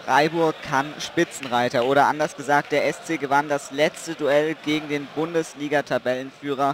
Freiburg kann Spitzenreiter, oder anders gesagt, der SC gewann das letzte Duell gegen den Bundesliga-Tabellenführer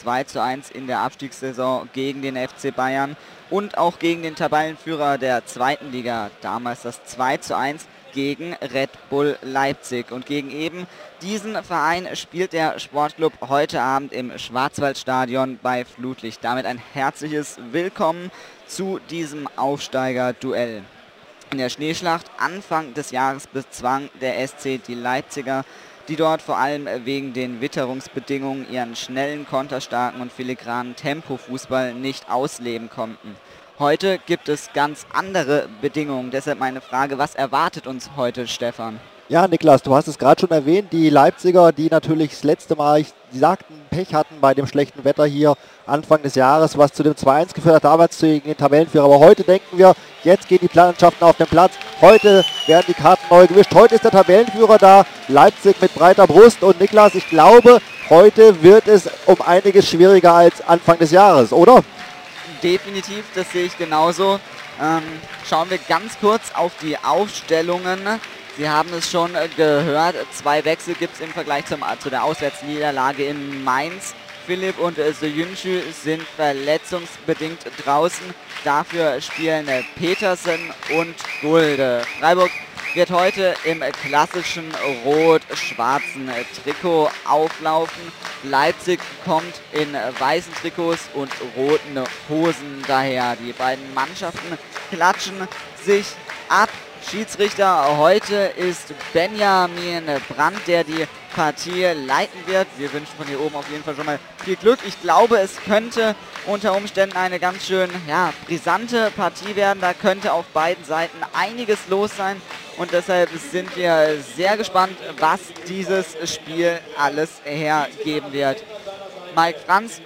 2:1 in der Abstiegssaison gegen den FC Bayern und auch gegen den Tabellenführer der zweiten Liga, damals das 2:1 gegen Red Bull Leipzig. Und gegen eben diesen Verein spielt der Sportclub heute Abend im Schwarzwaldstadion bei Flutlicht. Damit ein herzliches Willkommen zu diesem Aufsteiger-Duell. In der Schneeschlacht Anfang des Jahres bezwang der SC die Leipziger, die dort vor allem wegen den Witterungsbedingungen ihren schnellen, konterstarken und filigranen Tempofußball nicht ausleben konnten. Heute gibt es ganz andere Bedingungen, deshalb meine Frage, was erwartet uns heute, Stefan? Ja, Niklas, du hast es gerade schon erwähnt, die Leipziger, die natürlich das letzte Mal, sie sagten, Pech hatten bei dem schlechten Wetter hier Anfang des Jahres, was zu dem 2:1 geführt hat, damals gegen den Tabellenführer. Aber heute denken wir, jetzt gehen die Mannschaften auf den Platz, heute werden die Karten neu gemischt, heute ist der Tabellenführer da, Leipzig mit breiter Brust. Und Niklas, ich glaube, heute wird es um einiges schwieriger als Anfang des Jahres, oder? Definitiv, das sehe ich genauso. Schauen wir ganz kurz auf die Aufstellungen. Sie haben es schon gehört, 2 Wechsel gibt es im Vergleich zu der Auswärtsniederlage in Mainz. Philipp und Soyuncu sind verletzungsbedingt draußen. Dafür spielen Petersen und Gulde. Freiburg wird heute im klassischen rot-schwarzen Trikot auflaufen. Leipzig kommt in weißen Trikots und roten Hosen daher. Die beiden Mannschaften klatschen sich ab. Schiedsrichter heute ist Benjamin Brandt, der die Partie leiten wird. Wir wünschen von hier oben auf jeden Fall schon mal viel Glück. Ich glaube, es könnte unter Umständen eine ganz schön brisante Partie werden. Da könnte auf beiden Seiten einiges los sein. Und deshalb sind wir sehr gespannt, was dieses Spiel alles hergeben wird. Mike Franz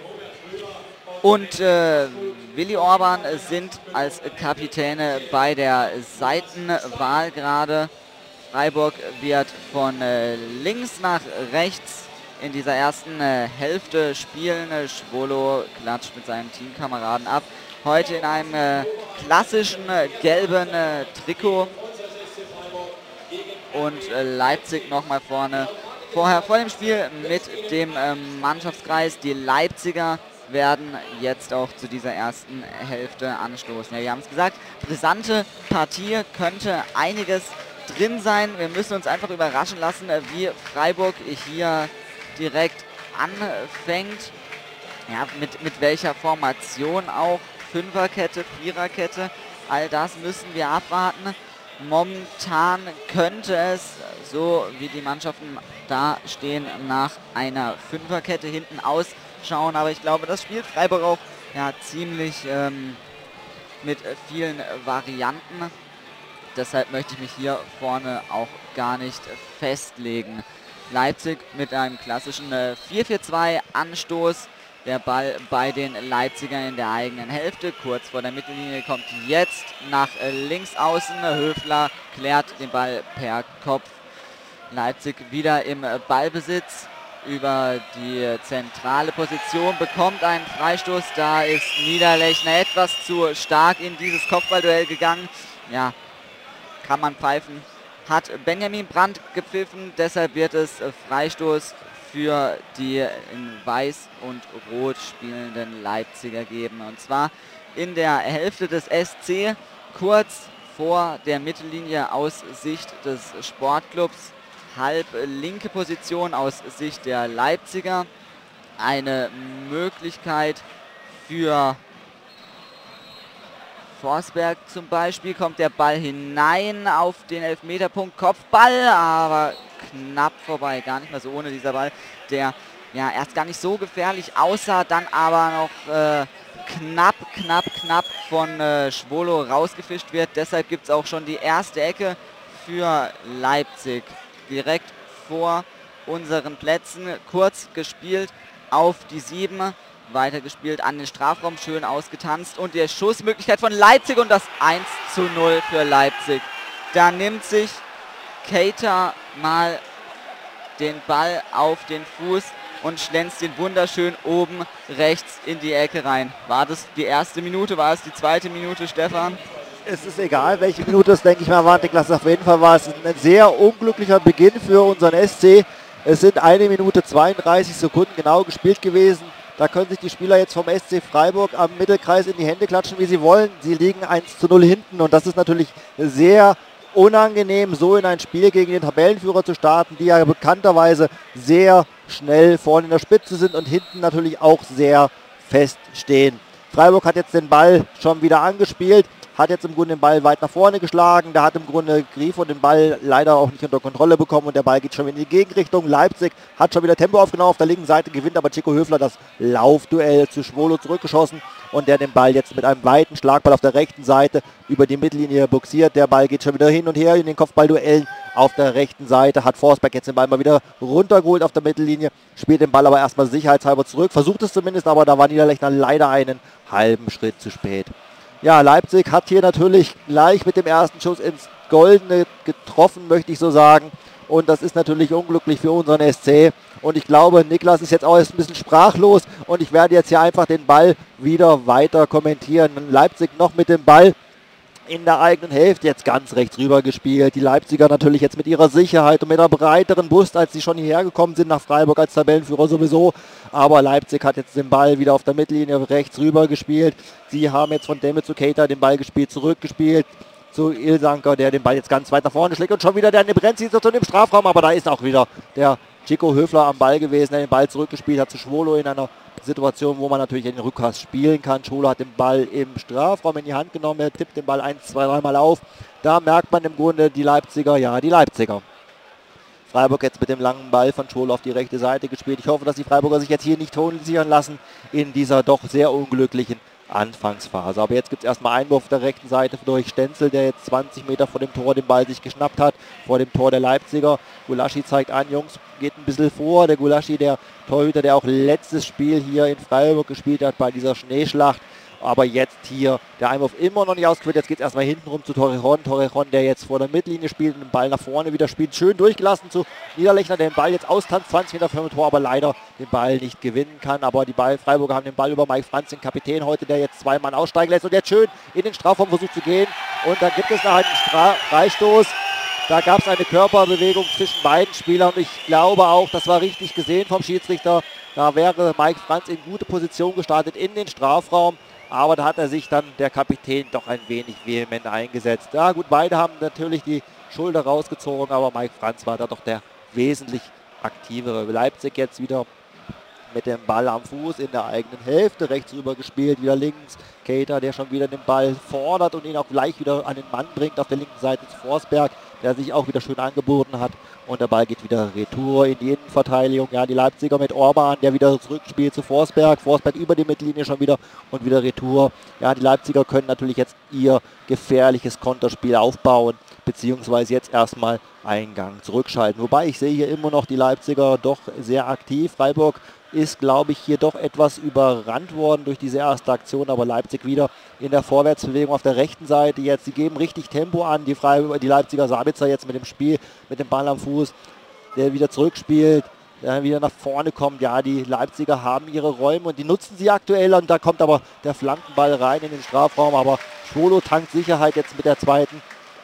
und Willi Orban sind als Kapitäne bei der Seitenwahl gerade. Freiburg wird von links nach rechts in dieser ersten Hälfte spielen. Schwolo klatscht mit seinem Teamkameraden ab. Heute in einem klassischen gelben Trikot. Und Leipzig nochmal vorne. Vor dem Spiel mit dem Mannschaftskreis. Die Leipziger werden jetzt auch zu dieser ersten Hälfte anstoßen. Ja, wir haben es gesagt, brisante Partie, könnte einiges drin sein. Wir müssen uns einfach überraschen lassen, wie Freiburg hier direkt anfängt. Ja, mit welcher Formation auch. Fünferkette, Viererkette, all das müssen wir abwarten. Momentan könnte es, so wie die Mannschaften da stehen, nach einer Fünferkette hinten ausschauen. Aber ich glaube, das spielt Freiburg auch ziemlich mit vielen Varianten. Deshalb möchte ich mich hier vorne auch gar nicht festlegen. Leipzig mit einem klassischen 4-4-2 Anstoß. Der Ball bei den Leipzigern in der eigenen Hälfte. Kurz vor der Mittellinie kommt jetzt nach links außen. Höfler klärt den Ball per Kopf. Leipzig wieder im Ballbesitz über die zentrale Position. Bekommt einen Freistoß. Da ist Niederlechner etwas zu stark in dieses Kopfballduell gegangen. Ja, kann man pfeifen. Hat Benjamin Brandt gepfiffen. Deshalb wird es Freistoß für die in weiß und rot spielenden Leipziger geben. Und zwar in der Hälfte des SC, kurz vor der Mittellinie aus Sicht des Sportclubs. Halb linke Position aus Sicht der Leipziger. Eine Möglichkeit für Forsberg zum Beispiel. Kommt der Ball hinein auf den Elfmeterpunkt. Kopfball, aber knapp vorbei. Gar nicht mehr so ohne dieser Ball, der erst gar nicht so gefährlich aussah, dann aber noch knapp von Schwolo rausgefischt wird. Deshalb gibt es auch schon die erste Ecke für Leipzig. Direkt vor unseren Plätzen. Kurz gespielt auf die 7. Weitergespielt an den Strafraum, schön ausgetanzt. Und die Schussmöglichkeit von Leipzig und das 1:0 für Leipzig. Da nimmt sich Keita mal den Ball auf den Fuß und schlänzt den wunderschön oben rechts in die Ecke rein. War das die erste Minute? War es die zweite Minute, Stefan? es ist egal, welche Minute es, denke ich mal, war. Niklas, auf jeden Fall war es ein sehr unglücklicher Beginn für unseren SC. Es sind 1 Minute 32 Sekunden genau gespielt gewesen. Da können sich die Spieler jetzt vom SC Freiburg am Mittelkreis in die Hände klatschen, wie sie wollen. Sie liegen 1:0 hinten und das ist natürlich sehr unangenehm, so in ein Spiel gegen den Tabellenführer zu starten, die ja bekannterweise sehr schnell vorne in der Spitze sind und hinten natürlich auch sehr fest stehen. Freiburg hat jetzt den Ball schon wieder angespielt, hat jetzt im Grunde den Ball weit nach vorne geschlagen. Da hat im Grunde Grifo den Ball leider auch nicht unter Kontrolle bekommen und der Ball geht schon wieder in die Gegenrichtung. Leipzig hat schon wieder Tempo aufgenommen auf der linken Seite, gewinnt aber Chico Höfler das Laufduell zu Schwolo zurückgeschossen und der den Ball jetzt mit einem weiten Schlagball auf der rechten Seite über die Mittellinie boxiert. Der Ball geht schon wieder hin und her in den Kopfballduellen auf der rechten Seite. Hat Forsberg jetzt den Ball mal wieder runtergeholt auf der Mittellinie, spielt den Ball aber erstmal sicherheitshalber zurück, versucht es zumindest, aber da war Niederlechner leider einen halben Schritt zu spät. Ja, Leipzig hat hier natürlich gleich mit dem ersten Schuss ins Goldene getroffen, möchte ich so sagen. Und das ist natürlich unglücklich für unseren SC. Und ich glaube, Niklas ist jetzt auch ein bisschen sprachlos. Und ich werde jetzt hier einfach den Ball wieder weiter kommentieren. Leipzig noch mit dem Ball in der eigenen Hälfte, jetzt ganz rechts rüber gespielt. Die Leipziger natürlich jetzt mit ihrer Sicherheit und mit einer breiteren Brust, als sie schon hierher gekommen sind nach Freiburg als Tabellenführer sowieso. Aber Leipzig hat jetzt den Ball wieder auf der Mittellinie rechts rüber gespielt. Sie haben jetzt von Demme zu Keita den Ball gespielt, zurückgespielt zu Ilsanker, der den Ball jetzt ganz weit nach vorne schlägt und schon wieder der Nebrenzi-Situation im Strafraum. Aber da ist auch wieder der Chico Höfler am Ball gewesen, der den Ball zurückgespielt hat zu Schwolo in einer Situation, wo man natürlich in den Rückpass spielen kann. Schwolo hat den Ball im Strafraum in die Hand genommen, er tippt den Ball 1, 2, 3 Mal auf. Da merkt man im Grunde die Leipziger, ja, die Leipziger. Freiburg jetzt mit dem langen Ball von Schwolo auf die rechte Seite gespielt. Ich hoffe, dass die Freiburger sich jetzt hier nicht tonsichern lassen in dieser doch sehr unglücklichen Anfangsphase. Aber jetzt gibt es erstmal Einwurf auf der rechten Seite durch Stenzel, der jetzt 20 Meter vor dem Tor den Ball sich geschnappt hat, vor dem Tor der Leipziger. Gulaschi zeigt an, Jungs, geht ein bisschen vor. Der Gulaschi, der Torhüter, der auch letztes Spiel hier in Freiburg gespielt hat bei dieser Schneeschlacht. Aber jetzt hier der Einwurf immer noch nicht ausgeführt. Jetzt geht es erstmal hinten rum zu Torrejon. Torrejon, der jetzt vor der Mittellinie spielt und den Ball nach vorne wieder spielt. Schön durchgelassen zu Niederlechner, der den Ball jetzt austanzt, 20 Meter vor dem Tor, aber leider den Ball nicht gewinnen kann. Aber die Freiburger haben den Ball über Mike Franz, den Kapitän heute, der jetzt 2 Mann aussteigen lässt und jetzt schön in den Strafraum versucht zu gehen. Und dann gibt es nach einem Freistoß. Da gab es eine Körperbewegung zwischen beiden Spielern und ich glaube auch, das war richtig gesehen vom Schiedsrichter. Da wäre Mike Franz in gute Position gestartet in den Strafraum. Aber da hat er sich dann, der Kapitän, doch ein wenig vehement eingesetzt. Ja gut, beide haben natürlich die Schulter rausgezogen, aber Mike Franz war da doch der wesentlich aktivere. Leipzig jetzt wieder mit dem Ball am Fuß in der eigenen Hälfte, rechts rüber gespielt, wieder links. Keita, der schon wieder den Ball fordert und ihn auch gleich wieder an den Mann bringt auf der linken Seite zu Forsberg, der sich auch wieder schön angeboten hat. Und der Ball geht wieder retour in die Innenverteidigung. Ja, die Leipziger mit Orban, der wieder zurückspielt zu Forsberg. Forsberg über die Mittellinie schon wieder und wieder retour. Ja, die Leipziger können natürlich jetzt ihr gefährliches Konterspiel aufbauen, beziehungsweise jetzt erstmal einen Gang zurückschalten. Wobei ich sehe hier immer noch die Leipziger doch sehr aktiv. Freiburg ist, glaube ich, hier doch etwas überrannt worden durch diese erste Aktion, aber Leipzig wieder in der Vorwärtsbewegung auf der rechten Seite jetzt. Sie geben richtig Tempo an, die Leipziger. Sabitzer jetzt mit dem Spiel, mit dem Ball am Fuß, der wieder zurückspielt, der wieder nach vorne kommt. Ja, die Leipziger haben ihre Räume und die nutzen sie aktuell und da kommt aber der Flankenball rein in den Strafraum, aber Schwolo tankt Sicherheit jetzt mit der zweiten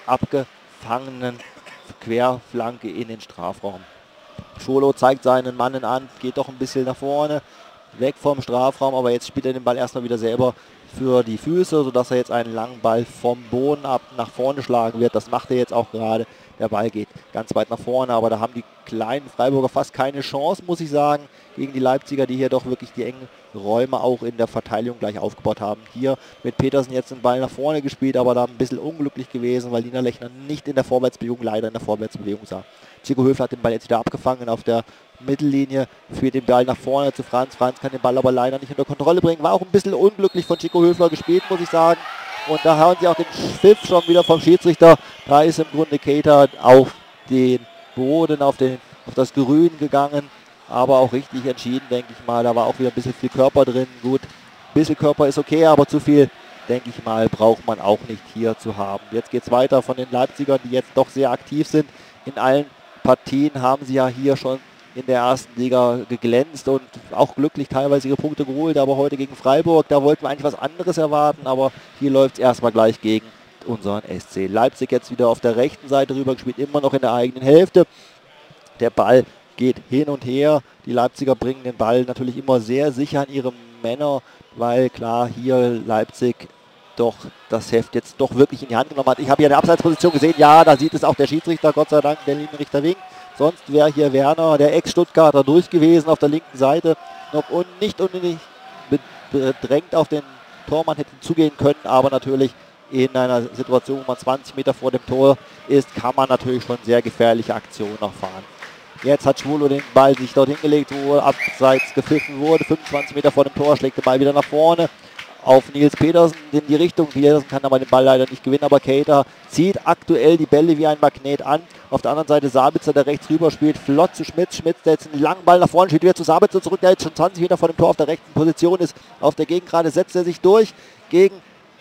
abgefangenen Querflanke in den Strafraum. Schwolo zeigt seinen Mannen an, geht doch ein bisschen nach vorne, weg vom Strafraum, aber jetzt spielt er den Ball erstmal wieder selber für die Füße, sodass er jetzt einen langen Ball vom Boden ab nach vorne schlagen wird. Das macht er jetzt auch gerade. Der Ball geht ganz weit nach vorne, aber da haben die kleinen Freiburger fast keine Chance, muss ich sagen, gegen die Leipziger, die hier doch wirklich die engen Räume auch in der Verteidigung gleich aufgebaut haben. Hier mit Petersen jetzt den Ball nach vorne gespielt, aber da ein bisschen unglücklich gewesen, weil Niederlechner nicht in der Vorwärtsbewegung, leider in der Vorwärtsbewegung sah. Chico Höfler hat den Ball jetzt wieder abgefangen auf der Mittellinie, führt den Ball nach vorne zu Franz. Franz kann den Ball aber leider nicht unter Kontrolle bringen. War auch ein bisschen unglücklich von Chico Höfler gespielt, muss ich sagen. Und da hören sie auch den Pfiff schon wieder vom Schiedsrichter. Da ist im Grunde Keita auf den Boden, auf das Grün gegangen. Aber auch richtig entschieden, denke ich mal. Da war auch wieder ein bisschen viel Körper drin. Gut, ein bisschen Körper ist okay, aber zu viel, denke ich mal, braucht man auch nicht hier zu haben. Jetzt geht es weiter von den Leipzigern, die jetzt doch sehr aktiv sind. In allen Partien haben sie ja hier schon in der ersten Liga geglänzt und auch glücklich teilweise ihre Punkte geholt, aber heute gegen Freiburg, da wollten wir eigentlich was anderes erwarten, aber hier läuft es erstmal gleich gegen unseren SC Leipzig. Jetzt wieder auf der rechten Seite rüber gespielt, immer noch in der eigenen Hälfte. Der Ball geht hin und her. Die Leipziger bringen den Ball natürlich immer sehr sicher an ihre Männer, weil klar hier Leipzig doch das Heft jetzt doch wirklich in die Hand genommen hat. Ich habe hier eine Abseitsposition gesehen. Ja, da sieht es auch der Schiedsrichter, Gott sei Dank, der Linienrichter winkt. Sonst wäre hier Werner, der Ex-Stuttgarter, durch gewesen auf der linken Seite. Noch nicht unbedingt bedrängt auf den Tormann hätte zugehen können, aber natürlich in einer Situation, wo man 20 Meter vor dem Tor ist, kann man natürlich schon sehr gefährliche Aktionen noch fahren. Jetzt hat Schwulo den Ball sich dort hingelegt, wo abseits gepfiffen wurde. 25 Meter vor dem Tor schlägt der Ball wieder nach vorne auf Nils Petersen in die Richtung. Petersen kann aber den Ball leider nicht gewinnen, aber Keita zieht aktuell die Bälle wie ein Magnet an. Auf der anderen Seite Sabitzer, der rechts rüber spielt, flott zu Schmitz. Schmitz, der jetzt einen langen Ball nach vorne spielt, wieder zu Sabitzer zurück, der jetzt schon 20 Meter vor dem Tor auf der rechten Position ist. Auf der Gegengrade setzt er sich durch gegen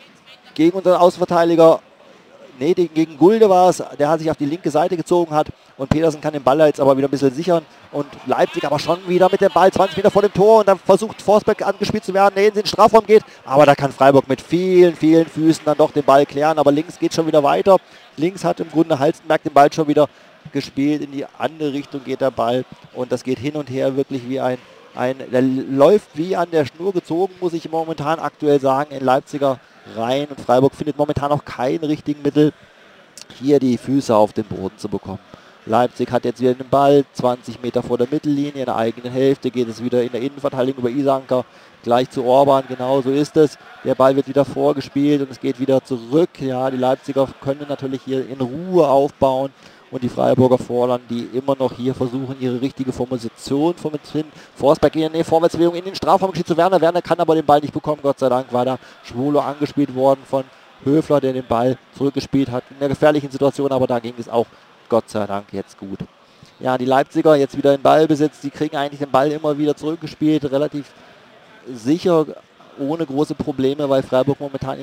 unseren Außenverteidiger. Nee, gegen Gulde war es, der sich auf die linke Seite gezogen hat und Petersen kann den Ball jetzt aber wieder ein bisschen sichern und Leipzig aber schon wieder mit dem Ball 20 Meter vor dem Tor und dann versucht Forsberg angespielt zu werden, der in den Strafraum geht, aber da kann Freiburg mit vielen Füßen dann doch den Ball klären, aber links geht schon wieder weiter. Links hat im Grunde Halstenberg den Ball schon wieder gespielt, in die andere Richtung geht der Ball und das geht hin und her wirklich wie der läuft wie an der Schnur gezogen, muss ich momentan aktuell sagen, in Leipziger Reihen und Freiburg findet momentan noch keinen richtigen Mittel, hier die Füße auf den Boden zu bekommen. Leipzig hat jetzt wieder den Ball, 20 Meter vor der Mittellinie, in der eigenen Hälfte geht es wieder in der Innenverteidigung über Isanka, gleich zu Orban, genau so ist es. Der Ball wird wieder vorgespielt und es geht wieder zurück. Ja, die Leipziger können natürlich hier in Ruhe aufbauen und die Freiburger fordern, die immer noch hier versuchen, ihre richtige Formation zu finden. Forsberg in der Vorwärtsbewegung in den Strafraum geschieht zu Werner. Werner kann aber den Ball nicht bekommen. Gott sei Dank war da Schwulo angespielt worden von Höfler, der den Ball zurückgespielt hat. In einer gefährlichen Situation, aber da ging es auch Gott sei Dank jetzt gut. Ja, die Leipziger jetzt wieder in Ballbesitz. Die kriegen eigentlich den Ball immer wieder zurückgespielt. Relativ sicher, ohne große Probleme, weil Freiburg momentan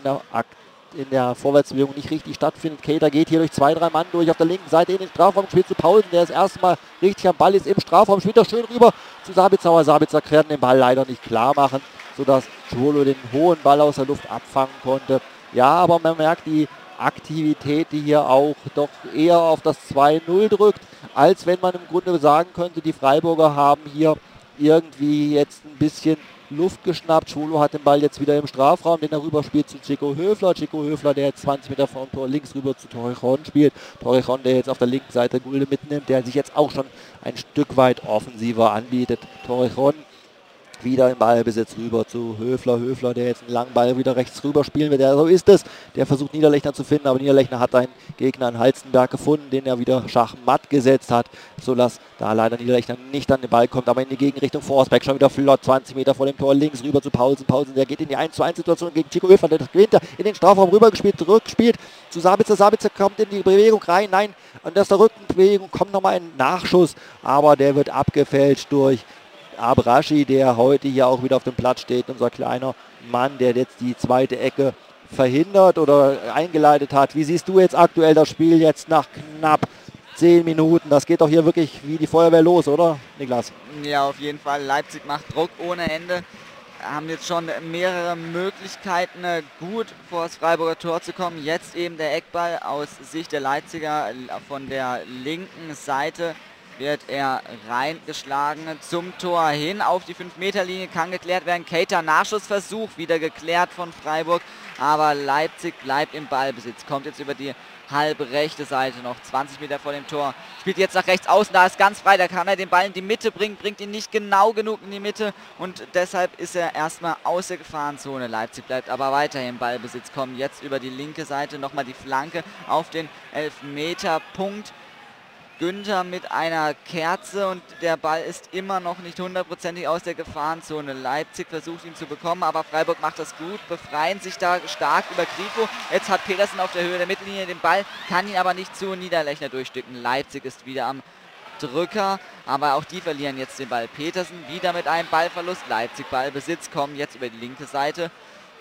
in der Vorwärtsbewegung nicht richtig stattfindet. Keita geht hier durch 2-3 Mann durch auf der linken Seite in den Strafraum, spielt zu Paulsen, der das erste Mal richtig am Ball ist im Strafraum, spielt er schön rüber zu Sabitzer, aber Sabitzer kann den Ball leider nicht klar machen, sodass Schwolo den hohen Ball aus der Luft abfangen konnte. Ja, aber man merkt die Aktivität, die hier auch doch eher auf das 2-0 drückt, als wenn man im Grunde sagen könnte, die Freiburger haben hier irgendwie jetzt ein bisschen Luft geschnappt. Schwolo hat den Ball jetzt wieder im Strafraum, den er rüber spielt zu Chico Höfler. Chico Höfler, der jetzt 20 Meter vom Tor links rüber zu Torrejon spielt. Torrejon, der jetzt auf der linken Seite Gulde mitnimmt, der sich jetzt auch schon ein Stück weit offensiver anbietet. Torrejon wieder im Ballbesitz rüber zu Höfler. Höfler, der jetzt einen langen Ball wieder rechts rüber spielen wird. So ist es. Der versucht Niederlechner zu finden, aber Niederlechner hat einen Gegner in Halstenberg gefunden, den er wieder schachmatt gesetzt hat, sodass da leider Niederlechner nicht an den Ball kommt, aber in die Gegenrichtung Forsberg schon wieder flott, 20 Meter vor dem Tor links rüber zu Paulsen. Paulsen, der geht in die 1-zu-1-Situation gegen Chico Höfler, der gewinnt in den Strafraum rübergespielt, zurückgespielt zu Sabitzer. Sabitzer kommt in die Bewegung rein, nein, und aus der Rückenbewegung kommt nochmal ein Nachschuss, aber der wird abgefälscht durch Abraschi, der heute hier auch wieder auf dem Platz steht, unser kleiner Mann, der jetzt die zweite Ecke verhindert oder eingeleitet hat. Wie siehst du jetzt aktuell das Spiel jetzt nach knapp 10 Minuten? Das geht doch hier wirklich wie die Feuerwehr los, oder, Niklas? Ja, auf jeden Fall. Leipzig macht Druck ohne Ende. Haben jetzt schon mehrere Möglichkeiten, gut vor das Freiburger Tor zu kommen. Jetzt eben der Eckball aus Sicht der Leipziger von der linken Seite. Wird er reingeschlagen zum Tor hin auf die 5-Meter-Linie, kann geklärt werden. Keita, Nachschussversuch, wieder geklärt von Freiburg, aber Leipzig bleibt im Ballbesitz, kommt jetzt über die halbe rechte Seite noch, 20 Meter vor dem Tor, spielt jetzt nach rechts außen, da ist ganz frei, da kann er den Ball in die Mitte bringen, bringt ihn nicht genau genug in die Mitte und deshalb ist er erstmal aus der Gefahrenzone. Leipzig bleibt aber weiterhin im Ballbesitz, kommen jetzt über die linke Seite nochmal die Flanke auf den Elfmeterpunkt. Günther mit einer Kerze und der Ball ist immer noch nicht hundertprozentig aus der Gefahrenzone. Leipzig versucht ihn zu bekommen, aber Freiburg macht das gut, befreien sich da stark über Grifo. Jetzt hat Petersen auf der Höhe der Mittellinie den Ball, kann ihn aber nicht zu Niederlechner durchstücken. Leipzig ist wieder am Drücker, aber auch die verlieren jetzt den Ball. Petersen wieder mit einem Ballverlust. Leipzig Ballbesitz, kommen jetzt über die linke Seite.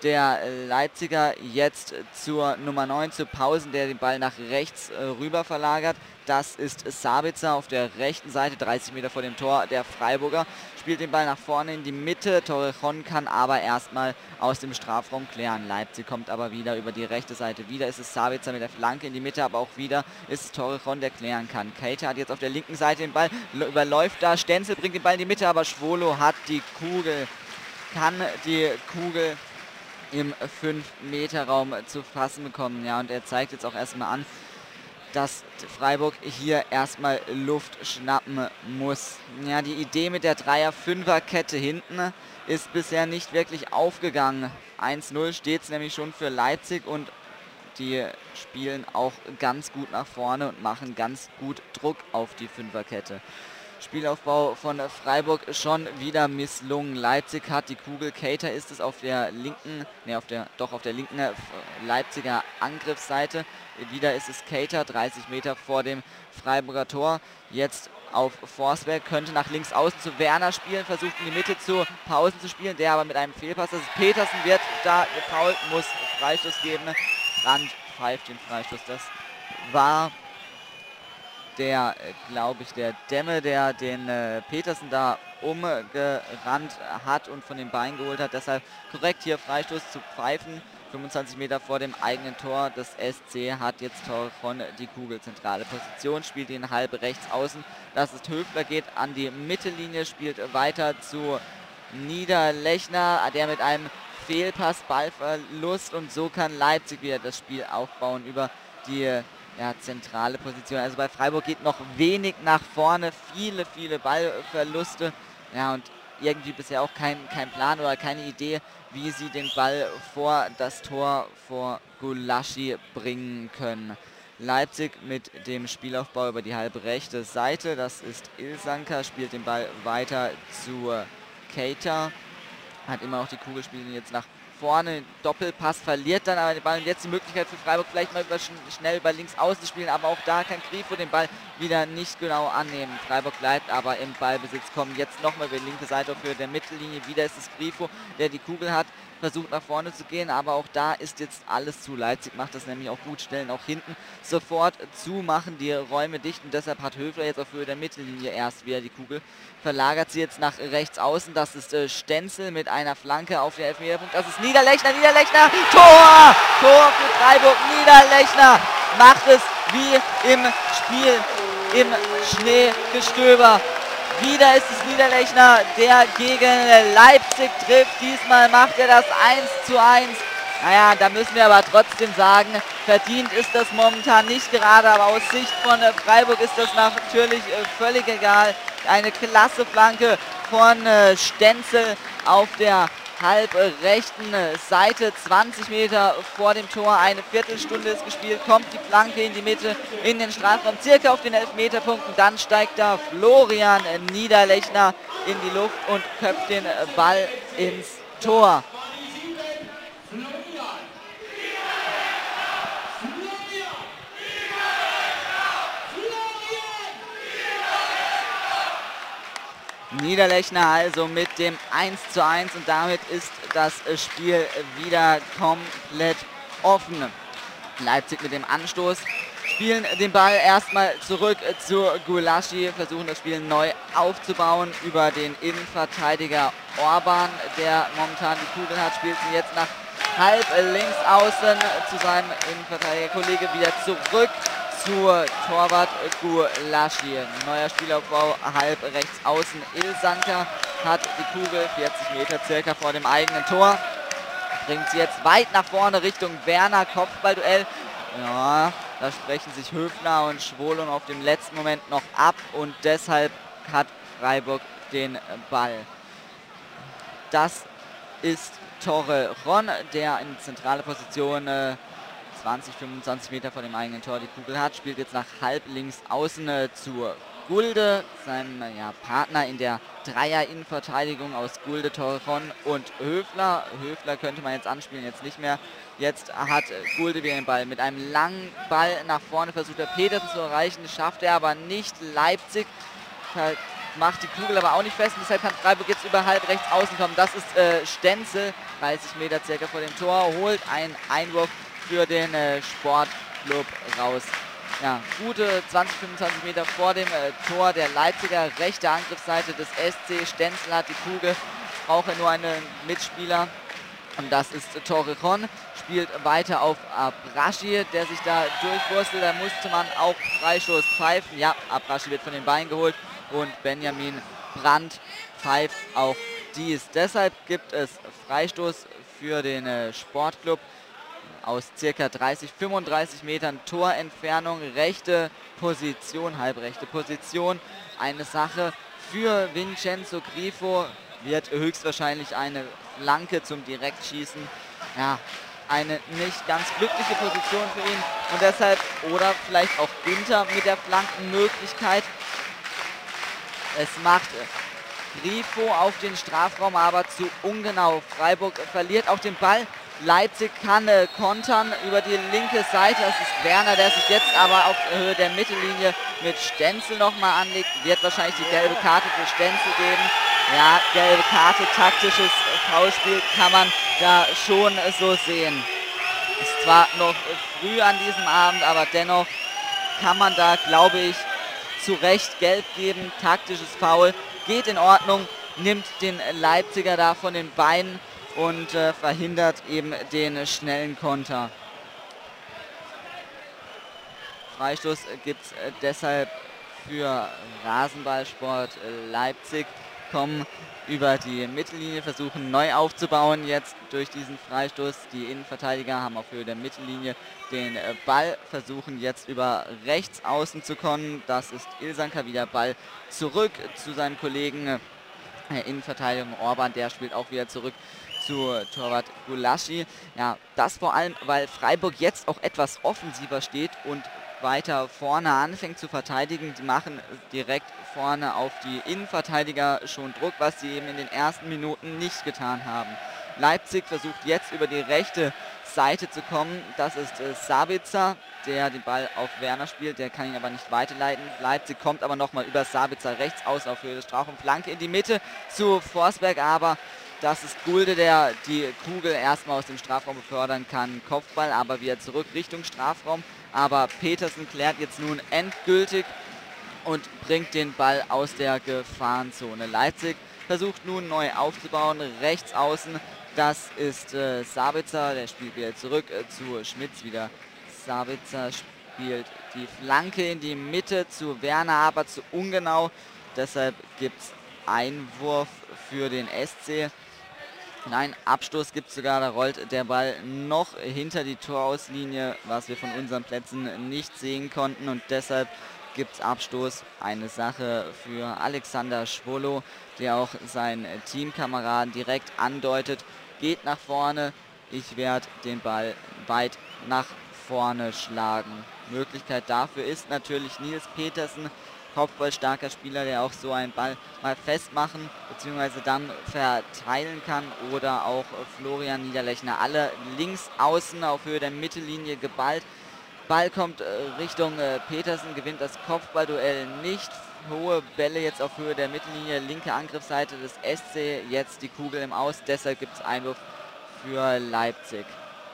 der Leipziger jetzt zur Nummer 9, zu Pausen, der den Ball nach rechts rüber verlagert. Das ist Sabitzer auf der rechten Seite, 30 Meter vor dem Tor. Der Freiburger spielt den Ball nach vorne in die Mitte. Torrejon kann aber erstmal aus dem Strafraum klären. Leipzig kommt aber wieder über die rechte Seite. Wieder ist es Sabitzer mit der Flanke in die Mitte, aber auch wieder ist es Torrejon, der klären kann. Keita hat jetzt auf der linken Seite den Ball, überläuft da. Stenzel bringt den Ball in die Mitte, aber Schwolo hat die Kugel, kann die Kugel im 5-Meter-Raum zu fassen bekommen. Ja, und er zeigt jetzt auch erstmal an, dass Freiburg hier erstmal Luft schnappen muss. Ja, die Idee mit der Dreier-Fünfer-Kette hinten ist bisher nicht wirklich aufgegangen. 1-0 steht es nämlich schon für Leipzig und die spielen auch ganz gut nach vorne und machen ganz gut Druck auf die Fünferkette. Spielaufbau von Freiburg schon wieder misslungen. Leipzig hat die Kugel, Keita ist es auf der linken, auf der linken Leipziger Angriffsseite. Wieder ist es Keita, 30 Meter vor dem Freiburger Tor. Jetzt auf Forsberg, könnte nach links außen zu Werner spielen, versucht in die Mitte zu Pausen zu spielen, der aber mit einem Fehlpass, das ist Petersen, wird da gefoult, muss Freistoß geben. Brandt pfeift den Freistoß, das war der, glaube ich, der Demme, der den Petersen da umgerannt hat und von den Beinen geholt hat. Deshalb korrekt hier Freistoß zu pfeifen. 25 Meter vor dem eigenen Tor. Das SC hat jetzt Torrejon die Kugel. Zentrale Position, spielt ihn halb rechts außen. Das ist Höfler, geht an die Mittellinie, spielt weiter zu Niederlechner, der mit einem Fehlpass, Ballverlust, und so kann Leipzig wieder das Spiel aufbauen über die zentrale Position. Also bei Freiburg geht noch wenig nach vorne, viele Ballverluste. Ja, und irgendwie bisher auch kein Plan oder keine Idee, wie sie den Ball vor das Tor vor Gulaschi bringen können. Leipzig mit dem Spielaufbau über die halbe rechte Seite. Das ist Ilsanker, spielt den Ball weiter zu Keita. Hat immer noch die Kugel, spielt ihn jetzt nach vorne, Doppelpass, verliert dann aber den Ball. Und jetzt die Möglichkeit für Freiburg vielleicht mal schnell über links außen zu spielen, aber auch da kann Grifo den Ball wieder nicht genau annehmen. Freiburg bleibt aber im Ballbesitz, kommen jetzt nochmal über die linke Seite für der Mittellinie. Wieder ist es Grifo, der die Kugel hat, versucht nach vorne zu gehen, aber auch da ist jetzt alles zu. Leipzig macht das nämlich auch gut, stellen auch hinten sofort zu, machen die Räume dicht, und deshalb hat Höfler jetzt auf Höhe der Mittellinie erst wieder die Kugel, verlagert sie jetzt nach rechts außen. Das ist Stenzel mit einer Flanke auf den Elfmeterpunkt. Das ist Niederlechner, Tor! Tor für Freiburg, Niederlechner macht es wie im Spiel, im Schneegestöber. Wieder ist es Niederlechner, der gegen Leipzig trifft. Diesmal macht er das 1:1. Naja, da müssen wir aber trotzdem sagen, verdient ist das momentan nicht gerade, aber aus Sicht von Freiburg ist das natürlich völlig egal. Eine klasse Flanke von Stenzel auf der halb rechten Seite, 20 Meter vor dem Tor, eine Viertelstunde ist gespielt, kommt die Flanke in die Mitte, in den Strafraum, circa auf den Elfmeterpunkten, dann steigt da Florian Niederlechner in die Luft und köpft den Ball ins Tor. Niederlechner also mit dem 1:1 und damit ist das Spiel wieder komplett offen. Leipzig mit dem Anstoß, spielen den Ball erstmal zurück zu Gulaschi, versuchen das Spiel neu aufzubauen über den Innenverteidiger Orban, der momentan die Kugel hat, spielt ihn jetzt nach halb links außen zu seinem Innenverteidigerkollege, wieder zurück zur Torwart Gulaschi. Neuer Spielaufbau halb rechts außen. Ilsanker hat die Kugel 40 Meter circa vor dem eigenen Tor. Bringt sie jetzt weit nach vorne Richtung Werner. Kopfballduell. Ja, da sprechen sich Höfner und Schwolo auf dem letzten Moment noch ab und deshalb hat Freiburg den Ball. Das ist Torrejon, der in zentrale Position 20-25 Meter vor dem eigenen Tor die Kugel hat, spielt jetzt nach halb links außen zu Gulde, seinem Partner in der Dreier-Innenverteidigung aus Gulde, Torrejon und Höfler. Höfler könnte man jetzt anspielen, jetzt nicht mehr. Jetzt hat Gulde wieder den Ball. Mit einem langen Ball nach vorne versucht er Petersen zu erreichen, schafft er aber nicht. Leipzig macht die Kugel aber auch nicht fest. Und deshalb kann Freiburg jetzt über halb rechts außen kommen. Das ist Stenzel, 30 Meter circa vor dem Tor, holt einen Einwurf für den Sportclub raus. Ja, gute 20, 25 Meter vor dem Tor der Leipziger, rechte Angriffsseite des SC. Stenzel hat die Kugel, braucht er nur einen Mitspieler. Und das ist Torrejon, spielt weiter auf Abraschi, der sich da durchwurstelt. Da musste man auch Freistoß pfeifen. Ja, Abraschi wird von den Beinen geholt und Benjamin Brandt pfeift auch dies. Deshalb gibt es Freistoß für den Sportclub aus circa 30, 35 Metern Torentfernung, rechte Position, halbrechte Position. Eine Sache für Vincenzo Grifo, wird höchstwahrscheinlich eine Flanke zum Direktschießen. Ja, eine nicht ganz glückliche Position für ihn und deshalb, oder vielleicht auch Günther mit der Flankenmöglichkeit. Es macht Grifo auf den Strafraum, aber zu ungenau. Freiburg verliert auch den Ball. Leipzig kann kontern über die linke Seite. Das ist Werner, der sich jetzt aber auf Höhe der Mittellinie mit Stenzel nochmal anlegt. Wird wahrscheinlich die gelbe Karte für Stenzel geben. Ja, gelbe Karte, taktisches Foulspiel kann man da schon so sehen. Ist zwar noch früh an diesem Abend, aber dennoch kann man da, glaube ich, zu Recht gelb geben. Taktisches Foul geht in Ordnung, nimmt den Leipziger da von den Beinen und verhindert eben den schnellen Konter. Freistoß gibt es deshalb für Rasenballsport Leipzig. Kommen über die Mittellinie, versuchen neu aufzubauen jetzt durch diesen Freistoß. Die Innenverteidiger haben auf Höhe der Mittellinie den Ball, versuchen jetzt über rechts außen zu kommen. Das ist Ilsanker, wieder Ball zurück zu seinem Kollegen Innenverteidigung Orban, der spielt auch wieder zurück zu Torwart Gulaschi. Ja, das vor allem, weil Freiburg jetzt auch etwas offensiver steht und weiter vorne anfängt zu verteidigen. Die machen direkt vorne auf die Innenverteidiger schon Druck, was sie eben in den ersten Minuten nicht getan haben. Leipzig versucht jetzt über die rechte Seite zu kommen. Das ist Sabitzer, der den Ball auf Werner spielt. Der kann ihn aber nicht weiterleiten. Leipzig kommt aber nochmal über Sabitzer rechts aus auf Höhe des Strafraums. Flanke in die Mitte zu Forsberg, aber das ist Gulde, der die Kugel erstmal aus dem Strafraum befördern kann. Kopfball, aber wieder zurück Richtung Strafraum. Aber Petersen klärt jetzt nun endgültig und bringt den Ball aus der Gefahrenzone. Leipzig versucht nun neu aufzubauen, rechts außen. Das ist Sabitzer, der spielt wieder zurück zu Schmitz wieder. Sabitzer spielt die Flanke in die Mitte zu Werner, aber zu ungenau. Deshalb gibt es Einwurf für den SC. Nein, Abstoß gibt es sogar, da rollt der Ball noch hinter die Torauslinie, was wir von unseren Plätzen nicht sehen konnten und deshalb gibt es Abstoß. Eine Sache für Alexander Schwolo, der auch seinen Teamkameraden direkt andeutet, geht nach vorne, ich werde den Ball weit nach vorne schlagen. Möglichkeit dafür ist natürlich Nils Petersen, kopfballstarker Spieler, der auch so einen Ball mal festmachen bzw. dann verteilen kann, oder auch Florian Niederlechner. Alle links außen auf Höhe der Mittellinie geballt. Ball kommt Richtung Petersen, gewinnt das Kopfballduell nicht. Hohe Bälle jetzt auf Höhe der Mittellinie, linke Angriffsseite des SC, jetzt die Kugel im Aus, deshalb gibt es Einwurf für Leipzig.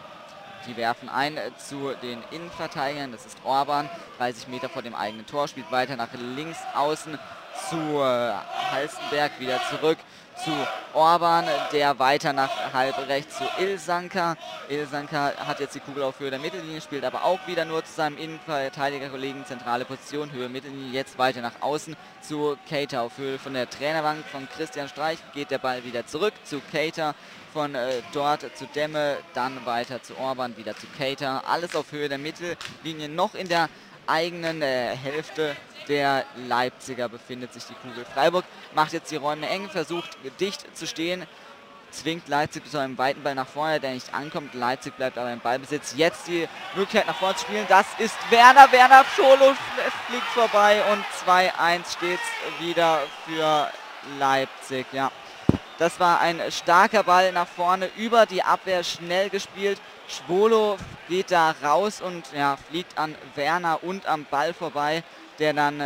Die werfen ein zu den Innenverteidigern, das ist Orban, 30 Meter vor dem eigenen Tor, spielt weiter nach links außen zu Halstenberg, wieder zurück zu Orban, der weiter nach halb rechts zu Ilsanker. Ilsanker hat jetzt die Kugel auf Höhe der Mittellinie, spielt aber auch wieder nur zu seinem Innenverteidigerkollegen, zentrale Position, Höhe Mittellinie, jetzt weiter nach außen zu Keita. Auf Höhe von der Trainerbank von Christian Streich geht der Ball wieder zurück zu Keita. Von dort zu Demme, dann weiter zu Orban, wieder zu Keita. Alles auf Höhe der Mittellinie, noch in der eigenen Hälfte der Leipziger befindet sich die Kugel. Freiburg macht jetzt die Räume eng, versucht dicht zu stehen, zwingt Leipzig zu einem weiten Ball nach vorne, der nicht ankommt. Leipzig bleibt aber im Ballbesitz. Jetzt die Möglichkeit nach vorne zu spielen, das ist Werner. Werner Scholo fliegt vorbei und 2:1 steht es wieder für Leipzig. Ja. Das war ein starker Ball nach vorne, über die Abwehr schnell gespielt. Schwolo geht da raus und ja, fliegt an Werner und am Ball vorbei, der dann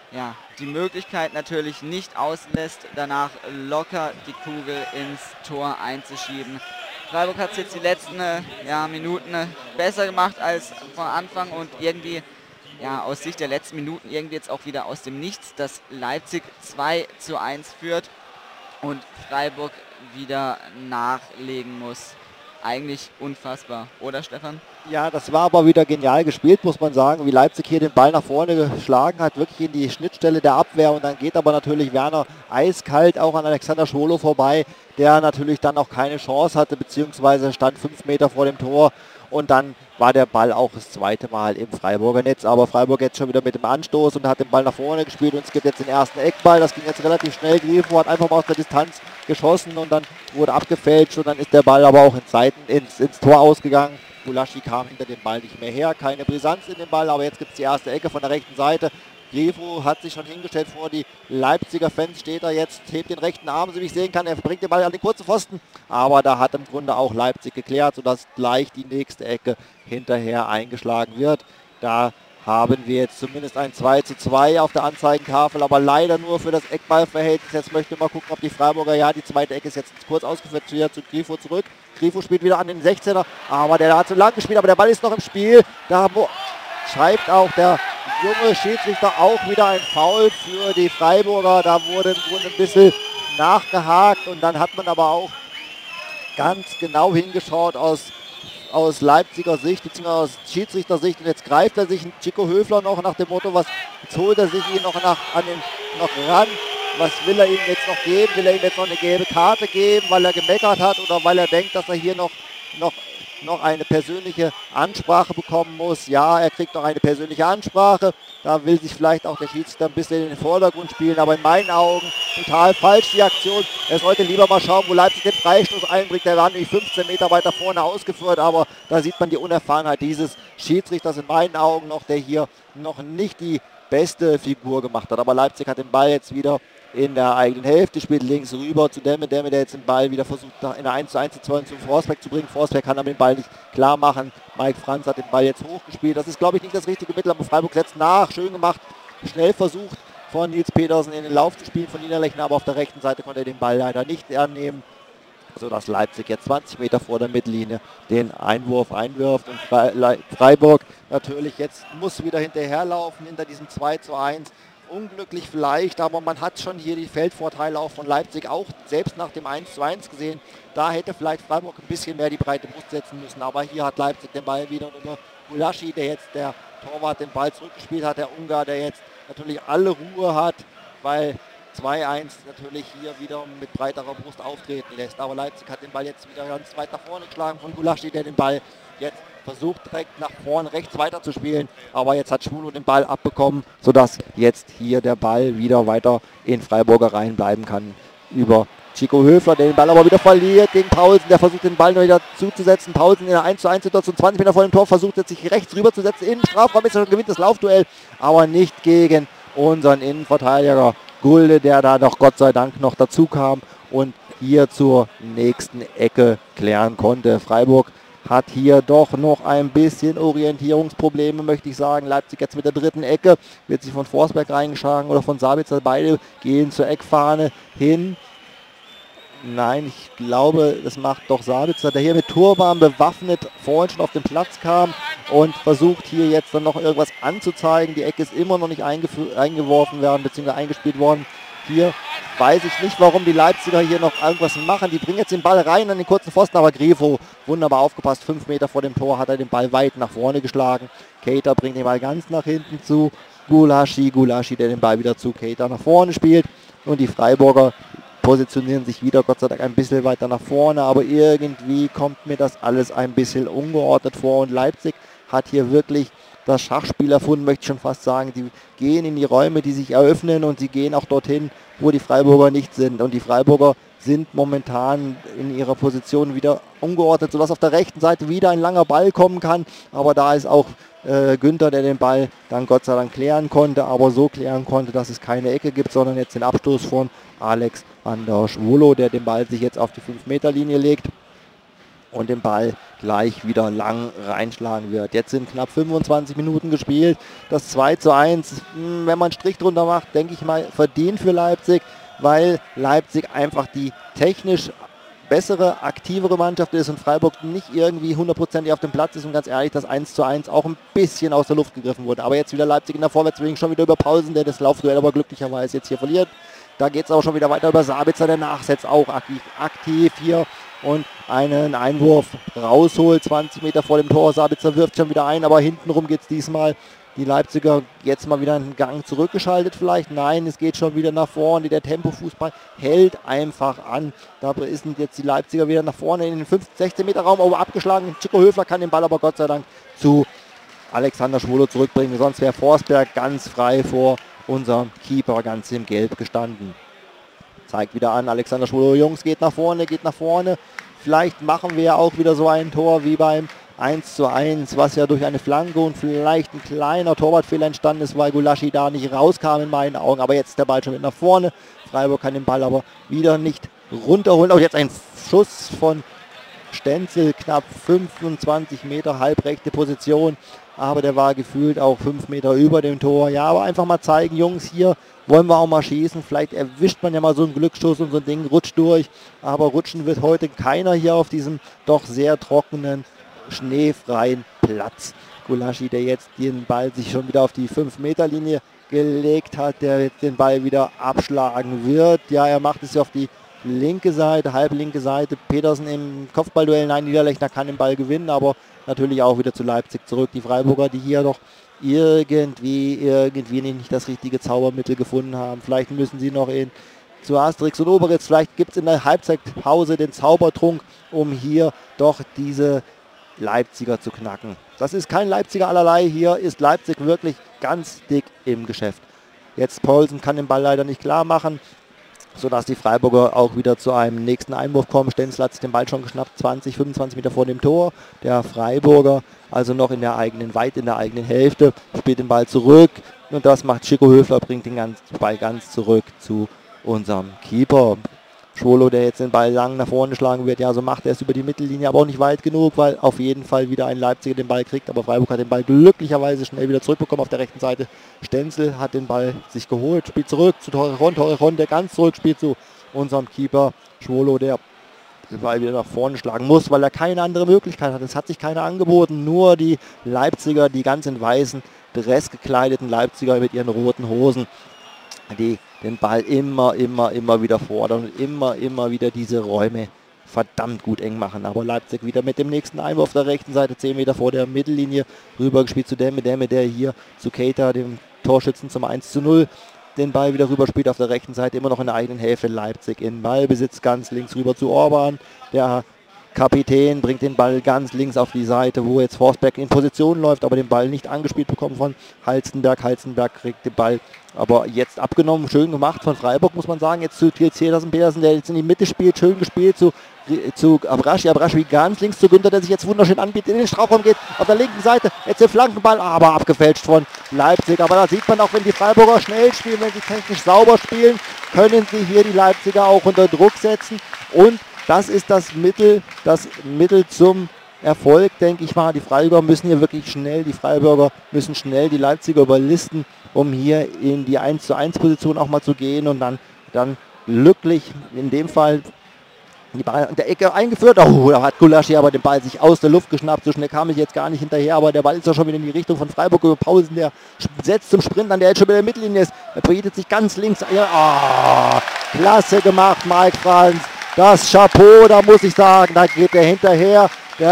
ja, die Möglichkeit natürlich nicht auslässt, danach locker die Kugel ins Tor einzuschieben. Freiburg hat es jetzt die letzten Minuten besser gemacht als von Anfang und irgendwie, ja, aus Sicht der letzten Minuten irgendwie jetzt auch wieder aus dem Nichts, dass Leipzig 2:1 führt und Freiburg wieder nachlegen muss. Eigentlich unfassbar, oder Stefan? Ja, das war aber wieder genial gespielt, muss man sagen, wie Leipzig hier den Ball nach vorne geschlagen hat, wirklich in die Schnittstelle der Abwehr und dann geht aber natürlich Werner eiskalt auch an Alexander Schwolo vorbei, der natürlich dann auch keine Chance hatte, beziehungsweise stand 5 Meter vor dem Tor und dann war der Ball auch das zweite Mal im Freiburger Netz, aber Freiburg jetzt schon wieder mit dem Anstoß und hat den Ball nach vorne gespielt und es gibt jetzt den ersten Eckball, das ging jetzt relativ schnell, Grifo hat einfach mal aus der Distanz geschossen und dann wurde abgefälscht und dann ist der Ball aber auch ins Tor ausgegangen. Gulaschi kam hinter dem Ball nicht mehr her, keine Brisanz in dem Ball, aber jetzt gibt es die erste Ecke von der rechten Seite. Grifo hat sich schon hingestellt vor die Leipziger Fans, steht er jetzt, hebt den rechten Arm, so wie ich sehen kann, er bringt den Ball an den kurzen Pfosten, aber da hat im Grunde auch Leipzig geklärt, sodass gleich die nächste Ecke hinterher eingeschlagen wird. Da haben wir jetzt zumindest ein 2:2 auf der Anzeigentafel, aber leider nur für das Eckballverhältnis. Jetzt möchte ich mal gucken, ob die Freiburger, ja, die zweite Ecke ist jetzt kurz ausgeführt, wieder zu Grifo zurück. Grifo spielt wieder an den 16er, aber der hat zu lang gespielt, aber der Ball ist noch im Spiel. Da schreibt auch der junge Schiedsrichter auch wieder ein Foul für die Freiburger. Da wurde im Grunde ein bisschen nachgehakt und dann hat man aber auch ganz genau hingeschaut aus Leipziger Sicht, beziehungsweise aus Schiedsrichtersicht. Und jetzt greift er sich Chico Höfler noch nach dem Motto, jetzt holt er sich ihn noch ran. Was will er ihm jetzt noch geben? Will er ihm jetzt noch eine gelbe Karte geben, weil er gemeckert hat oder weil er denkt, dass er hier noch eine persönliche Ansprache bekommen muss? Ja, er kriegt noch eine persönliche Ansprache. Da will sich vielleicht auch der Schiedsrichter ein bisschen in den Vordergrund spielen, aber in meinen Augen total falsch die Aktion. Er sollte lieber mal schauen, wo Leipzig den Freistoß einbringt. Der war nämlich 15 Meter weiter vorne ausgeführt, aber da sieht man die Unerfahrenheit dieses Schiedsrichters in meinen Augen noch, der hier noch nicht die beste Figur gemacht hat. Aber Leipzig hat den Ball jetzt wieder in der eigenen Hälfte, spielt links rüber zu Demme, der jetzt den Ball wieder versucht, in der 1:1 zu Forsberg zu bringen. Forsberg kann aber den Ball nicht klar machen. Mike Franz hat den Ball jetzt hochgespielt. Das ist, glaube ich, nicht das richtige Mittel, aber Freiburg setzt nach. Schön gemacht, schnell versucht von Nils Petersen in den Lauf zu spielen von Niederlechner, aber auf der rechten Seite konnte er den Ball leider nicht annehmen, sodass Leipzig jetzt 20 Meter vor der Mittellinie den Einwurf einwirft und Freiburg natürlich jetzt muss wieder hinterherlaufen hinter diesem 2:1. Unglücklich vielleicht, aber man hat schon hier die Feldvorteile auch von Leipzig auch selbst nach dem 1:1 gesehen. Da hätte vielleicht Freiburg ein bisschen mehr die breite Brust setzen müssen, aber hier hat Leipzig den Ball wieder über Gulaschi, der jetzt der Torwart den Ball zurückgespielt hat, der Ungar, der jetzt natürlich alle Ruhe hat, weil 2:1 natürlich hier wieder mit breiterer Brust auftreten lässt. Aber Leipzig hat den Ball jetzt wieder ganz weit nach vorne geschlagen von Gulaschi, der den Ball jetzt versucht direkt nach vorne rechts weiter zu spielen, aber jetzt hat Schwulo den Ball abbekommen, sodass jetzt hier der Ball wieder weiter in Freiburger Reihen bleiben kann über Chico Höfler, der den Ball aber wieder verliert gegen Paulsen, der versucht den Ball noch wieder zuzusetzen. Paulsen in der 1:1 Situation, 20 Meter vor dem Tor, versucht jetzt sich rechts rüber zu setzen, in den Strafraum, ist er schon, gewinnt das Laufduell, aber nicht gegen unseren Innenverteidiger Gulde, der da doch Gott sei Dank noch dazu kam und hier zur nächsten Ecke klären konnte. Freiburg hat hier doch noch ein bisschen Orientierungsprobleme, möchte ich sagen. Leipzig jetzt mit der dritten Ecke, wird sich von Forsberg reingeschlagen oder von Sabitzer. Beide gehen zur Eckfahne hin. Nein, ich glaube, das macht doch Sabitzer, der hier mit Turban bewaffnet vorhin schon auf den Platz kam und versucht hier jetzt dann noch irgendwas anzuzeigen. Die Ecke ist immer noch nicht eingeworfen werden, beziehungsweise eingespielt worden. Hier weiß ich nicht, warum die Leipziger hier noch irgendwas machen. Die bringen jetzt den Ball rein an den kurzen Pfosten, aber Grifo, wunderbar aufgepasst, 5 Meter vor dem Tor hat er den Ball weit nach vorne geschlagen. Keita bringt den Ball ganz nach hinten zu Gulaschi, der den Ball wieder zu Keita nach vorne spielt. Und die Freiburger positionieren sich wieder, Gott sei Dank, ein bisschen weiter nach vorne, aber irgendwie kommt mir das alles ein bisschen ungeordnet vor und Leipzig hat hier wirklich das Schachspiel erfunden, möchte ich schon fast sagen. Die gehen in die Räume, die sich eröffnen und sie gehen auch dorthin, wo die Freiburger nicht sind. Und die Freiburger sind momentan in ihrer Position wieder ungeordnet, sodass auf der rechten Seite wieder ein langer Ball kommen kann. Aber da ist auch Günther, der den Ball dann Gott sei Dank klären konnte, aber so klären konnte, dass es keine Ecke gibt, sondern jetzt den Abstoß von Alexander Schwulo, der den Ball sich jetzt auf die 5-Meter-Linie legt. und den Ball gleich wieder lang reinschlagen wird. Jetzt sind knapp 25 Minuten gespielt. Das 2:1, wenn man einen Strich drunter macht, denke ich mal, verdient für Leipzig, weil Leipzig einfach die technisch bessere, aktivere Mannschaft ist und Freiburg nicht irgendwie 100% auf dem Platz ist und ganz ehrlich, das 1:1 auch ein bisschen aus der Luft gegriffen wurde. Aber jetzt wieder Leipzig in der Vorwärtsbewegung schon wieder über Pausen, der das Laufduell aber glücklicherweise jetzt hier verliert. Da geht es auch schon wieder weiter über Sabitzer, der nachsetzt, auch aktiv hier und einen Einwurf rausholt, 20 Meter vor dem Tor. Sabitzer wirft schon wieder ein, aber hintenrum geht es diesmal. Die Leipziger jetzt mal wieder einen Gang zurückgeschaltet vielleicht. Nein, es geht schon wieder nach vorne. Der Tempofußball hält einfach an. Da sind jetzt die Leipziger wieder nach vorne in den 16 Meter Raum, aber abgeschlagen. Chico Höfler kann den Ball aber Gott sei Dank zu Alexander Schwolo zurückbringen. Sonst wäre Forsberg ganz frei vor unserem Keeper ganz im Gelb gestanden. Zeigt wieder an, Alexander Schwolo, Jungs, geht nach vorne. Vielleicht machen wir ja auch wieder so ein Tor wie beim 1:1, was ja durch eine Flanke und vielleicht ein kleiner Torwartfehler entstanden ist, weil Gulaschi da nicht rauskam in meinen Augen. Aber jetzt ist der Ball schon mit nach vorne. Freiburg kann den Ball aber wieder nicht runterholen. Auch jetzt ein Schuss von Stenzel, knapp 25 Meter, halbrechte Position. Aber der war gefühlt auch 5 Meter über dem Tor. Ja, aber einfach mal zeigen, Jungs, hier wollen wir auch mal schießen. Vielleicht erwischt man ja mal so einen Glücksschuss und so ein Ding rutscht durch. Aber rutschen wird heute keiner hier auf diesem doch sehr trockenen, schneefreien Platz. Gulaschi, der jetzt den Ball sich schon wieder auf die 5-Meter-Linie gelegt hat, der jetzt den Ball wieder abschlagen wird. Ja, er macht es ja auf die linke Seite, halblinke Seite. Petersen im Kopfballduell, nein, Niederlechner kann den Ball gewinnen, aber natürlich auch wieder zu Leipzig zurück. Die Freiburger, die hier doch irgendwie nicht das richtige Zaubermittel gefunden haben. Vielleicht müssen sie noch zu Asterix und Oberitz, vielleicht gibt es in der Halbzeitpause den Zaubertrunk, um hier doch diese Leipziger zu knacken. Das ist kein Leipziger allerlei, hier ist Leipzig wirklich ganz dick im Geschäft. Jetzt Poulsen kann den Ball leider nicht klar machen, sodass die Freiburger auch wieder zu einem nächsten Einwurf kommen. Stenzel hat sich den Ball schon geschnappt, 25 Meter vor dem Tor. Der Freiburger also noch weit in der eigenen Hälfte, spielt den Ball zurück und das macht Chico Höfler, bringt den Ball ganz zurück zu unserem Keeper. Schwolo, der jetzt den Ball lang nach vorne schlagen wird, ja, so macht er es über die Mittellinie, aber auch nicht weit genug, weil auf jeden Fall wieder ein Leipziger den Ball kriegt, aber Freiburg hat den Ball glücklicherweise schnell wieder zurückbekommen auf der rechten Seite. Stenzel hat den Ball sich geholt, spielt zurück zu Torrejon, der ganz zurück spielt zu unserem Keeper Schwolo, der den Ball wieder nach vorne schlagen muss, weil er keine andere Möglichkeit hat. Es hat sich keiner angeboten, nur die Leipziger, die ganz in weißen Dress gekleideten Leipziger mit ihren roten Hosen, die den Ball immer wieder fordern und immer wieder diese Räume verdammt gut eng machen. Aber Leipzig wieder mit dem nächsten Einwurf auf der rechten Seite, 10 Meter vor der Mittellinie, rübergespielt zu Demme, der hier zu Keita, dem Torschützen, zum 1:0, den Ball wieder rüberspielt auf der rechten Seite, immer noch in der eigenen Hälfte. Leipzig in Ballbesitz, ganz links rüber zu Orban, der Kapitän bringt den Ball ganz links auf die Seite, wo jetzt Forsberg in Position läuft, aber den Ball nicht angespielt bekommen von Halstenberg. Halstenberg kriegt den Ball aber jetzt abgenommen, schön gemacht von Freiburg, muss man sagen. Jetzt zu Petersen, der jetzt in die Mitte spielt, schön gespielt zu Abraschi ganz links zu Günther, der sich jetzt wunderschön anbietet, in den Strafraum geht, auf der linken Seite, jetzt der Flankenball, aber abgefälscht von Leipzig. Aber da sieht man auch, wenn die Freiburger schnell spielen, wenn sie technisch sauber spielen, können sie hier die Leipziger auch unter Druck setzen und das ist das Mittel zum Erfolg, denke ich mal. Die Freiburger müssen hier wirklich schnell, die Leipziger überlisten, um hier in die 1:1 Position auch mal zu gehen und dann glücklich in dem Fall die Ball in der Ecke eingeführt. Oh, da hat Gulaschi aber den Ball sich aus der Luft geschnappt. So schnell kam ich jetzt gar nicht hinterher, aber der Ball ist ja schon wieder in die Richtung von Freiburg über Pausen. Der setzt zum Sprint an, der jetzt schon wieder in der Mittellinie ist. Er bietet sich ganz links. Ja, klasse gemacht, Mike Franz. Das Chapeau, da muss ich sagen, da geht er hinterher.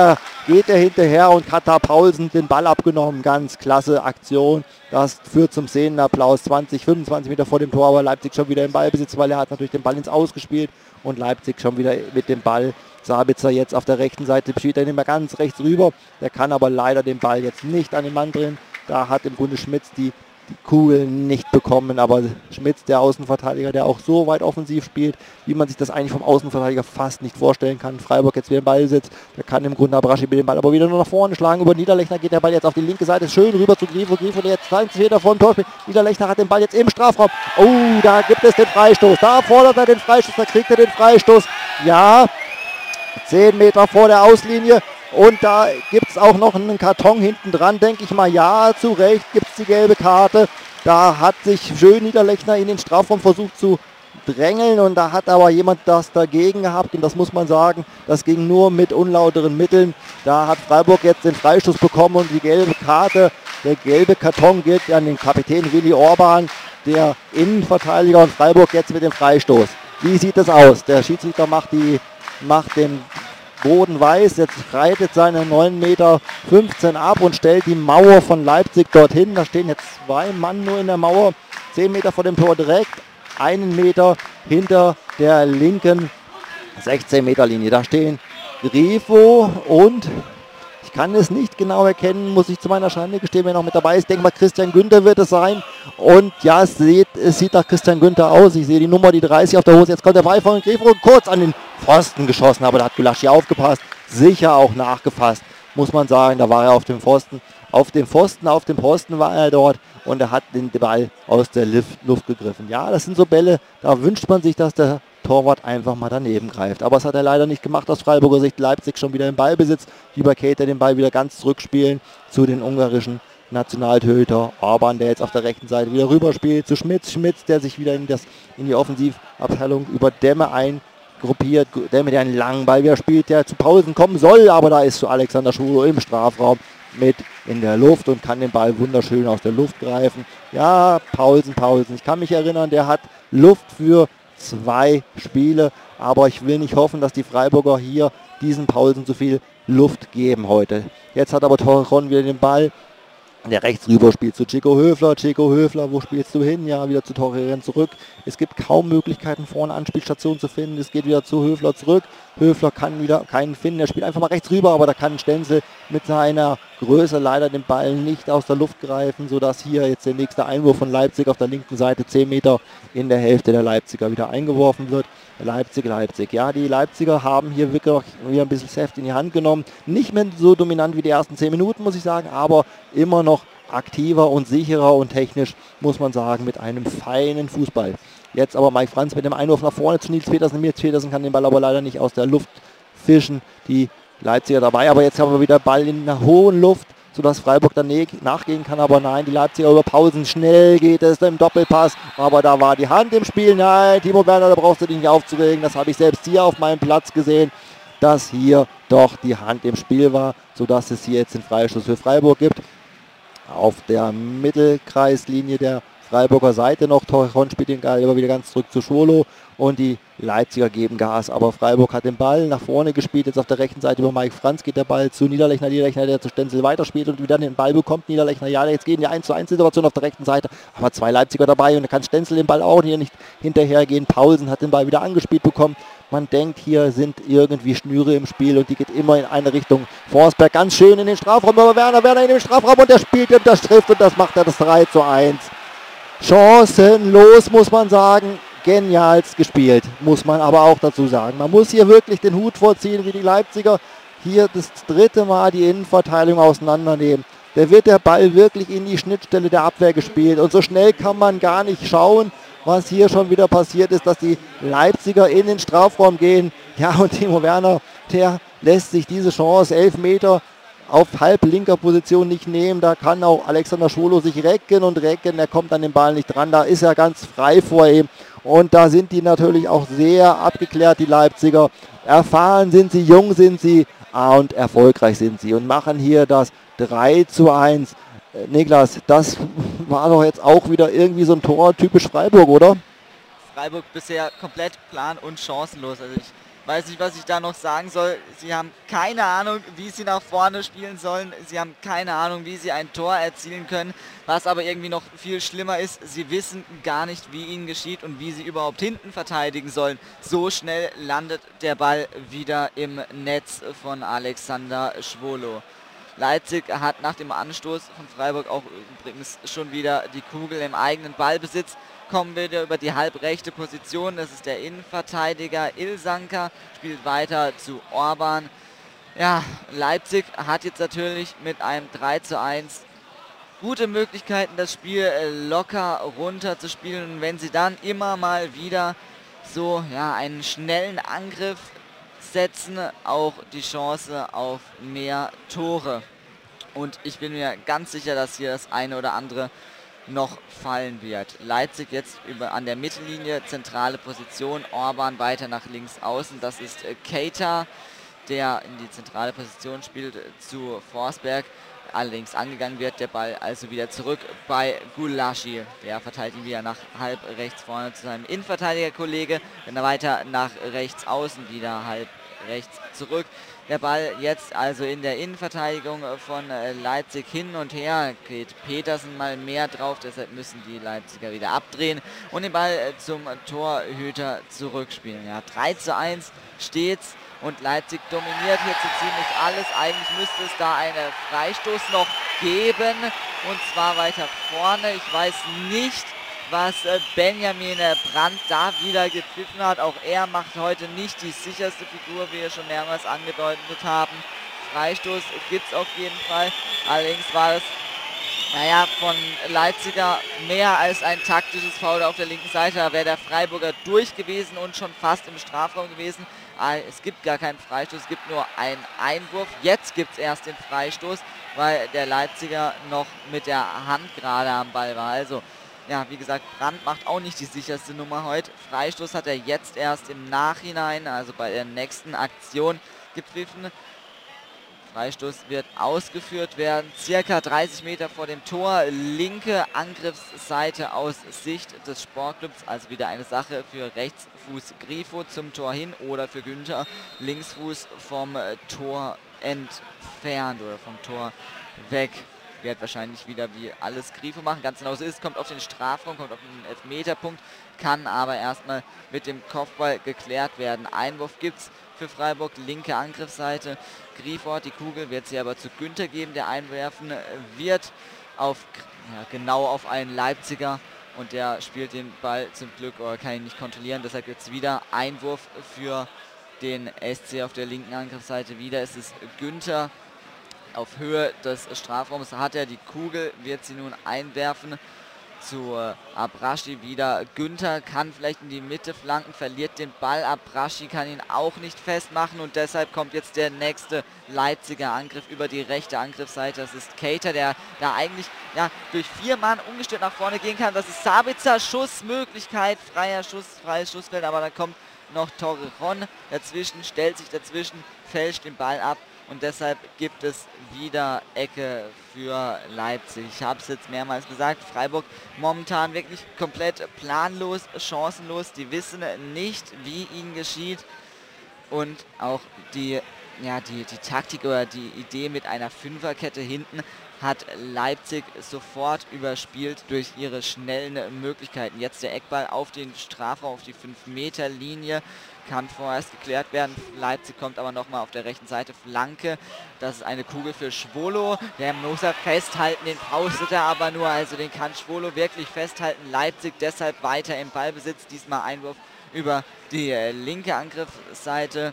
Und hat da Paulsen den Ball abgenommen. Ganz klasse Aktion. Das führt zum Szenenapplaus. 25 Meter vor dem Tor, aber Leipzig schon wieder im Ballbesitz, weil er hat natürlich den Ball ins Aus gespielt und Leipzig schon wieder mit dem Ball. Sabitzer jetzt auf der rechten Seite, spielt er nicht mehr ganz rechts rüber. Der kann aber leider den Ball jetzt nicht an den Mann drehen. Da hat im Grunde Schmitz die Kugel nicht bekommen, aber Schmitz, der Außenverteidiger, der auch so weit offensiv spielt, wie man sich das eigentlich vom Außenverteidiger fast nicht vorstellen kann. Freiburg jetzt wieder im Ballbesitz, der kann im Grunde Abraschi mit dem Ball aber wieder nur nach vorne schlagen. Über Niederlechner geht der Ball jetzt auf die linke Seite, schön rüber zu Grifo, der jetzt 20 Meter vor dem Tor spielt. Niederlechner hat den Ball jetzt im Strafraum. Oh, da gibt es den Freistoß, da fordert er den Freistoß, da kriegt er den Freistoß. Ja, 10 Meter vor der Auslinie. Und da gibt es auch noch einen Karton hinten dran, denke ich mal. Ja, zu Recht gibt es die gelbe Karte. Da hat sich schön Niederlechner in den Strafraum versucht zu drängeln und da hat aber jemand das dagegen gehabt und das muss man sagen, das ging nur mit unlauteren Mitteln. Da hat Freiburg jetzt den Freistoß bekommen und die gelbe Karte, der gelbe Karton gilt an den Kapitän Willi Orban, der Innenverteidiger, und Freiburg jetzt mit dem Freistoß. Wie sieht das aus? Der Schiedsrichter macht den Boden weiß, jetzt reitet seine 9,15 Meter ab und stellt die Mauer von Leipzig dorthin. Da stehen jetzt 2 Mann nur in der Mauer, 10 Meter vor dem Tor direkt, 1 Meter hinter der linken 16 Meter Linie. Da stehen Grifo und ich kann es nicht genau erkennen, muss ich zu meiner Schande gestehen, wer noch mit dabei ist. Ich denke mal, Christian Günther wird es sein. Und ja, es sieht nach Christian Günther aus. Ich sehe die Nummer, die 30 auf der Hose. Jetzt kommt der Ball von Grifo kurz an den Pfosten geschossen, aber da hat Gulaschi aufgepasst. Sicher auch nachgefasst, muss man sagen. Da war er auf dem Pfosten. Auf dem Posten war er dort und er hat den Ball aus der Luft gegriffen. Ja, das sind so Bälle, da wünscht man sich, dass der Torwart einfach mal daneben greift. Aber das hat er leider nicht gemacht aus Freiburger Sicht. Leipzig schon wieder im Ballbesitz. Lieber Keita den Ball wieder ganz zurückspielen zu den ungarischen Nationaltöter. Orban, der jetzt auf der rechten Seite wieder rüberspielt zu Schmitz. Schmitz, der sich wieder in die Offensivabteilung über Demme eingruppiert. Demme, der einen langen Ball wieder spielt, der zu Pausen kommen soll. Aber da ist zu Alexander Schwolo im Strafraum mit in der Luft und kann den Ball wunderschön aus der Luft greifen. Ja, Paulsen. Ich kann mich erinnern, der hat Luft für 2 Spiele, aber ich will nicht hoffen, dass die Freiburger hier diesen Paulsen zu viel Luft geben heute. Jetzt hat aber Torrejon wieder den Ball, der rechts rüber spielt zu Chico Höfler. Chico Höfler, wo spielst du hin? Ja, wieder zu Torrejon zurück. Es gibt kaum Möglichkeiten, vorne Anspielstationen zu finden. Es geht wieder zu Höfler zurück. Höfler kann wieder keinen finden. Er spielt einfach mal rechts rüber, aber da kann Stenzel mit seiner Größe leider den Ball nicht aus der Luft greifen, sodass hier jetzt der nächste Einwurf von Leipzig auf der linken Seite 10 Meter in der Hälfte der Leipziger wieder eingeworfen wird. Leipzig. Ja, die Leipziger haben hier wirklich wieder ein bisschen Heft in die Hand genommen. Nicht mehr so dominant wie die ersten 10 Minuten, muss ich sagen, aber immer noch aktiver und sicherer und technisch, muss man sagen, mit einem feinen Fußball. Jetzt aber Mike Franz mit dem Einwurf nach vorne zu Nils Petersen. Nils Petersen kann den Ball aber leider nicht aus der Luft fischen. Die Leipziger dabei, aber jetzt haben wir wieder Ball in der hohen Luft, sodass Freiburg dann nachgehen kann, aber nein, die Leipziger über Pausen, schnell geht es im Doppelpass, aber da war die Hand im Spiel. Nein, Timo Werner, da brauchst du dich nicht aufzuregen, das habe ich selbst hier auf meinem Platz gesehen, dass hier doch die Hand im Spiel war, sodass es hier jetzt den Freistoß für Freiburg gibt. Auf der Mittelkreislinie der Freiburger Seite noch, Torrejon spielt den Ball aber wieder ganz zurück zu Schwolo und die Leipziger geben Gas, aber Freiburg hat den Ball nach vorne gespielt, jetzt auf der rechten Seite über Mike Franz geht der Ball zu Niederlechner, der zu Stenzel weiterspielt und wieder den Ball bekommt, Niederlechner, ja, jetzt gehen die 1:1 Situation auf der rechten Seite, aber 2 Leipziger dabei und da kann Stenzel den Ball auch hier nicht hinterhergehen, Paulsen hat den Ball wieder angespielt bekommen, man denkt, hier sind irgendwie Schnüre im Spiel und die geht immer in eine Richtung. Forsberg ganz schön in den Strafraum, aber Werner in den Strafraum und der spielt und das trifft und das macht er das 3:1. Chancenlos, muss man sagen. Genialst gespielt, muss man aber auch dazu sagen. Man muss hier wirklich den Hut vorziehen, wie die Leipziger hier das 3. Mal die Innenverteidigung auseinandernehmen. Da wird der Ball wirklich in die Schnittstelle der Abwehr gespielt und so schnell kann man gar nicht schauen, was hier schon wieder passiert ist, dass die Leipziger in den Strafraum gehen. Ja, und Timo Werner, der lässt sich diese Chance, 11 Meter auf halb linker Position nicht nehmen. Da kann auch Alexander Schwolo sich recken, er kommt an den Ball nicht dran. Da ist er ganz frei vor ihm. Und da sind die natürlich auch sehr abgeklärt, die Leipziger. Erfahren sind sie, jung sind sie und erfolgreich sind sie und machen hier das 3:1. Niklas, das war doch jetzt auch wieder irgendwie so ein Tor, typisch Freiburg, oder? Freiburg bisher komplett plan- und chancenlos. Also ich weiß nicht, was ich da noch sagen soll. Sie haben keine Ahnung, wie sie nach vorne spielen sollen. Sie haben keine Ahnung, wie sie ein Tor erzielen können. Was aber irgendwie noch viel schlimmer ist, sie wissen gar nicht, wie ihnen geschieht und wie sie überhaupt hinten verteidigen sollen. So schnell landet der Ball wieder im Netz von Alexander Schwolo. Leipzig hat nach dem Anstoß von Freiburg auch übrigens schon wieder die Kugel im eigenen Ballbesitz. Kommen wir wieder über die halbrechte Position. Das ist der Innenverteidiger Ilsanker, spielt weiter zu Orban. Ja, Leipzig hat jetzt natürlich mit einem 3:1 gute Möglichkeiten, das Spiel locker runterzuspielen. Und wenn sie dann immer mal wieder so einen schnellen Angriff setzen auch die Chance auf mehr Tore. Und ich bin mir ganz sicher, dass hier das eine oder andere noch fallen wird. Leipzig jetzt an der Mittellinie, zentrale Position, Orban weiter nach links außen. Das ist Keita, der in die zentrale Position spielt, zu Forsberg. Allerdings angegangen wird der Ball also wieder zurück bei Gulaschi. Der verteilt ihn wieder nach halb rechts vorne zu seinem Innenverteidigerkollege. Dann weiter nach rechts außen, wieder halb rechts zurück. Der Ball jetzt also in der Innenverteidigung von Leipzig hin und her. Geht Petersen mal mehr drauf, deshalb müssen die Leipziger wieder abdrehen und den Ball zum Torhüter zurückspielen. Ja, 3:1 steht's. Und Leipzig dominiert hier so ziemlich alles. Eigentlich müsste es da einen Freistoß noch geben. Und zwar weiter vorne. Ich weiß nicht, was Benjamin Brandt da wieder gepfiffen hat. Auch er macht heute nicht die sicherste Figur, wie wir schon mehrmals angedeutet haben. Freistoß gibt es auf jeden Fall. Allerdings war es von Leipziger mehr als ein taktisches Foul auf der linken Seite. Da wäre der Freiburger durch gewesen und schon fast im Strafraum gewesen. Es gibt gar keinen Freistoß, es gibt nur einen Einwurf. Jetzt gibt es erst den Freistoß, weil der Leipziger noch mit der Hand gerade am Ball war. Also, ja, wie gesagt, Brandt macht auch nicht die sicherste Nummer heute. Freistoß hat er jetzt erst im Nachhinein, also bei der nächsten Aktion gepfiffen. Freistoß wird ausgeführt werden, circa 30 Meter vor dem Tor, linke Angriffsseite aus Sicht des Sportclubs, also wieder eine Sache für Rechtsfuß Grifo zum Tor hin oder für Günther, Linksfuß vom Tor entfernt oder vom Tor weg. Wird wahrscheinlich wieder wie alles Grifo machen, ganz genau so ist, kommt auf den Strafraum, kommt auf den Elfmeterpunkt, kann aber erstmal mit dem Kopfball geklärt werden. Einwurf gibt es für Freiburg, linke Angriffsseite. Grifo hat die Kugel, wird sie aber zu Günther geben, der einwerfen wird genau auf einen Leipziger und der spielt den Ball zum Glück, oder kann ihn nicht kontrollieren, deshalb jetzt wieder Einwurf für den SC auf der linken Angriffsseite. Wieder ist es Günther. Auf Höhe des Strafraums hat er die Kugel, wird sie nun einwerfen zu Abraschi. Wieder Günther kann vielleicht in die Mitte flanken, verliert den Ball. Abraschi kann ihn auch nicht festmachen und deshalb kommt jetzt der nächste Leipziger Angriff über die rechte Angriffsseite. Das ist Keita, der da eigentlich durch 4 Mann ungestört nach vorne gehen kann. Das ist Sabitzer, Schussmöglichkeit, freies Schussfeld, aber dann kommt noch Torrejon dazwischen, stellt sich dazwischen, fälscht den Ball ab. Und deshalb gibt es wieder Ecke für Leipzig. Ich habe es jetzt mehrmals gesagt, Freiburg momentan wirklich komplett planlos, chancenlos. Die wissen nicht, wie ihnen geschieht. Und auch die Taktik oder die Idee mit einer Fünferkette hinten hat Leipzig sofort überspielt durch ihre schnellen Möglichkeiten. Jetzt der Eckball auf den Strafraum, auf die 5-Meter-Linie. Kann vorerst geklärt werden. Leipzig kommt aber nochmal auf der rechten Seite. Flanke. Das ist eine Kugel für Schwolo. Der muss er festhalten. Den faustet er aber nur. Also den kann Schwolo wirklich festhalten. Leipzig deshalb weiter im Ballbesitz. Diesmal Einwurf über die linke Angriffsseite.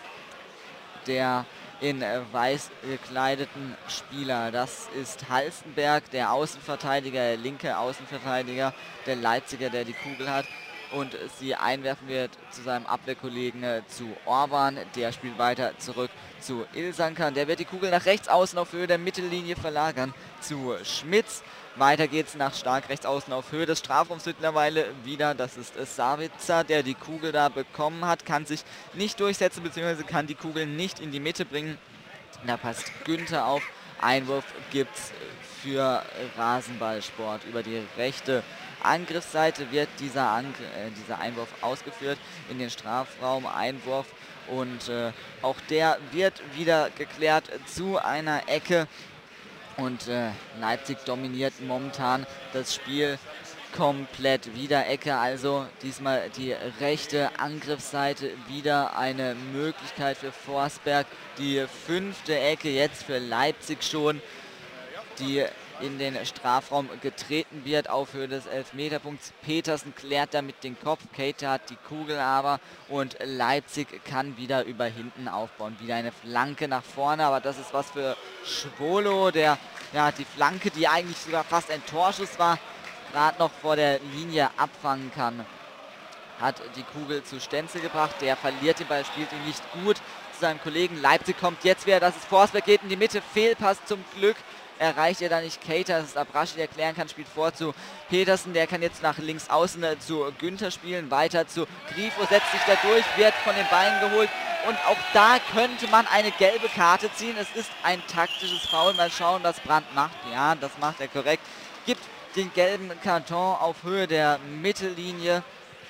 Der in weiß gekleideten Spieler. Das ist Halstenberg, der Außenverteidiger, der linke Außenverteidiger, der Leipziger, der die Kugel hat und sie einwerfen wird zu seinem Abwehrkollegen zu Orban. Der spielt weiter zurück zu Ilsanker. Der wird die Kugel nach rechts außen auf Höhe der Mittellinie verlagern zu Schmitz. Weiter geht's nach stark rechts außen auf Höhe des Strafraums mittlerweile wieder. Das ist Sabitzer, der die Kugel da bekommen hat, kann sich nicht durchsetzen bzw. kann die Kugel nicht in die Mitte bringen. Da passt Günther auf. Einwurf gibt's für Rasenballsport. Über die rechte Angriffsseite wird dieser Einwurf ausgeführt in den Strafraum. Einwurf und auch der wird wieder geklärt zu einer Ecke. Und Leipzig dominiert momentan das Spiel komplett. Wieder Ecke, also diesmal die rechte Angriffsseite. Wieder eine Möglichkeit für Forsberg. Die 5. Ecke jetzt für Leipzig schon, die in den Strafraum getreten wird auf Höhe des Elfmeterpunkts. Petersen klärt damit den Kopf, Keita hat die Kugel aber und Leipzig kann wieder über hinten aufbauen. Wieder eine Flanke nach vorne, aber das ist was für Schwolo, der die Flanke, die eigentlich sogar fast ein Torschuss war, gerade noch vor der Linie abfangen kann. hat die Kugel zu Stenzel gebracht. Der verliert den Ball, spielt ihn nicht gut zu seinem Kollegen. Leipzig kommt jetzt wieder, dass es Forsberg geht in die Mitte. Fehlpass zum Glück. Erreicht er da nicht Keita, das ist Abraschi, der klären kann, spielt vor zu Petersen, der kann jetzt nach links außen zu Günther spielen, weiter zu Grifo, setzt sich da durch, wird von den Beinen geholt und auch da könnte man eine gelbe Karte ziehen. Es ist ein taktisches Foul, mal schauen, was Brandt macht. Ja, das macht er korrekt. Gibt den gelben Karton auf Höhe der Mittellinie.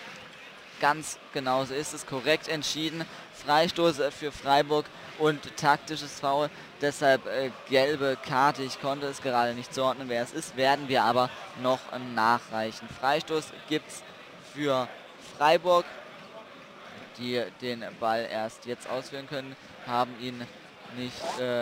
Ganz genau so ist es, korrekt entschieden. Freistoß für Freiburg und taktisches Foul, deshalb gelbe Karte. Ich konnte es gerade nicht zuordnen, wer es ist, werden wir aber noch nachreichen. Freistoß gibt es für Freiburg, die den Ball erst jetzt ausführen können, haben ihn nicht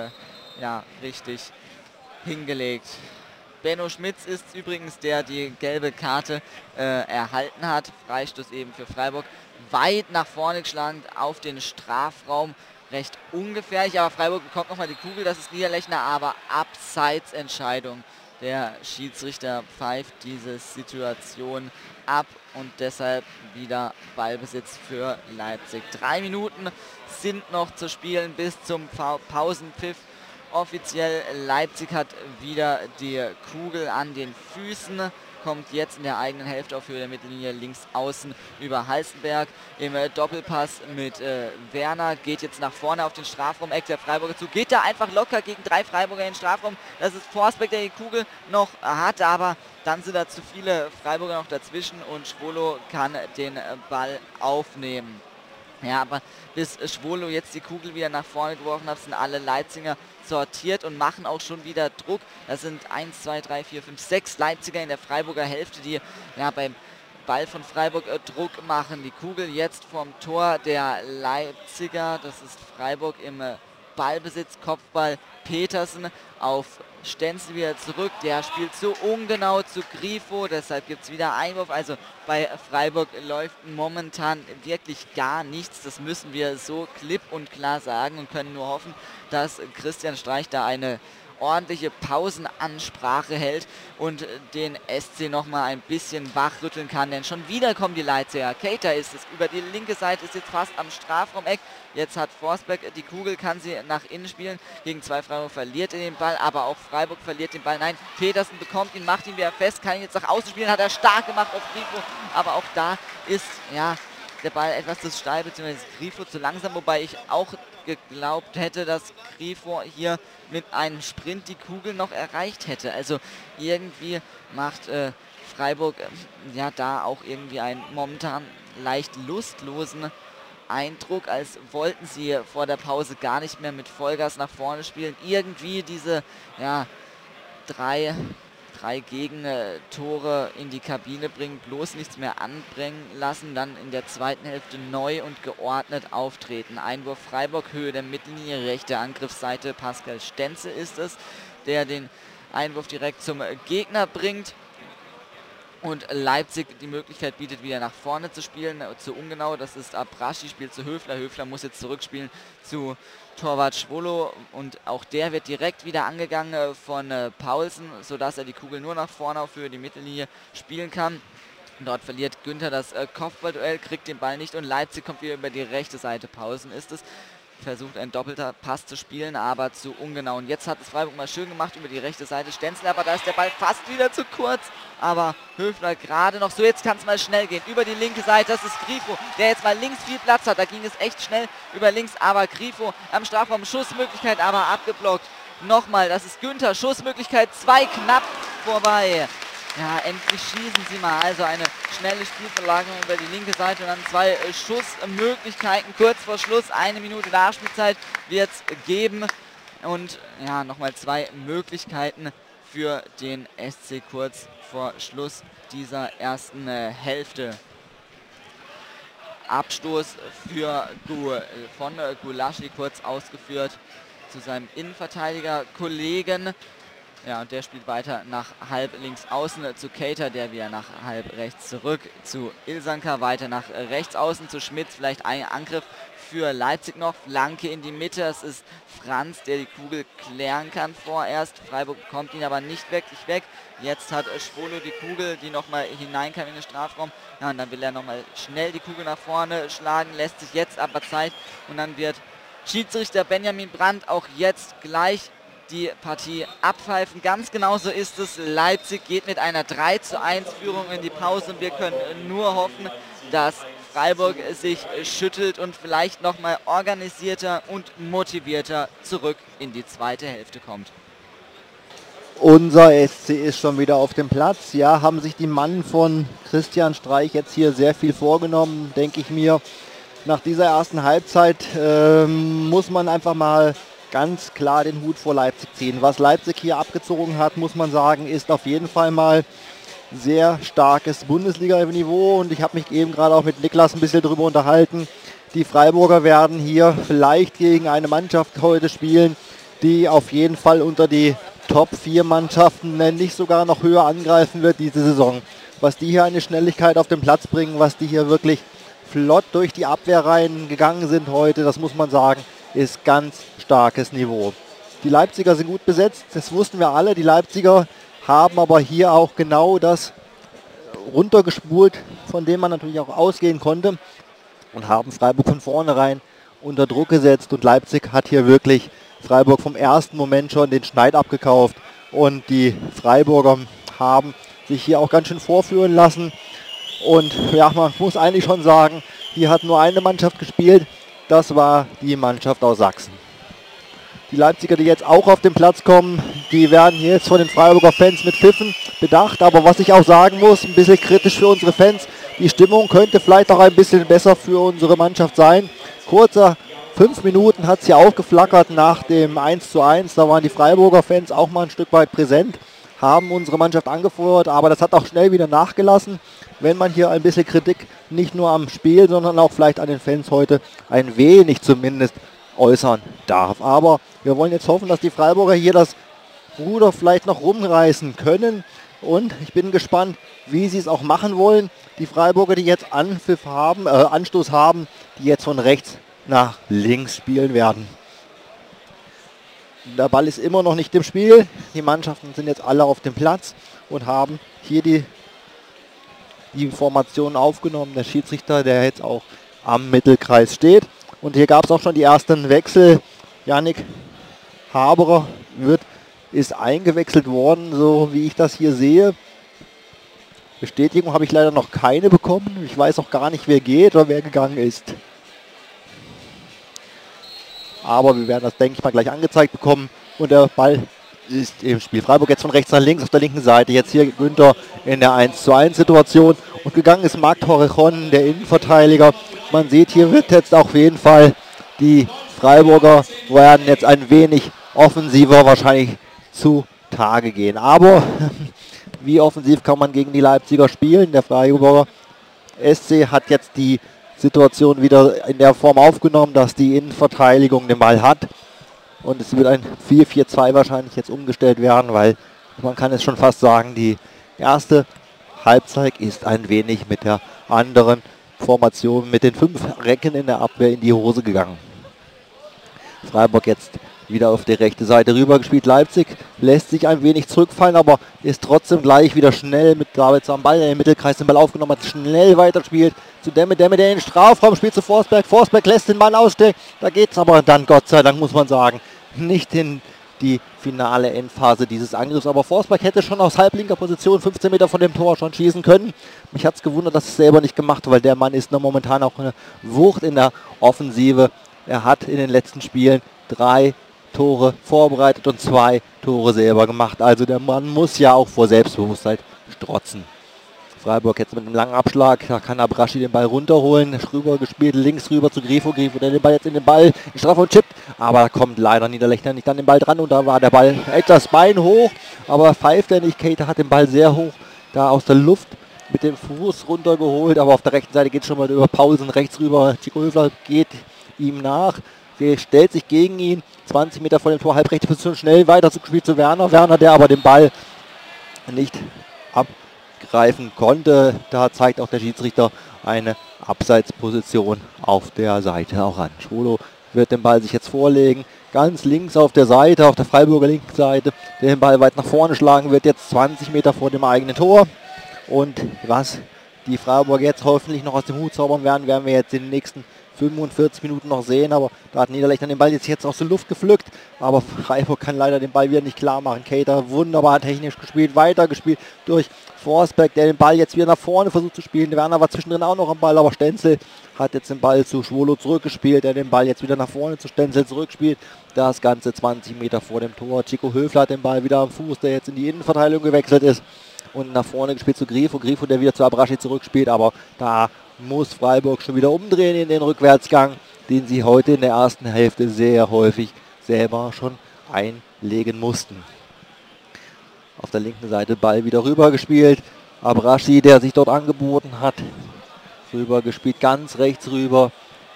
ja, richtig hingelegt. Benno Schmitz ist übrigens der die gelbe Karte erhalten hat. Freistoß eben für Freiburg. Weit nach vorne geschlagen auf den Strafraum. Recht ungefährlich, aber Freiburg bekommt nochmal die Kugel. Das ist Niederlechner, aber Abseitsentscheidung. Der Schiedsrichter pfeift diese Situation ab und deshalb wieder Ballbesitz für Leipzig. 3 Minuten sind noch zu spielen bis zum Pausenpfiff. Offiziell Leipzig hat wieder die Kugel an den Füßen, kommt jetzt in der eigenen Hälfte auf Höhe der Mittellinie links außen über Halstenberg im Doppelpass mit Werner, geht jetzt nach vorne auf den Strafraum-Eck der Freiburger zu, geht da einfach locker gegen 3 Freiburger in den Strafraum, das ist Forsberg, der die Kugel noch hat, aber dann sind da zu viele Freiburger noch dazwischen und Schwolo kann den Ball aufnehmen. Ja, aber bis Schwolo jetzt die Kugel wieder nach vorne geworfen hat, sind alle Leipziger sortiert und machen auch schon wieder Druck. Das sind 1, 2, 3, 4, 5, 6 Leipziger in der Freiburger Hälfte, die ja beim Ball von Freiburg Druck machen. Die Kugel jetzt vom Tor der Leipziger, das ist Freiburg im Ballbesitz, Kopfball Petersen auf Stenzel wieder zurück, der spielt so ungenau zu Grifo, deshalb gibt es wieder Einwurf, also bei Freiburg läuft momentan wirklich gar nichts, das müssen wir so klipp und klar sagen und können nur hoffen, dass Christian Streich da eine ordentliche Pausenansprache hält und den SC nochmal ein bisschen wachrütteln kann, denn schon wieder kommen die Leipziger. Keita ist es, über die linke Seite ist jetzt fast am Strafraum-Eck, jetzt hat Forsberg die Kugel, kann sie nach innen spielen, gegen 2 Freiburg verliert er den Ball, aber auch Freiburg verliert den Ball, nein, Petersen bekommt ihn, macht ihn wieder fest, kann ihn jetzt nach außen spielen, hat er stark gemacht auf Grifo, aber auch da ist, ja, der Ball etwas zu steil, beziehungsweise Grifo zu langsam, wobei ich auch geglaubt hätte, dass Grifo hier mit einem Sprint die Kugel noch erreicht hätte. Also irgendwie macht Freiburg ja da auch irgendwie einen momentan leicht lustlosen Eindruck, als wollten sie vor der Pause gar nicht mehr mit Vollgas nach vorne spielen. Irgendwie diese ja, drei Gegentore in die Kabine bringen, bloß nichts mehr anbringen lassen, dann in der zweiten Hälfte neu und geordnet auftreten. Einwurf Freiburg, Höhe der Mittellinie, rechte Angriffsseite, Pascal Stenzel ist es, der den Einwurf direkt zum Gegner bringt. Und Leipzig die Möglichkeit bietet, wieder nach vorne zu spielen, zu ungenau, das ist Abraschi, spielt zu Höfler, Höfler muss jetzt zurückspielen zu Torwart Schwolo und auch der wird direkt wieder angegangen von Paulsen, sodass er die Kugel nur nach vorne auf Höhe die Mittellinie spielen kann. Dort verliert Günther das Kopfballduell, kriegt den Ball nicht und Leipzig kommt wieder über die rechte Seite, Paulsen ist es. Versucht ein doppelter Pass zu spielen, aber zu ungenau. Und jetzt hat es Freiburg mal schön gemacht über die rechte Seite. Stenzel, aber da ist der Ball fast wieder zu kurz. Aber Höfler gerade noch so. Jetzt kann es mal schnell gehen. Über die linke Seite, das ist Grifo, der jetzt mal links viel Platz hat. Da ging es echt schnell über links, aber Grifo am Strafraum. Schussmöglichkeit, aber abgeblockt. Nochmal, das ist Günther. Schussmöglichkeit 2 knapp vorbei. Ja, endlich schießen sie mal. Also eine schnelle Spielverlagerung über die linke Seite und dann 2 Schussmöglichkeiten kurz vor Schluss. 1 Minute Nachspielzeit wird es geben. Und ja, nochmal 2 Möglichkeiten für den SC kurz vor Schluss dieser ersten Hälfte. Abstoß von Gulaschi kurz ausgeführt zu seinem Innenverteidiger-Kollegen. Ja, und der spielt weiter nach halb links außen zu Keita, der wieder nach halb rechts zurück zu Ilsanker, weiter nach rechts außen zu Schmitz, vielleicht ein Angriff für Leipzig noch. Flanke in die Mitte. Es ist Franz, der die Kugel klären kann vorerst. Freiburg bekommt ihn aber nicht wirklich weg. Jetzt hat Schwolo die Kugel, die nochmal hineinkam in den Strafraum. Ja, und dann will er nochmal schnell die Kugel nach vorne schlagen, lässt sich jetzt aber Zeit. Und dann wird Schiedsrichter Benjamin Brandt auch jetzt gleich die Partie abpfeifen. Ganz genau so ist es. Leipzig geht mit einer 3:1 Führung in die Pause und wir können nur hoffen, dass Freiburg sich schüttelt und vielleicht nochmal organisierter und motivierter zurück in die zweite Hälfte kommt. Unser SC ist schon wieder auf dem Platz. Ja, haben sich die Mannen von Christian Streich jetzt hier sehr viel vorgenommen, denke ich mir. Nach dieser ersten Halbzeit muss man einfach mal ganz klar den Hut vor Leipzig ziehen. Was Leipzig hier abgezogen hat, muss man sagen, ist auf jeden Fall mal sehr starkes Bundesliga-Niveau. Und ich habe mich eben gerade auch mit Niklas ein bisschen darüber unterhalten. Die Freiburger werden hier vielleicht gegen eine Mannschaft heute spielen, die auf jeden Fall unter die Top 4 Mannschaften, wenn nicht sogar noch höher angreifen wird diese Saison. Was die hier eine Schnelligkeit auf den Platz bringen, was die hier wirklich flott durch die Abwehrreihen gegangen sind heute, das muss man sagen, ist ganz starkes Niveau. Die Leipziger sind gut besetzt, das wussten wir alle. Die Leipziger haben aber hier auch genau das runtergespult, von dem man natürlich auch ausgehen konnte, und haben Freiburg von vornherein unter Druck gesetzt. Und Leipzig hat hier wirklich Freiburg vom ersten Moment schon den Schneid abgekauft. Und die Freiburger haben sich hier auch ganz schön vorführen lassen. Und ja, man muss eigentlich schon sagen, hier hat nur eine Mannschaft gespielt. Das war die Mannschaft aus Sachsen. Die Leipziger, die jetzt auch auf den Platz kommen, die werden hier jetzt von den Freiburger Fans mit Pfiffen bedacht. Aber was ich auch sagen muss, ein bisschen kritisch für unsere Fans, die Stimmung könnte vielleicht auch ein bisschen besser für unsere Mannschaft sein. Kurzer 5 Minuten hat es hier aufgeflackert nach dem 1:1. Da waren die Freiburger Fans auch mal ein Stück weit präsent, haben unsere Mannschaft angefeuert, aber das hat auch schnell wieder nachgelassen, wenn man hier ein bisschen Kritik nicht nur am Spiel, sondern auch vielleicht an den Fans heute ein wenig zumindest äußern darf. Aber wir wollen jetzt hoffen, dass die Freiburger hier das Ruder vielleicht noch rumreißen können. Und ich bin gespannt, wie sie es auch machen wollen. Die Freiburger, die jetzt Anstoß haben, die jetzt von rechts nach links spielen werden. Der Ball ist immer noch nicht im Spiel. Die Mannschaften sind jetzt alle auf dem Platz und haben hier die Formation aufgenommen. Der Schiedsrichter, der jetzt auch am Mittelkreis steht. Und hier gab es auch schon die ersten Wechsel. Yannick Haberer ist eingewechselt worden, so wie ich das hier sehe. Bestätigung habe ich leider noch keine bekommen. Ich weiß auch gar nicht, wer geht oder wer gegangen ist. Aber wir werden das, denke ich mal, gleich angezeigt bekommen. Und der Ball ist im Spiel. Freiburg jetzt von rechts nach links auf der linken Seite. Jetzt hier Günther in der 1:1 Situation. Und gegangen ist Marc Torrejon, der Innenverteidiger. Man sieht, hier wird jetzt auf jeden Fall die Freiburger werden jetzt ein wenig offensiver wahrscheinlich zu Tage gehen. Aber wie offensiv kann man gegen die Leipziger spielen? Der Freiburger SC hat jetzt die Situation wieder in der Form aufgenommen, dass die Innenverteidigung den Ball hat. Und es wird ein 4-4-2 wahrscheinlich jetzt umgestellt werden, weil man kann es schon fast sagen, die erste Halbzeit ist ein wenig mit der anderen Formation, mit den 5 Recken in der Abwehr in die Hose gegangen. Freiburg jetzt wieder auf die rechte Seite rüber gespielt. Leipzig lässt sich ein wenig zurückfallen, aber ist trotzdem gleich wieder schnell mit Davids am Ball, der im Mittelkreis den Ball aufgenommen hat, schnell weiterspielt zu Demme, der in den Strafraum spielt zu Forsberg. Forsberg lässt den Ball ausstehen, da geht es aber dann, Gott sei Dank muss man sagen, nicht in die finale Endphase dieses Angriffs. Aber Forsberg hätte schon aus halblinker Position 15 Meter von dem Tor schon schießen können. Mich hat es gewundert, dass es selber nicht gemacht hat, weil der Mann ist noch momentan auch eine Wucht in der Offensive. Er hat in den letzten Spielen 3 Tore vorbereitet und 2 Tore selber gemacht. Also der Mann muss ja auch vor Selbstbewusstsein strotzen. Freiburg jetzt mit einem langen Abschlag, da kann Abraschi den Ball runterholen, rüber gespielt, links rüber zu Grifo, der den Ball jetzt in den Ball in Strafraum chippt, aber da kommt leider Niederlechner nicht an den Ball dran und da war der Ball etwas Bein hoch, aber pfeift er nicht. Keita hat den Ball sehr hoch da aus der Luft mit dem Fuß runtergeholt, aber auf der rechten Seite geht es schon mal über Paulsen rechts rüber. Chico Höfler geht ihm nach, der stellt sich gegen ihn, 20 Meter vor dem Tor, halbrechte Position, schnell weiter zugespielt zu Werner. Werner, der aber den Ball nicht greifen konnte. Da zeigt auch der Schiedsrichter eine Abseitsposition auf der Seite auch an. Schwolo wird den Ball sich jetzt vorlegen. Ganz links auf der Seite, auf der Freiburger linken Seite, der den Ball weit nach vorne schlagen wird, jetzt 20 Meter vor dem eigenen Tor. Und was die Freiburger jetzt hoffentlich noch aus dem Hut zaubern werden wir jetzt in den nächsten 45 Minuten noch sehen. Aber da hat Niederlechner den Ball jetzt aus der Luft gepflückt. Aber Freiburg kann leider den Ball wieder nicht klar machen. Cater wunderbar technisch gespielt, weitergespielt durch Forsberg, der den Ball jetzt wieder nach vorne versucht zu spielen. Werner war zwischendrin auch noch am Ball, aber Stenzel hat jetzt den Ball zu Schwolo zurückgespielt, der den Ball jetzt wieder nach vorne zu Stenzel zurückspielt. Das Ganze 20 Meter vor dem Tor. Chico Höfler hat den Ball wieder am Fuß, der jetzt in die Innenverteidigung gewechselt ist. Und nach vorne gespielt zu Grifo. Grifo, der wieder zu Abraschi zurückspielt, aber da muss Freiburg schon wieder umdrehen in den Rückwärtsgang, den sie heute in der ersten Hälfte sehr häufig selber schon einlegen mussten. Auf der linken Seite Ball wieder rüber gespielt. Abraschi, der sich dort angeboten hat, rüber gespielt, ganz rechts rüber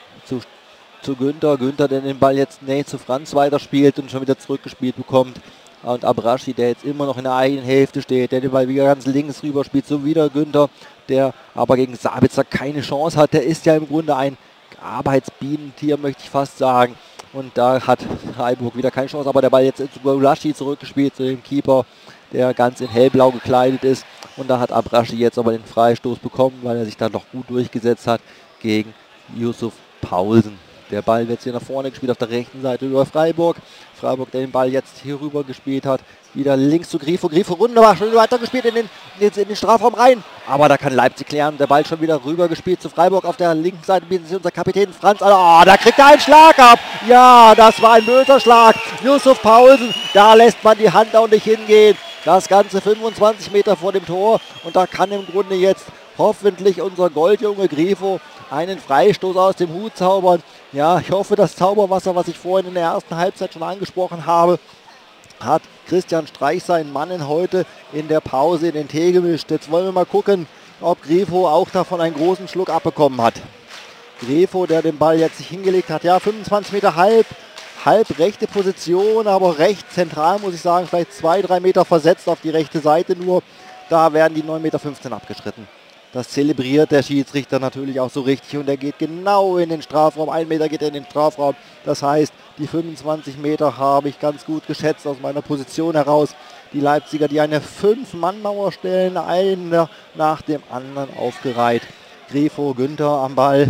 zu Günther. Günther, der den Ball jetzt zu Franz weiterspielt und schon wieder zurückgespielt bekommt. Und Abraschi, der jetzt immer noch in der eigenen Hälfte steht, der den Ball wieder ganz links rüber spielt, so wieder Günther, der aber gegen Sabitzer keine Chance hat. Der ist ja im Grunde ein Arbeitsbienentier, möchte ich fast sagen. Und da hat Freiburg wieder keine Chance, aber der Ball jetzt zu Gulaschi zurückgespielt, zu dem Keeper, der ganz in hellblau gekleidet ist. Und da hat Abraschi jetzt aber den Freistoß bekommen, weil er sich dann noch gut durchgesetzt hat gegen Yusuf Paulsen. Der Ball wird hier nach vorne gespielt auf der rechten Seite über Freiburg. Freiburg, der den Ball jetzt hier rüber gespielt hat. Wieder links zu Grifo. Grifo wunderbar, schon weiter gespielt in den Strafraum rein. Aber da kann Leipzig klären. Der Ball schon wieder rüber gespielt zu Freiburg. Auf der linken Seite bietet sich unser Kapitän Franz. Oh, da kriegt er einen Schlag ab. Ja, das war ein böser Schlag. Yusuf Paulsen, da lässt man die Hand auch nicht hingehen. Das Ganze 25 Meter vor dem Tor. Und da kann im Grunde jetzt hoffentlich unser Goldjunge Grifo einen Freistoß aus dem Hut zaubern. Ja, ich hoffe, das Zauberwasser, was ich vorhin in der ersten Halbzeit schon angesprochen habe, hat Christian Streich seinen Mannen heute in der Pause in den Tee gemischt. Jetzt wollen wir mal gucken, ob Grifo auch davon einen großen Schluck abbekommen hat. Grifo, der den Ball jetzt sich hingelegt hat, ja, 25 Meter halb rechte Position, aber recht zentral, muss ich sagen, vielleicht 2-3 Meter versetzt auf die rechte Seite nur. Da werden die 9,15 Meter abgeschritten. Das zelebriert der Schiedsrichter natürlich auch so richtig und er geht genau in den Strafraum. 1 Meter geht er in den Strafraum. Das heißt, die 25 Meter habe ich ganz gut geschätzt aus meiner Position heraus. Die Leipziger, die eine 5-Mann-Mauer stellen, einer nach dem anderen aufgereiht. Grifo, Günther am Ball.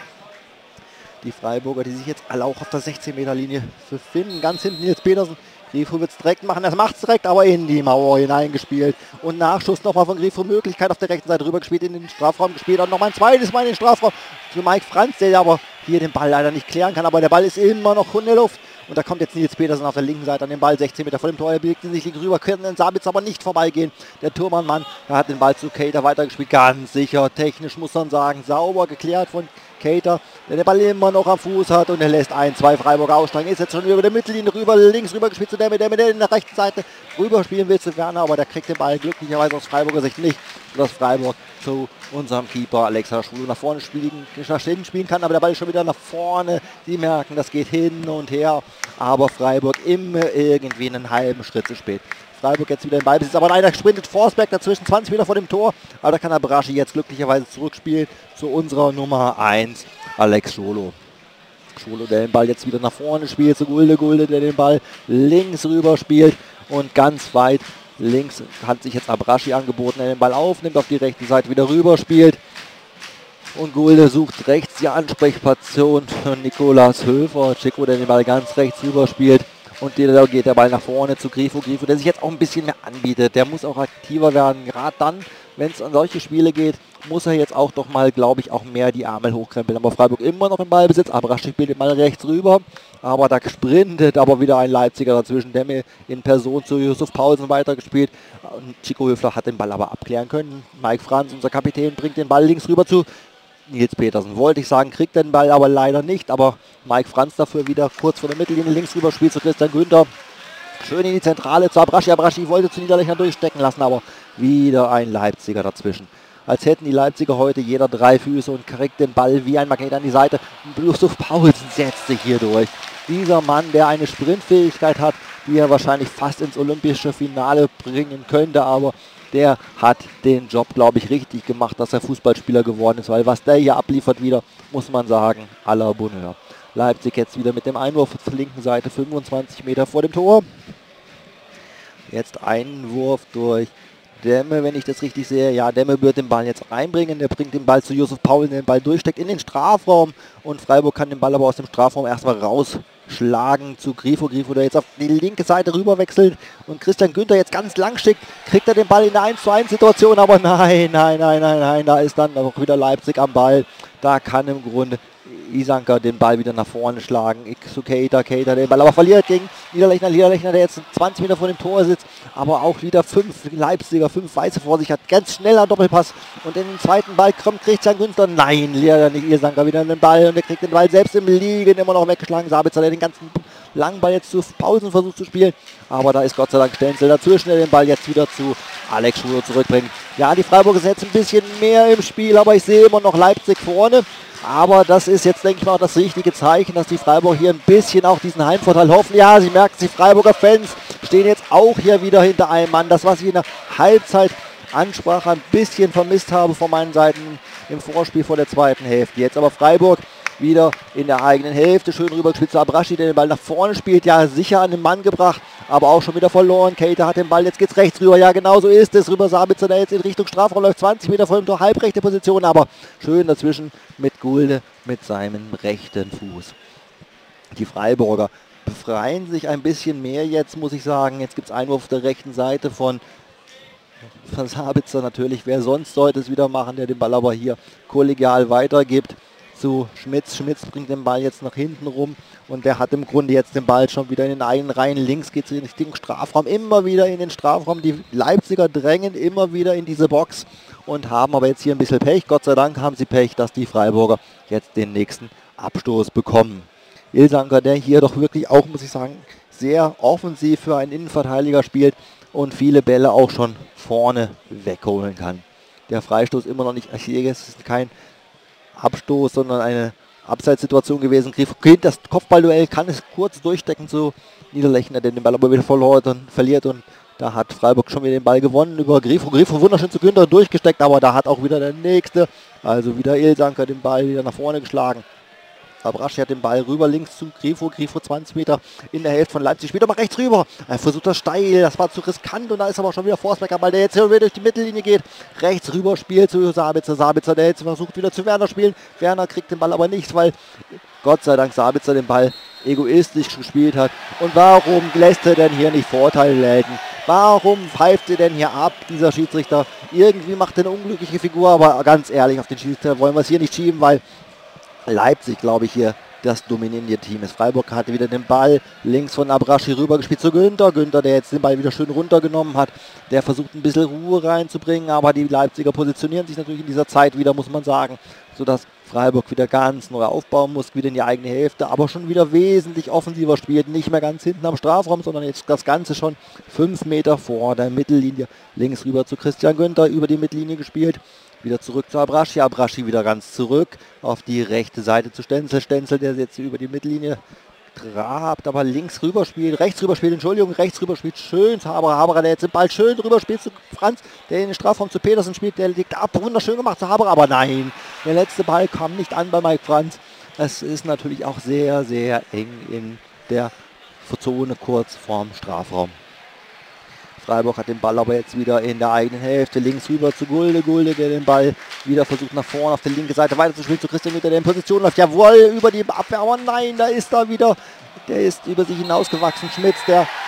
Die Freiburger, die sich jetzt alle auch auf der 16-Meter-Linie befinden. Ganz hinten Nils Petersen. Grifo wird es direkt machen, das macht es direkt, aber in die Mauer hineingespielt. Und Nachschuss nochmal von Grifo, Möglichkeit auf der rechten Seite rüber gespielt, in den Strafraum gespielt und nochmal ein zweites Mal in den Strafraum für Mike Franz, der aber hier den Ball leider nicht klären kann, aber der Ball ist immer noch in der Luft. Und da kommt jetzt Nils Petersen auf der linken Seite an den Ball, 16 Meter vor dem Tor, er bewegt sich rüber, können den Sabitzer aber nicht vorbeigehen. Der Turmannmann, der hat den Ball zu Cater weitergespielt, ganz sicher, technisch muss man sagen, sauber geklärt von Cater, der den Ball immer noch am Fuß hat und er lässt 1-2 Freiburger aussteigen. Ist jetzt schon über der Mittellinie rüber, links rüber gespielt zu der mit der rechten Seite rüber spielen will zu Werner, aber der kriegt den Ball glücklicherweise aus Freiburger Sicht nicht, sodass Freiburg zu unserem Keeper Alexander Schwolo nach vorne spielen kann, aber der Ball ist schon wieder nach vorne. Die merken, das geht hin und her, aber Freiburg immer irgendwie einen halben Schritt zu spät. Freiburg jetzt wieder in Ballbesitz, aber einer sprintet Forsberg dazwischen, 20 Meter vor dem Tor, aber da kann Abraschi jetzt glücklicherweise zurückspielen zu unserer Nummer 1, Alex Schwolo. Schwolo, der den Ball jetzt wieder nach vorne spielt, zu Gulde, der den Ball links rüber spielt und ganz weit links hat sich jetzt Abraschi angeboten, der den Ball aufnimmt, auf die rechte Seite wieder rüber spielt. Und Gulde sucht rechts die Ansprechposition für Nikolas Höfer. Chico, der den Ball ganz rechts rüber spielt. Und da geht der Ball nach vorne zu Grifo. Grifo, der sich jetzt auch ein bisschen mehr anbietet. Der muss auch aktiver werden. Gerade dann, wenn es an solche Spiele geht, muss er jetzt auch doch mal, glaube ich, auch mehr die Arme hochkrempeln. Aber Freiburg immer noch im Ballbesitz. Abraschi spielt den Ball rechts rüber. Aber da sprintet aber wieder ein Leipziger dazwischen. Der mir in Person zu Yusuf Paulsen weitergespielt. Und Chico Höfler hat den Ball aber abklären können. Mike Franz, unser Kapitän, bringt den Ball links rüber zu Nils Petersen. Wollte ich sagen, kriegt den Ball aber leider nicht. Aber Mike Franz dafür wieder kurz vor der Mittellinie links rüber spielt zu Christian Günther. Schön in die Zentrale zu Abraschi. Abraschi wollte zu Niederlechner durchstecken lassen, aber wieder ein Leipziger dazwischen. Als hätten die Leipziger heute jeder 3 Füße und kriegt den Ball wie ein Magnet an die Seite. Yusuf Paulsen setzt sich hier durch. Dieser Mann, der eine Sprintfähigkeit hat, die er wahrscheinlich fast ins olympische Finale bringen könnte, aber der hat den Job, glaube ich, richtig gemacht, dass er Fußballspieler geworden ist, weil was der hier abliefert wieder, muss man sagen, à la Bonheur. Leipzig jetzt wieder mit dem Einwurf zur linken Seite, 25 Meter vor dem Tor. Jetzt Einwurf durch Demme, wenn ich das richtig sehe. Ja, Demme wird den Ball jetzt reinbringen. Der bringt den Ball zu Josef Paul, der den Ball durchsteckt in den Strafraum. Und Freiburg kann den Ball aber aus dem Strafraum erstmal rausschlagen zu Grifo. Grifo, der jetzt auf die linke Seite rüber wechselt. Und Christian Günther jetzt ganz lang schickt. Kriegt er den Ball in der 1:1 Situation. Aber nein. Da ist dann auch wieder Leipzig am Ball. Da kann im Grunde Isanka den Ball wieder nach vorne schlagen. Zu Keita den Ball aber verliert gegen Niederlechner. Niederlechner, der jetzt 20 Meter vor dem Tor sitzt, aber auch wieder 5 Leipziger, 5 Weiße vor sich hat. Ganz schneller Doppelpass und in den zweiten Ball kommt Christian Günther. Nein, leider nicht. Isanka wieder den Ball und er kriegt den Ball selbst im Liegen immer noch weggeschlagen. Sabitzer, der den ganzen langen Ball jetzt zu Pausen versucht zu spielen, aber da ist Gott sei Dank Stenzel dazwischen, der den Ball jetzt wieder zu Alex Schwolo zurückbringt. Ja, die Freiburger sind jetzt ein bisschen mehr im Spiel, aber ich sehe immer noch Leipzig vorne. Aber das ist jetzt, denke ich mal, auch das richtige Zeichen, dass die Freiburger hier ein bisschen auch diesen Heimvorteil hoffen. Ja, Sie merken, die Freiburger Fans stehen jetzt auch hier wieder hinter einem Mann. Das, was ich in der Halbzeitansprache ein bisschen vermisst habe von meinen Seiten im Vorspiel vor der zweiten Hälfte. Jetzt aber Freiburg wieder in der eigenen Hälfte. Schön rübergespielt zu Abraschi, der den Ball nach vorne spielt. Ja, sicher an den Mann gebracht, aber auch schon wieder verloren. Keita hat den Ball, jetzt geht's rechts rüber. Ja, genau so ist es. Rüber Sabitzer, der jetzt in Richtung Strafraum läuft. 20 Meter vor dem Tor, halbrechte Position, aber schön dazwischen mit Gulde mit seinem rechten Fuß. Die Freiburger befreien sich ein bisschen mehr jetzt, muss ich sagen. Jetzt gibt es Einwurf auf der rechten Seite von Sabitzer natürlich. Wer sonst sollte es wieder machen, der den Ball aber hier kollegial weitergibt zu Schmitz. Schmitz bringt den Ball jetzt nach hinten rum und der hat im Grunde jetzt den Ball schon wieder in den eigenen Reihen. Links geht es in Richtung Strafraum, immer wieder in den Strafraum. Die Leipziger drängen immer wieder in diese Box und haben aber jetzt hier ein bisschen Pech. Gott sei Dank haben sie Pech, dass die Freiburger jetzt den nächsten Abstoß bekommen. Ilsanker, der hier doch wirklich auch, muss ich sagen, sehr offensiv für einen Innenverteidiger spielt und viele Bälle auch schon vorne wegholen kann. Der Freistoß immer noch nicht, hier ist es kein Abstoß, sondern eine Abseitssituation gewesen. Das Kopfballduell kann es kurz durchstecken zu Niederlechner, der den Ball aber wieder verliert und da hat Freiburg schon wieder den Ball gewonnen über Grifo. Grifo wunderschön zu Günther durchgesteckt, aber da hat auch wieder der Nächste, also wieder Ilsanker, den Ball wieder nach vorne geschlagen. Abraschi hat den Ball rüber links zu Grifo. Grifo 20 Meter in der Hälfte von Leipzig. Spielt aber rechts rüber. Er versucht das steil. Das war zu riskant. Und da ist aber schon wieder Forsberg, weil der jetzt hier wieder durch die Mittellinie geht. Rechts rüber spielt zu Sabitzer. Sabitzer, der jetzt versucht wieder zu Werner spielen. Werner kriegt den Ball aber nicht, weil Gott sei Dank Sabitzer den Ball egoistisch gespielt hat. Und warum lässt er denn hier nicht Vorteile gelten? Warum pfeift er denn hier ab, dieser Schiedsrichter? Irgendwie macht er eine unglückliche Figur, aber ganz ehrlich, auf den Schiedsrichter wollen wir es hier nicht schieben, weil Leipzig, glaube ich, hier das dominierende Team ist. Freiburg hatte wieder den Ball links von Abraschi rübergespielt zu Günther. Günther, der jetzt den Ball wieder schön runtergenommen hat, der versucht ein bisschen Ruhe reinzubringen, aber die Leipziger positionieren sich natürlich in dieser Zeit wieder, muss man sagen, sodass Freiburg wieder ganz neu aufbauen muss, wieder in die eigene Hälfte, aber schon wieder wesentlich offensiver spielt, nicht mehr ganz hinten am Strafraum, sondern jetzt das Ganze schon 5 Meter vor der Mittellinie, links rüber zu Christian Günther, über die Mittellinie gespielt. Wieder zurück zu Abraschi. Abraschi wieder ganz zurück auf die rechte Seite zu Stenzel. Stenzel, der jetzt über die Mittellinie trabt, aber links rüber spielt, rechts rüber spielt, Entschuldigung, rechts rüber spielt schön zu Haberer. Haberer, der jetzt den Ball schön rüber spielt zu Franz, der in den Strafraum zu Petersen spielt, der liegt ab, wunderschön gemacht zu Haberer, aber nein, der letzte Ball kam nicht an bei Mike Franz. Das ist natürlich auch sehr, sehr eng in der Zone kurz vorm Strafraum. Freiburg hat den Ball aber jetzt wieder in der eigenen Hälfte, links rüber zu Gulde. Gulde, der den Ball wieder versucht nach vorne auf der linken Seite weiter zu spielen, zu Christian Günther, der in Position läuft. Jawohl, über die Abwehr, aber nein, da ist er wieder. Der ist über sich hinausgewachsen. Schmitz,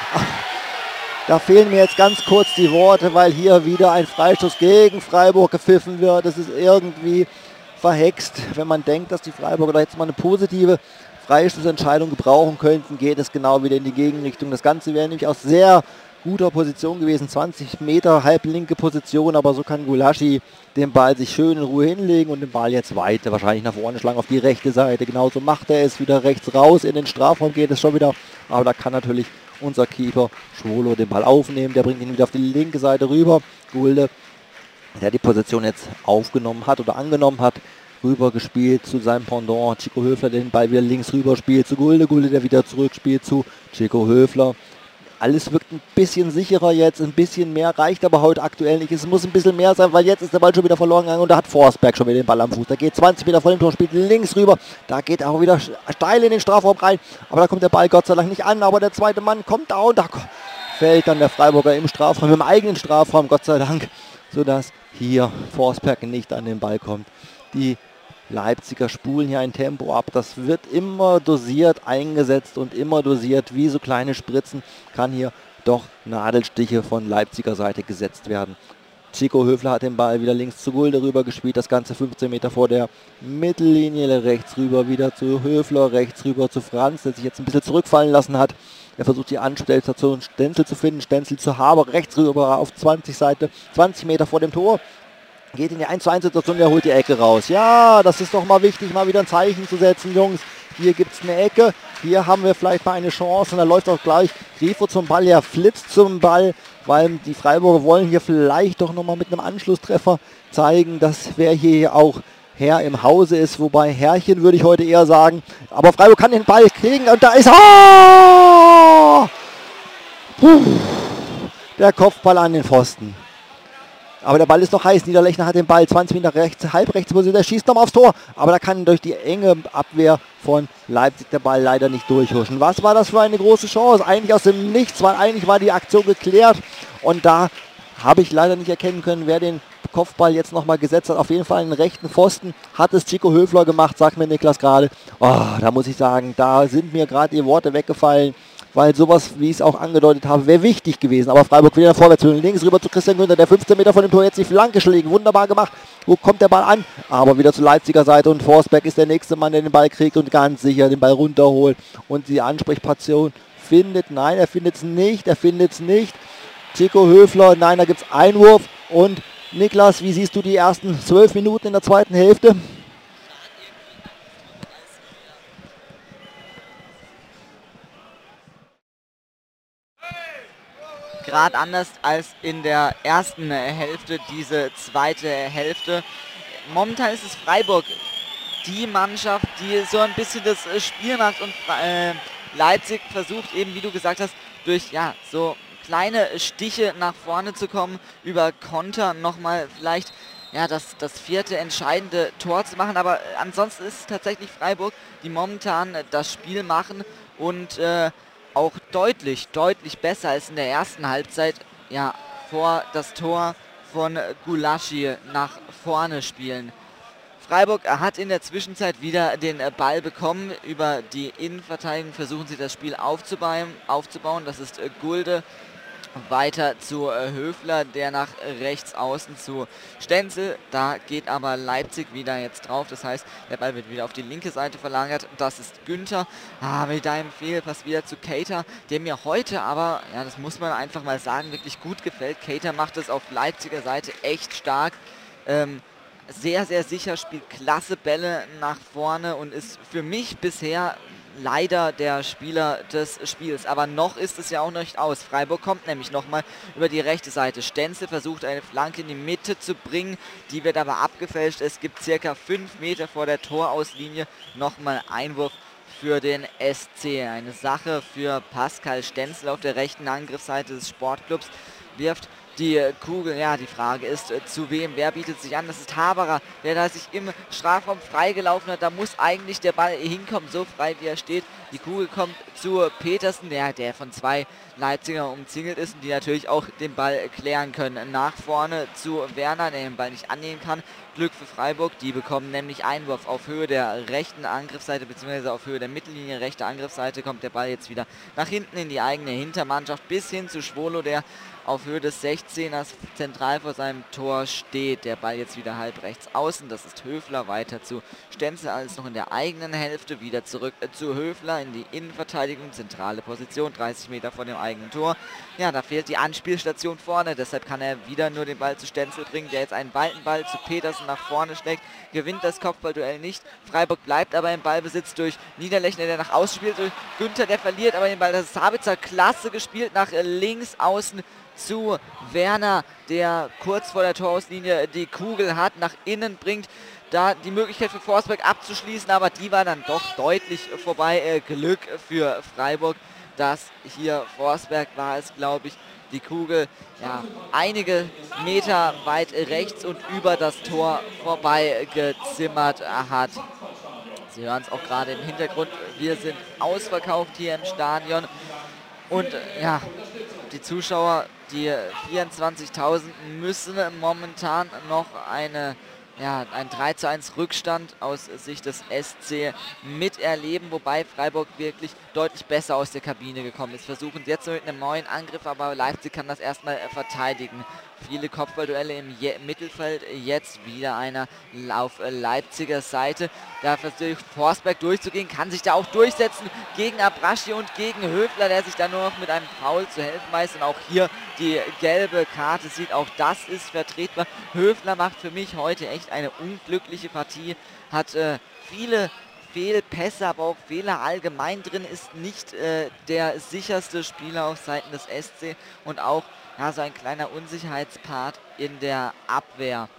da fehlen mir jetzt ganz kurz die Worte, weil hier wieder ein Freistoß gegen Freiburg gepfiffen wird. Das ist irgendwie verhext. Wenn man denkt, dass die Freiburger da jetzt mal eine positive Freistoßentscheidung gebrauchen könnten, geht es genau wieder in die Gegenrichtung. Das Ganze wäre nämlich aus sehr guter Position gewesen, 20 Meter, halblinke Position, aber so kann Gulaschi den Ball sich schön in Ruhe hinlegen und den Ball jetzt weiter wahrscheinlich nach vorne schlagen auf die rechte Seite. Genauso macht er es, wieder rechts raus, in den Strafraum geht es schon wieder, aber da kann natürlich unser Keeper Schwolo den Ball aufnehmen, der bringt ihn wieder auf die linke Seite rüber. Gulde, der die Position jetzt aufgenommen hat oder angenommen hat, rüber gespielt zu seinem Pendant, Chico Höfler, der den Ball wieder links rüber spielt zu Gulde, Gulde, der wieder zurückspielt zu Chico Höfler. Alles wirkt ein bisschen sicherer jetzt, ein bisschen mehr reicht aber heute aktuell nicht. Es muss ein bisschen mehr sein, weil jetzt ist der Ball schon wieder verloren gegangen und da hat Forsberg schon wieder den Ball am Fuß. Da geht 20 Meter vor dem Tor, spielt links rüber. Da geht er auch wieder steil in den Strafraum rein. Aber da kommt der Ball Gott sei Dank nicht an. Aber der zweite Mann kommt da und da fällt dann der Freiburger im Strafraum, im eigenen Strafraum, Gott sei Dank, sodass hier Forsberg nicht an den Ball kommt. Die Leipziger spulen hier ein Tempo ab. Das wird immer dosiert eingesetzt und immer dosiert, wie so kleine Spritzen, kann hier doch Nadelstiche von Leipziger Seite gesetzt werden. Chico Höfler hat den Ball wieder links zu Gulde rüber gespielt, das Ganze 15 Meter vor der Mittellinie, rechts rüber wieder zu Höfler, rechts rüber zu Franz, der sich jetzt ein bisschen zurückfallen lassen hat. Er versucht die Anstellstation Stenzel zu finden, Stenzel zu Haber, rechts rüber auf 20 Seite, 20 Meter vor dem Tor. Geht in die 1:1-Situation, der holt die Ecke raus. Ja, das ist doch mal wichtig, mal wieder ein Zeichen zu setzen, Jungs. Hier gibt es eine Ecke, hier haben wir vielleicht mal eine Chance und da läuft auch gleich Grifo zum Ball, er flitzt zum Ball, weil die Freiburger wollen hier vielleicht doch nochmal mit einem Anschlusstreffer zeigen, dass wer hier auch Herr im Hause ist, wobei Herrchen würde ich heute eher sagen. Aber Freiburg kann den Ball kriegen und da ist der Kopfball an den Pfosten. Aber der Ball ist noch heiß. Niederlechner hat den Ball 20 Meter rechts, halb rechts Position. Der schießt nochmal aufs Tor. Aber da kann durch die enge Abwehr von Leipzig der Ball leider nicht durchhuschen. Was war das für eine große Chance? Eigentlich aus dem Nichts, weil eigentlich war die Aktion geklärt. Und da habe ich leider nicht erkennen können, wer den Kopfball jetzt nochmal gesetzt hat. Auf jeden Fall einen rechten Pfosten hat es Chico Höfler gemacht, sagt mir Niklas gerade. Oh, da muss ich sagen, da sind mir gerade die Worte weggefallen. Weil sowas, wie ich es auch angedeutet habe, wäre wichtig gewesen. Aber Freiburg wieder vorwärts, links rüber zu Christian Günther, der 15 Meter von dem Tor jetzt die Flanke schlägt. Wunderbar gemacht. Wo kommt der Ball an? Aber wieder zur Leipziger Seite und Forsberg ist der nächste Mann, der den Ball kriegt und ganz sicher den Ball runterholt. Und die Ansprechpartien findet, nein, er findet es nicht. Chico Höfler, nein, da gibt es Einwurf. Und Niklas, wie siehst du die ersten 12 Minuten in der zweiten Hälfte? Gerade anders als in der ersten Hälfte, diese zweite Hälfte. Momentan ist es Freiburg, die Mannschaft, die so ein bisschen das Spiel macht und Leipzig versucht eben, wie du gesagt hast, durch ja so kleine Stiche nach vorne zu kommen, über Konter nochmal vielleicht ja, das vierte entscheidende Tor zu machen. Aber ansonsten ist es tatsächlich Freiburg, die momentan das Spiel machen und auch deutlich besser als in der ersten Halbzeit, ja, vor das Tor von Gulaschi nach vorne spielen. Freiburg hat in der Zwischenzeit wieder den Ball bekommen. Über die Innenverteidigung versuchen sie das Spiel aufzubauen. Das ist Gulde. Weiter zu Höfler, der nach rechts außen zu Stenzel. Da geht aber Leipzig wieder jetzt drauf. Das heißt, der Ball wird wieder auf die linke Seite verlagert. Das ist Günther. Mit einem Fehlpass wieder zu Keita, der mir heute aber, ja, das muss man einfach mal sagen, wirklich gut gefällt. Keita macht es auf Leipziger Seite echt stark. Sehr sicher, spielt klasse Bälle nach vorne und ist für mich bisher leider der Spieler des Spiels. Aber noch ist es ja auch noch nicht aus. Freiburg kommt nämlich nochmal über die rechte Seite. Stenzel versucht eine Flanke in die Mitte zu bringen. Die wird aber abgefälscht. Es gibt circa 5 Meter vor der Torauslinie nochmal Einwurf für den SC. Eine Sache für Pascal Stenzel auf der rechten Angriffsseite des Sportclubs. Wirft die Kugel, ja, die Frage ist, zu wem, wer bietet sich an? Das ist Haberer, der da sich im Strafraum freigelaufen hat. Da muss eigentlich der Ball hinkommen, so frei wie er steht. Die Kugel kommt zu Petersen, der von 2 Leipziger umzingelt ist und die natürlich auch den Ball klären können. Nach vorne zu Werner, der den Ball nicht annehmen kann. Glück für Freiburg, die bekommen nämlich Einwurf auf Höhe der rechten Angriffsseite, beziehungsweise auf Höhe der Mittellinie, rechte Angriffsseite, kommt der Ball jetzt wieder nach hinten in die eigene Hintermannschaft, bis hin zu Schwolo, der auf Höhe des 16ers zentral vor seinem Tor steht. Der Ball jetzt wieder halb rechts außen, das ist Höfler, weiter zu Stenzel, alles noch in der eigenen Hälfte, wieder zurück zu Höfler in die Innenverteidigung, zentrale Position, 30 Meter vor dem eigenen Tor. Ja, da fehlt die Anspielstation vorne, deshalb kann er wieder nur den Ball zu Stenzel bringen, der jetzt einen weiten Ball zu Petersen nach vorne schlägt, gewinnt das Kopfballduell nicht. Freiburg bleibt aber im Ballbesitz durch Niederlechner, der nach außen spielt, durch Günther, der verliert aber den Ball. Das ist Sabitzer, klasse gespielt, nach links außen zu Werner, der kurz vor der Torauslinie die Kugel hat, nach innen bringt, da die Möglichkeit für Forsberg abzuschließen, aber die war dann doch deutlich vorbei. Glück für Freiburg, dass hier Forsberg war es, glaube ich, die Kugel ja, einige Meter weit rechts und über das Tor vorbei gezimmert hat. Sie hören es auch gerade im Hintergrund, wir sind ausverkauft hier im Stadion und ja, die Zuschauer, die 24.000 müssen momentan noch ein 3:1 Rückstand aus Sicht des SC miterleben, wobei Freiburg wirklich deutlich besser aus der Kabine gekommen ist. Versuchen jetzt mit einem neuen Angriff, aber Leipzig kann das erstmal verteidigen. Viele Kopfballduelle im Mittelfeld, jetzt wieder einer auf Leipziger Seite. Da versucht Forsberg durchzugehen, kann sich da auch durchsetzen gegen Abraschi und gegen Höfler, der sich da nur noch mit einem Foul zu helfen weiß. Und auch hier die gelbe Karte sieht, auch das ist vertretbar. Höfler macht für mich heute echt eine unglückliche Partie, hat viele Fehlpässe, aber auch Fehler allgemein drin, ist nicht der sicherste Spieler auf Seiten des SC und auch ja, so ein kleiner Unsicherheitspart in der Abwehr.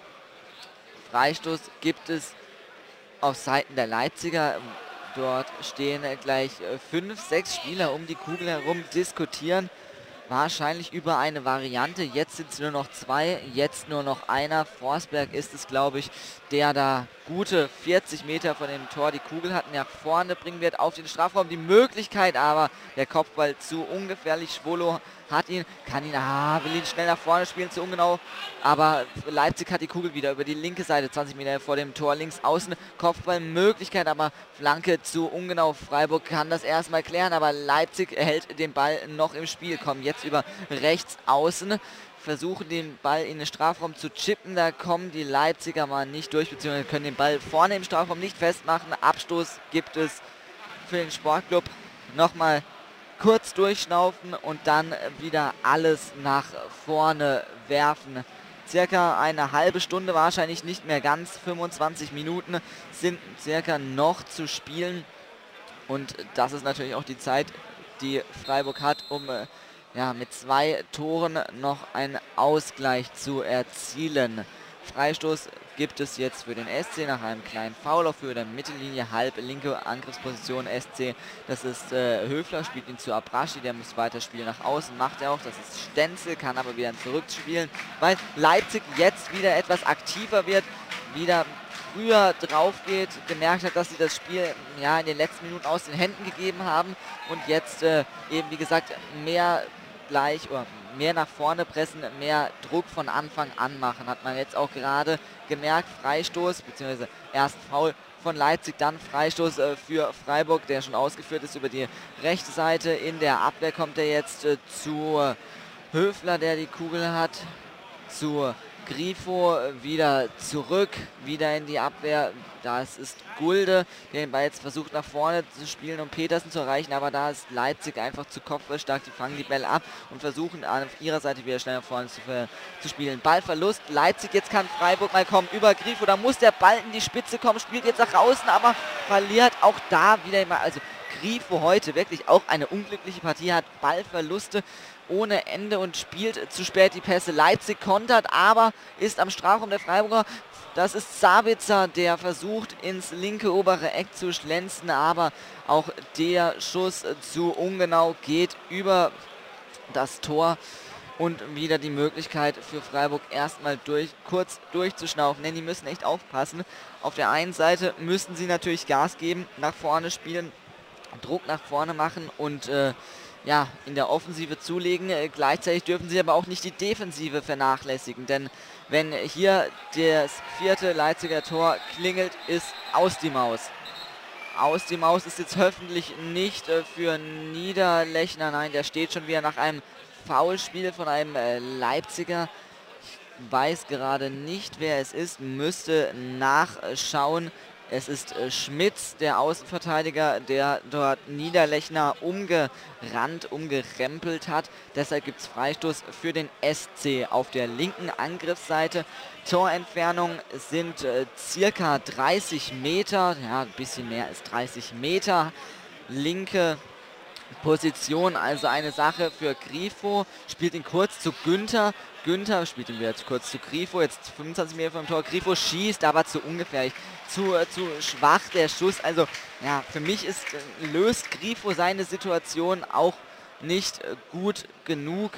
Freistoß gibt es auf Seiten der Leipziger. Dort stehen gleich 5, 6 Spieler um die Kugel herum, diskutieren wahrscheinlich über eine Variante. Jetzt sind es nur noch 2, jetzt nur noch einer. Forsberg ist es, glaube ich, der da gute 40 Meter von dem Tor die Kugel hat, nach vorne bringen wird auf den Strafraum. Die Möglichkeit, aber der Kopfball zu ungefährlich. Schwolo hat ihn, will ihn schnell nach vorne spielen, zu ungenau. Aber Leipzig hat die Kugel wieder über die linke Seite, 20 Meter vor dem Tor, links außen. Kopfballmöglichkeit, aber Flanke zu ungenau. Freiburg kann das erstmal klären, aber Leipzig hält den Ball noch im Spiel. Kommen jetzt über rechts außen, versuchen den Ball in den Strafraum zu chippen. Da kommen die Leipziger mal nicht durch, beziehungsweise können den Ball vorne im Strafraum nicht festmachen. Abstoß gibt es für den Sportclub. Nochmal kurz durchschnaufen und dann wieder alles nach vorne werfen. Circa eine halbe Stunde, wahrscheinlich nicht mehr ganz, 25 Minuten sind circa noch zu spielen. Und das ist natürlich auch die Zeit, die Freiburg hat, um mit 2 Toren noch einen Ausgleich zu erzielen. Freistoß gibt es jetzt für den SC nach einem kleinen Foul auf Höhe der Mittellinie, halb linke Angriffsposition SC. Das ist Höfler, spielt ihn zu Abraschi, der muss weiterspielen nach außen, macht er auch. Das ist Stenzel, kann aber wieder zurückspielen, weil Leipzig jetzt wieder etwas aktiver wird, wieder früher drauf geht, gemerkt hat, dass sie das Spiel in den letzten Minuten aus den Händen gegeben haben und jetzt eben wie gesagt mehr nach vorne pressen, mehr Druck von Anfang an machen. Hat man jetzt auch gerade gemerkt, Freistoß, beziehungsweise erst Foul von Leipzig, dann Freistoß für Freiburg, der schon ausgeführt ist über die rechte Seite. In der Abwehr kommt er jetzt zu Höfler, der die Kugel hat, zu Grifo, wieder zurück, wieder in die Abwehr. Das ist Gulde, der den Ball jetzt versucht nach vorne zu spielen, um Petersen zu erreichen, aber da ist Leipzig einfach zu kopfballstark. Die fangen die Bälle ab und versuchen auf ihrer Seite wieder schnell nach vorne zu spielen. Ballverlust, Leipzig, jetzt kann Freiburg mal kommen über Grifo, da muss der Ball in die Spitze kommen, spielt jetzt nach außen, aber verliert auch da wieder mal. Also Grifo heute wirklich auch eine unglückliche Partie, hat Ballverluste ohne Ende und spielt zu spät die Pässe. Leipzig kontert, aber ist am Strafraum der Freiburger. Das ist Sabitzer, der versucht ins linke obere Eck zu schlänzen, aber auch der Schuss zu ungenau geht das Tor. Und wieder die Möglichkeit für Freiburg erstmal kurz durchzuschnaufen, denn die müssen echt aufpassen. Auf der einen Seite müssen sie natürlich Gas geben, nach vorne spielen, Druck nach vorne machen und in der Offensive zulegen. Gleichzeitig dürfen sie aber auch nicht die Defensive vernachlässigen, denn wenn hier das 4. Leipziger Tor klingelt, ist aus die Maus. Aus die Maus ist jetzt hoffentlich nicht für Niederlechner. Nein, der steht schon wieder nach einem Foulspiel von einem Leipziger. Ich weiß gerade nicht, wer es ist, müsste nachschauen. Es ist Schmitz, der Außenverteidiger, der dort Niederlechner umgerempelt hat. Deshalb gibt es Freistoß für den SC auf der linken Angriffsseite. Torentfernung sind circa 30 Meter, ja, ein bisschen mehr als 30 Meter. Linke Position, also eine Sache für Grifo, spielt ihn kurz zu Günther. Günther spielt ihn wieder kurz zu Grifo, jetzt 25 Meter vom Tor. Grifo schießt, aber zu ungefährlich, zu schwach der Schuss. Also ja, für mich löst Grifo seine Situation auch nicht gut genug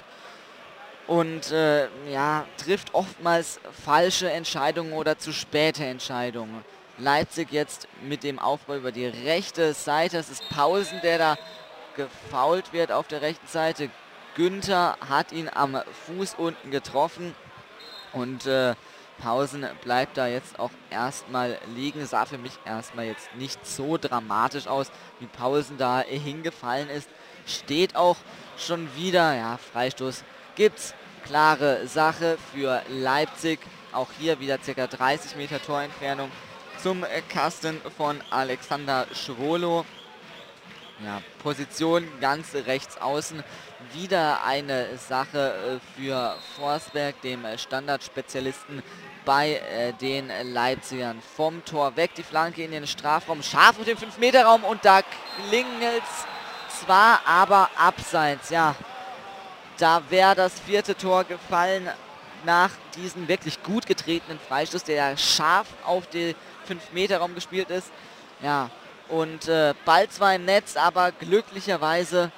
und ja, trifft oftmals falsche Entscheidungen oder zu späte Entscheidungen. Leipzig jetzt mit dem Aufbau über die rechte Seite. Es ist Paulsen, der da gefoult wird auf der rechten Seite. Günther hat ihn am Fuß unten getroffen und Paulsen bleibt da jetzt auch erstmal liegen. Sah für mich erstmal jetzt nicht so dramatisch aus, wie Paulsen da hingefallen ist. Steht auch schon wieder, ja, Freistoß gibt's. Klare Sache für Leipzig. Auch hier wieder ca. 30 Meter Torentfernung zum Kasten von Alexander Schwolo. Ja, Position ganz rechts außen. Wieder eine Sache für Forsberg, dem Standardspezialisten bei den Leipzigern. Vom Tor weg, die Flanke in den Strafraum, scharf auf den 5-Meter-Raum und da klingelt es zwar, aber abseits. Ja, da wäre das 4. Tor gefallen nach diesem wirklich gut getretenen Freistoß, der scharf auf den 5-Meter-Raum gespielt ist. Ja, und Ball zwar im Netz, aber glücklicherweise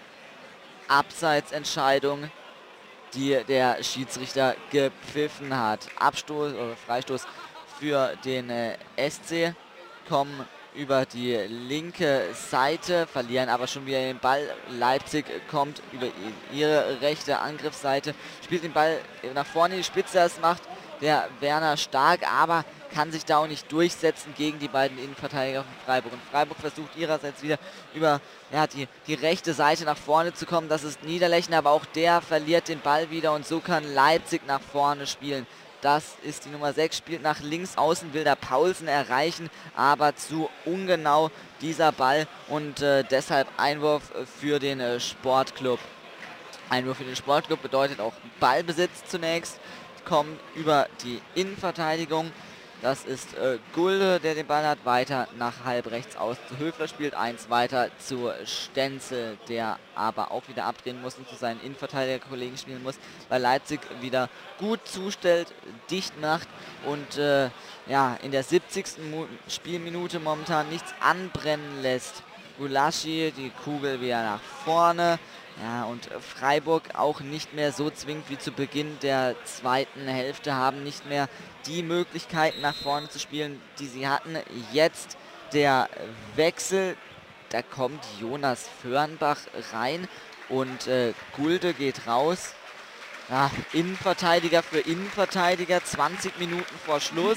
Abseitsentscheidung, die der Schiedsrichter gepfiffen hat. Abstoß oder Freistoß für den SC, kommen über die linke Seite, verlieren aber schon wieder den Ball. Leipzig kommt über ihre rechte Angriffsseite, spielt den Ball nach vorne in die Spitze, das macht der Werner Stark, aber kann sich da auch nicht durchsetzen gegen die beiden Innenverteidiger von Freiburg. Und Freiburg versucht ihrerseits wieder über die rechte Seite nach vorne zu kommen. Das ist Niederlechner, aber auch der verliert den Ball wieder und so kann Leipzig nach vorne spielen. Das ist die Nummer 6, spielt nach links außen, will da Paulsen erreichen, aber zu ungenau dieser Ball und deshalb Einwurf für den Sportclub. Einwurf für den Sportclub bedeutet auch Ballbesitz zunächst, kommt über die Innenverteidigung. Das ist Gulde, der den Ball hat, weiter nach halb rechts aus zu Höfler, spielt 1 weiter zu Stenzel, der aber auch wieder abdrehen muss und zu seinen Innenverteidigerkollegen spielen muss, weil Leipzig wieder gut zustellt, dicht macht und ja, in der 70. Spielminute momentan nichts anbrennen lässt. Gulaschi, die Kugel wieder nach vorne. Ja, und Freiburg auch nicht mehr so zwingend wie zu Beginn der zweiten Hälfte, haben nicht mehr die Möglichkeiten nach vorne zu spielen, die sie hatten. Jetzt der Wechsel, da kommt Jonas Förnbach rein und Gulde geht raus. Ja, Innenverteidiger für Innenverteidiger, 20 Minuten vor Schluss.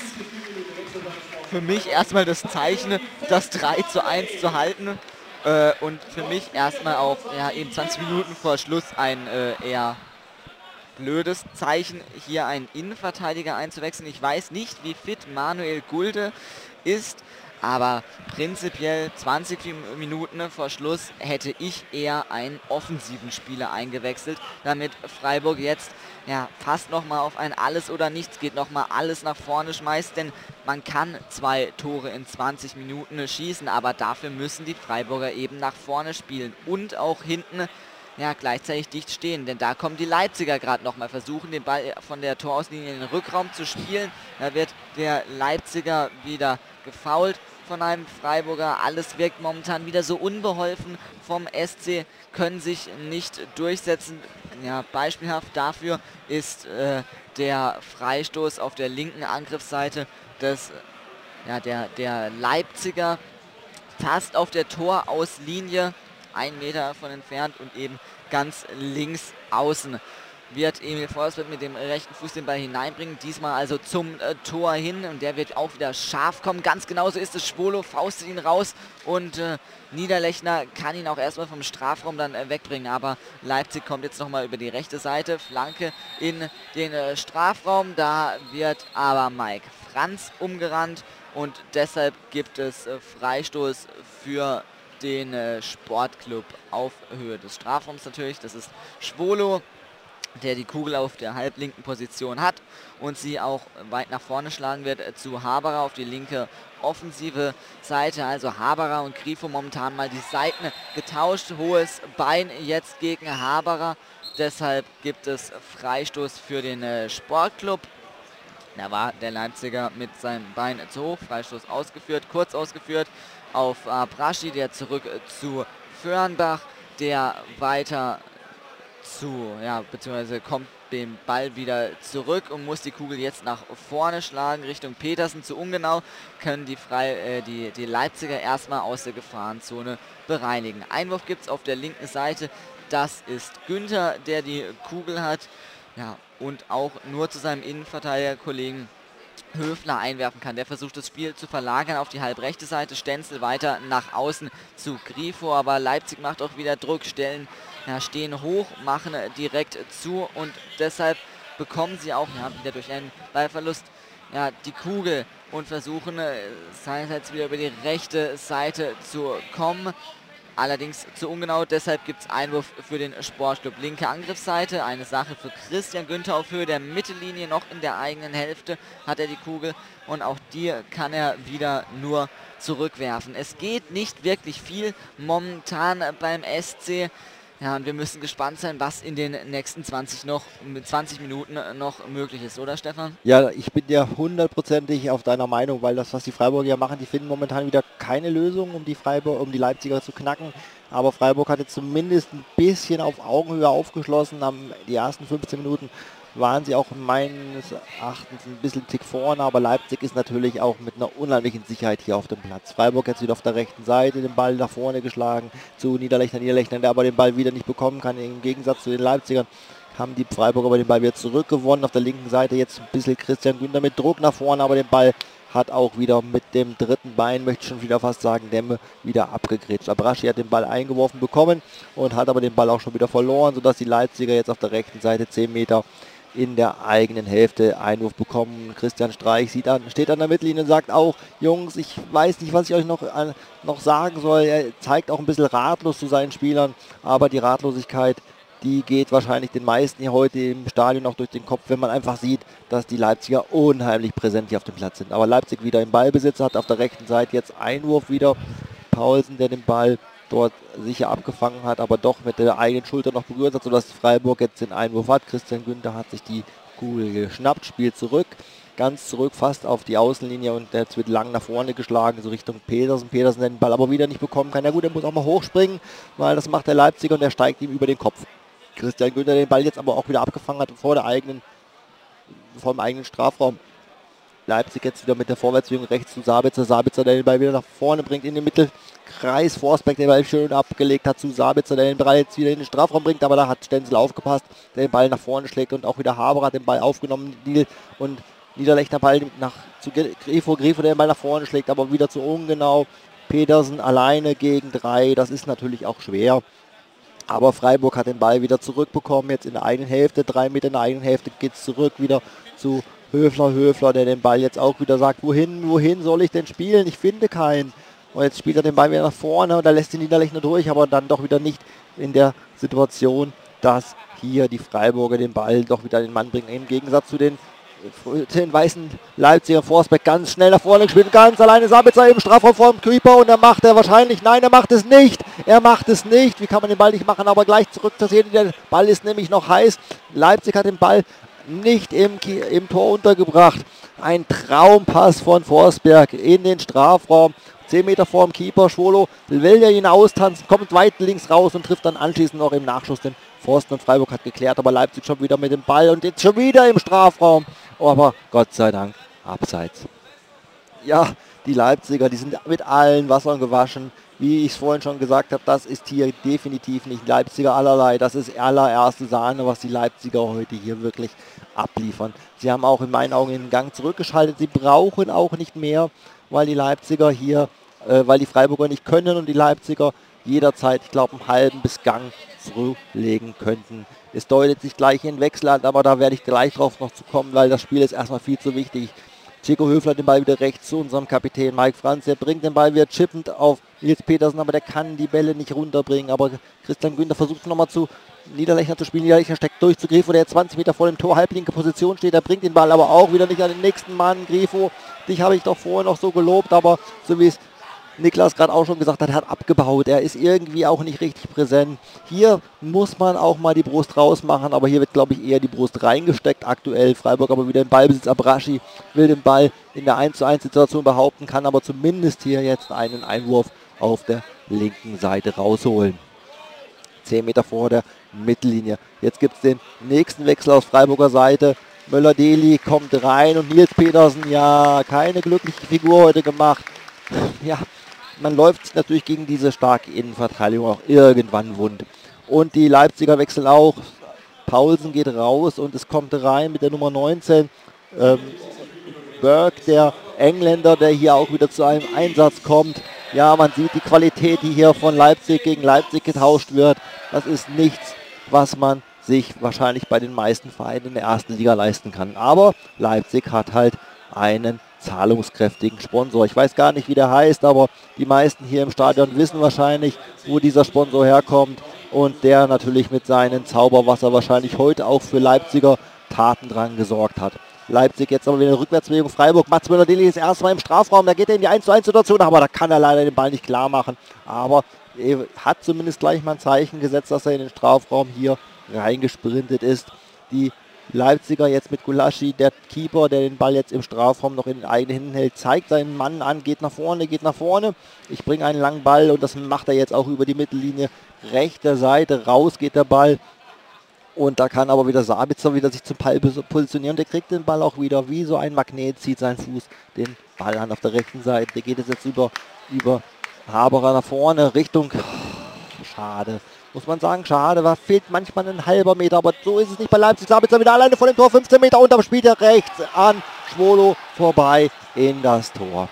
Für mich erstmal das Zeichen, das 3:1 zu halten. Und für mich erstmal auch eben 20 Minuten vor Schluss ein eher blödes Zeichen, hier einen Innenverteidiger einzuwechseln. Ich weiß nicht, wie fit Manuel Gulde ist, aber prinzipiell 20 Minuten vor Schluss hätte ich eher einen offensiven Spieler eingewechselt, damit Freiburg jetzt fast nochmal auf ein Alles oder Nichts geht, nochmal alles nach vorne schmeißt, denn man kann 2 Tore in 20 Minuten schießen, aber dafür müssen die Freiburger eben nach vorne spielen und auch hinten gleichzeitig dicht stehen, denn da kommen die Leipziger gerade nochmal versuchen, den Ball von der Torauslinie in den Rückraum zu spielen. Da wird der Leipziger wieder gefoult von einem Freiburger. Alles wirkt momentan wieder so unbeholfen vom SC, können sich nicht durchsetzen. Ja, beispielhaft dafür ist der Freistoß auf der linken Angriffsseite des, der Leipziger, fast auf der Torauslinie, 1 Meter davon entfernt und eben ganz links außen wird Emil Forsberg mit dem rechten Fuß den Ball hineinbringen, diesmal also zum Tor hin und der wird auch wieder scharf kommen, ganz genauso ist es, Schwolo faustet ihn raus und Niederlechner kann ihn auch erstmal vom Strafraum dann wegbringen, aber Leipzig kommt jetzt nochmal über die rechte Seite, Flanke in den Strafraum, da wird aber Mike Franz umgerannt und deshalb gibt es Freistoß für den Sportclub auf Höhe des Strafraums natürlich. Das ist Schwolo, der die Kugel auf der halblinken Position hat und sie auch weit nach vorne schlagen wird zu Haberer auf die linke offensive Seite. Also Haberer und Grifo momentan mal die Seiten getauscht. Hohes Bein jetzt gegen Haberer. Deshalb gibt es Freistoß für den Sportclub. Da war der Leipziger mit seinem Bein zu hoch. Freistoß ausgeführt, kurz ausgeführt auf Braschi, der zurück zu Förnbach. der weiter beziehungsweise kommt den Ball wieder zurück und muss die Kugel jetzt nach vorne schlagen, Richtung Petersen. Zu ungenau können die Leipziger erstmal aus der Gefahrenzone bereinigen. Einwurf gibt es auf der linken Seite, das ist Günther, der die Kugel hat, ja, und auch nur zu seinem Innenverteidigerkollegen Höfler einwerfen kann. Der versucht das Spiel zu verlagern auf die halbrechte Seite. Stenzel weiter nach außen zu Grifo, aber Leipzig macht auch wieder Druck, stehen hoch, machen direkt zu und deshalb bekommen sie auch wieder durch einen Ballverlust die Kugel und versuchen seinerseits wieder über die rechte Seite zu kommen. Allerdings zu ungenau, deshalb gibt es Einwurf für den Sportclub. Linke Angriffsseite, eine Sache für Christian Günther auf Höhe der Mittellinie, noch in der eigenen Hälfte hat er die Kugel und auch die kann er wieder nur zurückwerfen. Es geht nicht wirklich viel momentan beim SC. Ja, und wir müssen gespannt sein, was in den nächsten 20 Minuten noch möglich ist, oder Stefan? Ja, ich bin ja hundertprozentig auf deiner Meinung, weil das, was die Freiburger ja machen, die finden momentan wieder keine Lösung, um die Leipziger zu knacken. Aber Freiburg hatte zumindest ein bisschen auf Augenhöhe aufgeschlossen. Die ersten 15 Minuten waren sie auch meines Erachtens ein bisschen Tick vorne, aber Leipzig ist natürlich auch mit einer unheimlichen Sicherheit hier auf dem Platz. Freiburg jetzt wieder auf der rechten Seite den Ball nach vorne geschlagen zu Niederlechner, der aber den Ball wieder nicht bekommen kann. Im Gegensatz zu den Leipzigern haben die Freiburger aber den Ball wieder zurückgewonnen. Auf der linken Seite jetzt ein bisschen Christian Günther mit Druck nach vorne, aber den Ball hat auch wieder mit dem dritten Bein, möchte ich schon wieder fast sagen, Demme wieder abgegrätscht. Abraschi hat den Ball eingeworfen bekommen und hat aber den Ball auch schon wieder verloren, sodass die Leipziger jetzt auf der rechten Seite 10 Meter in der eigenen Hälfte Einwurf bekommen. Christian Streich steht an der Mittellinie und sagt auch, Jungs, ich weiß nicht, was ich euch noch sagen soll. Er zeigt auch ein bisschen ratlos zu seinen Spielern, aber die Ratlosigkeit, die geht wahrscheinlich den meisten hier heute im Stadion noch durch den Kopf, wenn man einfach sieht, dass die Leipziger unheimlich präsent hier auf dem Platz sind. Aber Leipzig wieder im Ballbesitz, hat auf der rechten Seite jetzt Einwurf wieder. Paulsen, der den Ball dort sicher abgefangen hat, aber doch mit der eigenen Schulter noch berührt hat, sodass Freiburg jetzt den Einwurf hat. Christian Günther hat sich die Kugel geschnappt, spielt zurück, ganz zurück, fast auf die Außenlinie und jetzt wird lang nach vorne geschlagen, so Richtung Petersen. Petersen den Ball aber wieder nicht bekommen kann. Ja gut, er muss auch mal hochspringen, weil das macht der Leipziger und der steigt ihm über den Kopf. Christian Günther den Ball jetzt aber auch wieder abgefangen hat vor dem eigenen Strafraum. Leipzig jetzt wieder mit der Vorwärtsbewegung rechts zu Sabitzer. Sabitzer, der den Ball wieder nach vorne bringt in den Mittelkreis. Forsberg, der Ball schön abgelegt hat zu Sabitzer, der den Ball jetzt wieder in den Strafraum bringt. Aber da hat Stenzel aufgepasst, der den Ball nach vorne schlägt und auch wieder Haber hat den Ball aufgenommen. Und Niederlechner Ball zu Grifo, der den Ball nach vorne schlägt, aber wieder zu ungenau. Petersen alleine gegen 3, das ist natürlich auch schwer. Aber Freiburg hat den Ball wieder zurückbekommen, jetzt in der eigenen Hälfte, 3 Meter in der eigenen Hälfte geht es zurück wieder zu Höfler, der den Ball jetzt auch wieder sagt, wohin soll ich denn spielen? Ich finde keinen. Und jetzt spielt er den Ball wieder nach vorne und da lässt die Niederlechner durch, aber dann doch wieder nicht in der Situation, dass hier die Freiburger den Ball doch wieder den Mann bringen. Im Gegensatz zu den weißen Leipziger. Forsberg ganz schnell nach vorne gespielt, ganz alleine Sabitzer im Strafraum vor dem Keeper und er macht es nicht. Wie kann man den Ball nicht machen, aber gleich zurück zu sehen, der Ball ist nämlich noch heiß. Leipzig hat den Ball nicht im Tor untergebracht. Ein Traumpass von Forsberg in den Strafraum. 10 Meter vor dem Keeper. Schwolo will ja ihn austanzen, kommt weit links raus und trifft dann anschließend noch im Nachschuss den Pfosten. Und Freiburg hat geklärt, aber Leipzig schon wieder mit dem Ball und jetzt schon wieder im Strafraum. Aber Gott sei Dank abseits. Ja, die Leipziger, die sind mit allen Wassern gewaschen. Wie ich es vorhin schon gesagt habe, das ist hier definitiv nicht Leipziger allerlei. Das ist allererste Sahne, was die Leipziger heute hier wirklich abliefern. Sie haben auch in meinen Augen den Gang zurückgeschaltet. Sie brauchen auch nicht mehr, weil die Leipziger hier, weil die Freiburger nicht können und die Leipziger jederzeit, ich glaube, einen halben bis Gang zurücklegen könnten. Es deutet sich gleich in Wechsel an, aber da werde ich gleich drauf noch zu kommen, weil das Spiel ist erstmal viel zu wichtig. Chico Höfler den Ball wieder rechts zu unserem Kapitän Mike Franz. Der bringt den Ball wieder chippend auf Nils Petersen, aber der kann die Bälle nicht runterbringen. Aber Christian Günther versucht nochmal zu Niederlechner zu spielen. Niederlechner steckt durch zu Grifo, der 20 Meter vor dem Tor, halblinke Position steht. Er bringt den Ball aber auch wieder nicht an den nächsten Mann. Grifo, dich habe ich doch vorher noch so gelobt, aber so wie es Niklas gerade auch schon gesagt hat, er hat abgebaut. Er ist irgendwie auch nicht richtig präsent. Hier muss man auch mal die Brust rausmachen, aber hier wird, glaube ich, eher die Brust reingesteckt aktuell. Freiburg aber wieder im Ballbesitz. Abraschi will den Ball in der 1:1 Situation behaupten, kann aber zumindest hier jetzt einen Einwurf auf der linken Seite rausholen. 10 Meter vor der Mittellinie. Jetzt gibt es den nächsten Wechsel aus Freiburger Seite. Möller-Deli kommt rein und Nils Petersen, ja, keine glückliche Figur heute gemacht. Ja, man läuft sich natürlich gegen diese starke Innenverteidigung auch irgendwann wund. Und die Leipziger wechseln auch. Paulsen geht raus und es kommt rein mit der Nummer 19. Burke, der Engländer, der hier auch wieder zu einem Einsatz kommt. Ja, man sieht die Qualität, die hier von Leipzig gegen Leipzig getauscht wird. Das ist nichts, was man sich wahrscheinlich bei den meisten Vereinen in der ersten Liga leisten kann. Aber Leipzig hat halt einen zahlungskräftigen Sponsor. Ich weiß gar nicht, wie der heißt, aber die meisten hier im Stadion wissen wahrscheinlich, wo dieser Sponsor herkommt. Und der natürlich mit seinem Zauberwasser wahrscheinlich heute auch für Leipziger Tatendrang gesorgt hat. Leipzig jetzt aber wieder eine Rückwärtsbewegung. Freiburg, Mats Möller-Deli ist erstmal im Strafraum, da geht er in die 1:1-Situation, aber da kann er leider den Ball nicht klar machen. Aber er hat zumindest gleich mal ein Zeichen gesetzt, dass er in den Strafraum hier reingesprintet ist. Die Leipziger jetzt mit Gulaschi, der Keeper, der den Ball jetzt im Strafraum noch in den eigenen Händen hält, zeigt seinen Mann an, geht nach vorne. Ich bringe einen langen Ball und das macht er jetzt auch über die Mittellinie. Rechte Seite, raus geht der Ball. Und da kann aber wieder Sabitzer wieder sich zum Ball positionieren. Der kriegt den Ball auch wieder wie so ein Magnet, zieht seinen Fuß den Ball an auf der rechten Seite. Der geht es jetzt über Haberer nach vorne, Richtung, schade. Muss man sagen, schade, da fehlt manchmal ein halber Meter, aber so ist es nicht bei Leipzig. Sabitzer wieder alleine vor dem Tor, 15 Meter unterm spielt er rechts an Schwolo vorbei in das Tor.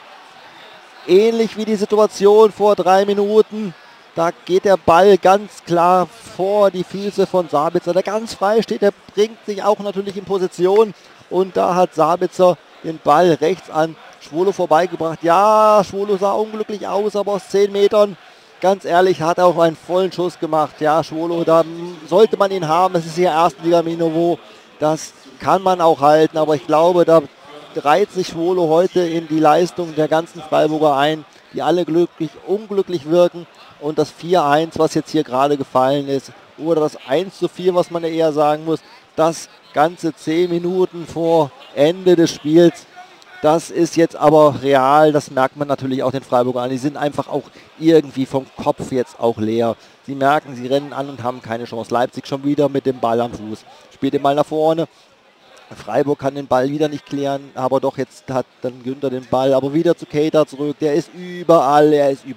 Ähnlich wie die Situation vor 3 Minuten. Da geht der Ball ganz klar vor die Füße von Sabitzer, der ganz frei steht, der bringt sich auch natürlich in Position und da hat Sabitzer den Ball rechts an Schwolo vorbeigebracht. Ja, Schwolo sah unglücklich aus, aber aus 10 Metern, ganz ehrlich, hat er auch einen vollen Schuss gemacht. Ja, Schwolo, da sollte man ihn haben, das ist hier Erstliga-Niveau, das kann man auch halten, aber ich glaube, da reiht sich Schwolo heute in die Leistung der ganzen Freiburger ein, die alle unglücklich wirken. Und das 4:1, was jetzt hier gerade gefallen ist, oder das 1:4, was man ja eher sagen muss, das ganze 10 Minuten vor Ende des Spiels, das ist jetzt aber real, das merkt man natürlich auch den Freiburger an. Die sind einfach auch irgendwie vom Kopf jetzt auch leer. Sie merken, sie rennen an und haben keine Chance. Leipzig schon wieder mit dem Ball am Fuß. Spielt den Ball nach vorne. Freiburg kann den Ball wieder nicht klären, aber doch jetzt hat dann Günther den Ball, aber wieder zu Keita zurück. Der ist überall,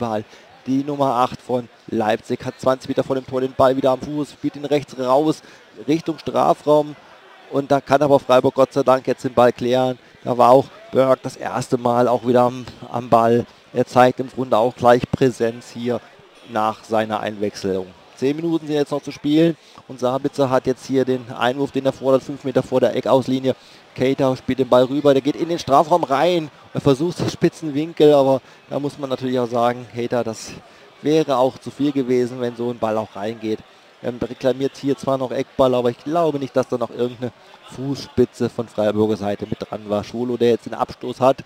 Die Nummer 8 von Leipzig hat 20 Meter vor dem Tor den Ball wieder am Fuß, spielt ihn rechts raus, Richtung Strafraum. Und da kann aber Freiburg Gott sei Dank jetzt den Ball klären. Da war auch Burke das erste Mal auch wieder am Ball. Er zeigt im Grunde auch gleich Präsenz hier nach seiner Einwechslung. 10 Minuten sind jetzt noch zu spielen und Sabitzer hat jetzt hier den Einwurf, den er fordert, 5 Meter vor der Eckauslinie. Keita spielt den Ball rüber, der geht in den Strafraum rein. Er versucht den spitzen Winkel, aber da muss man natürlich auch sagen, Keita, das wäre auch zu viel gewesen, wenn so ein Ball auch reingeht. Er reklamiert hier zwar noch Eckball, aber ich glaube nicht, dass da noch irgendeine Fußspitze von Freiburger Seite mit dran war. Schwolo, der jetzt den Abstoß hat,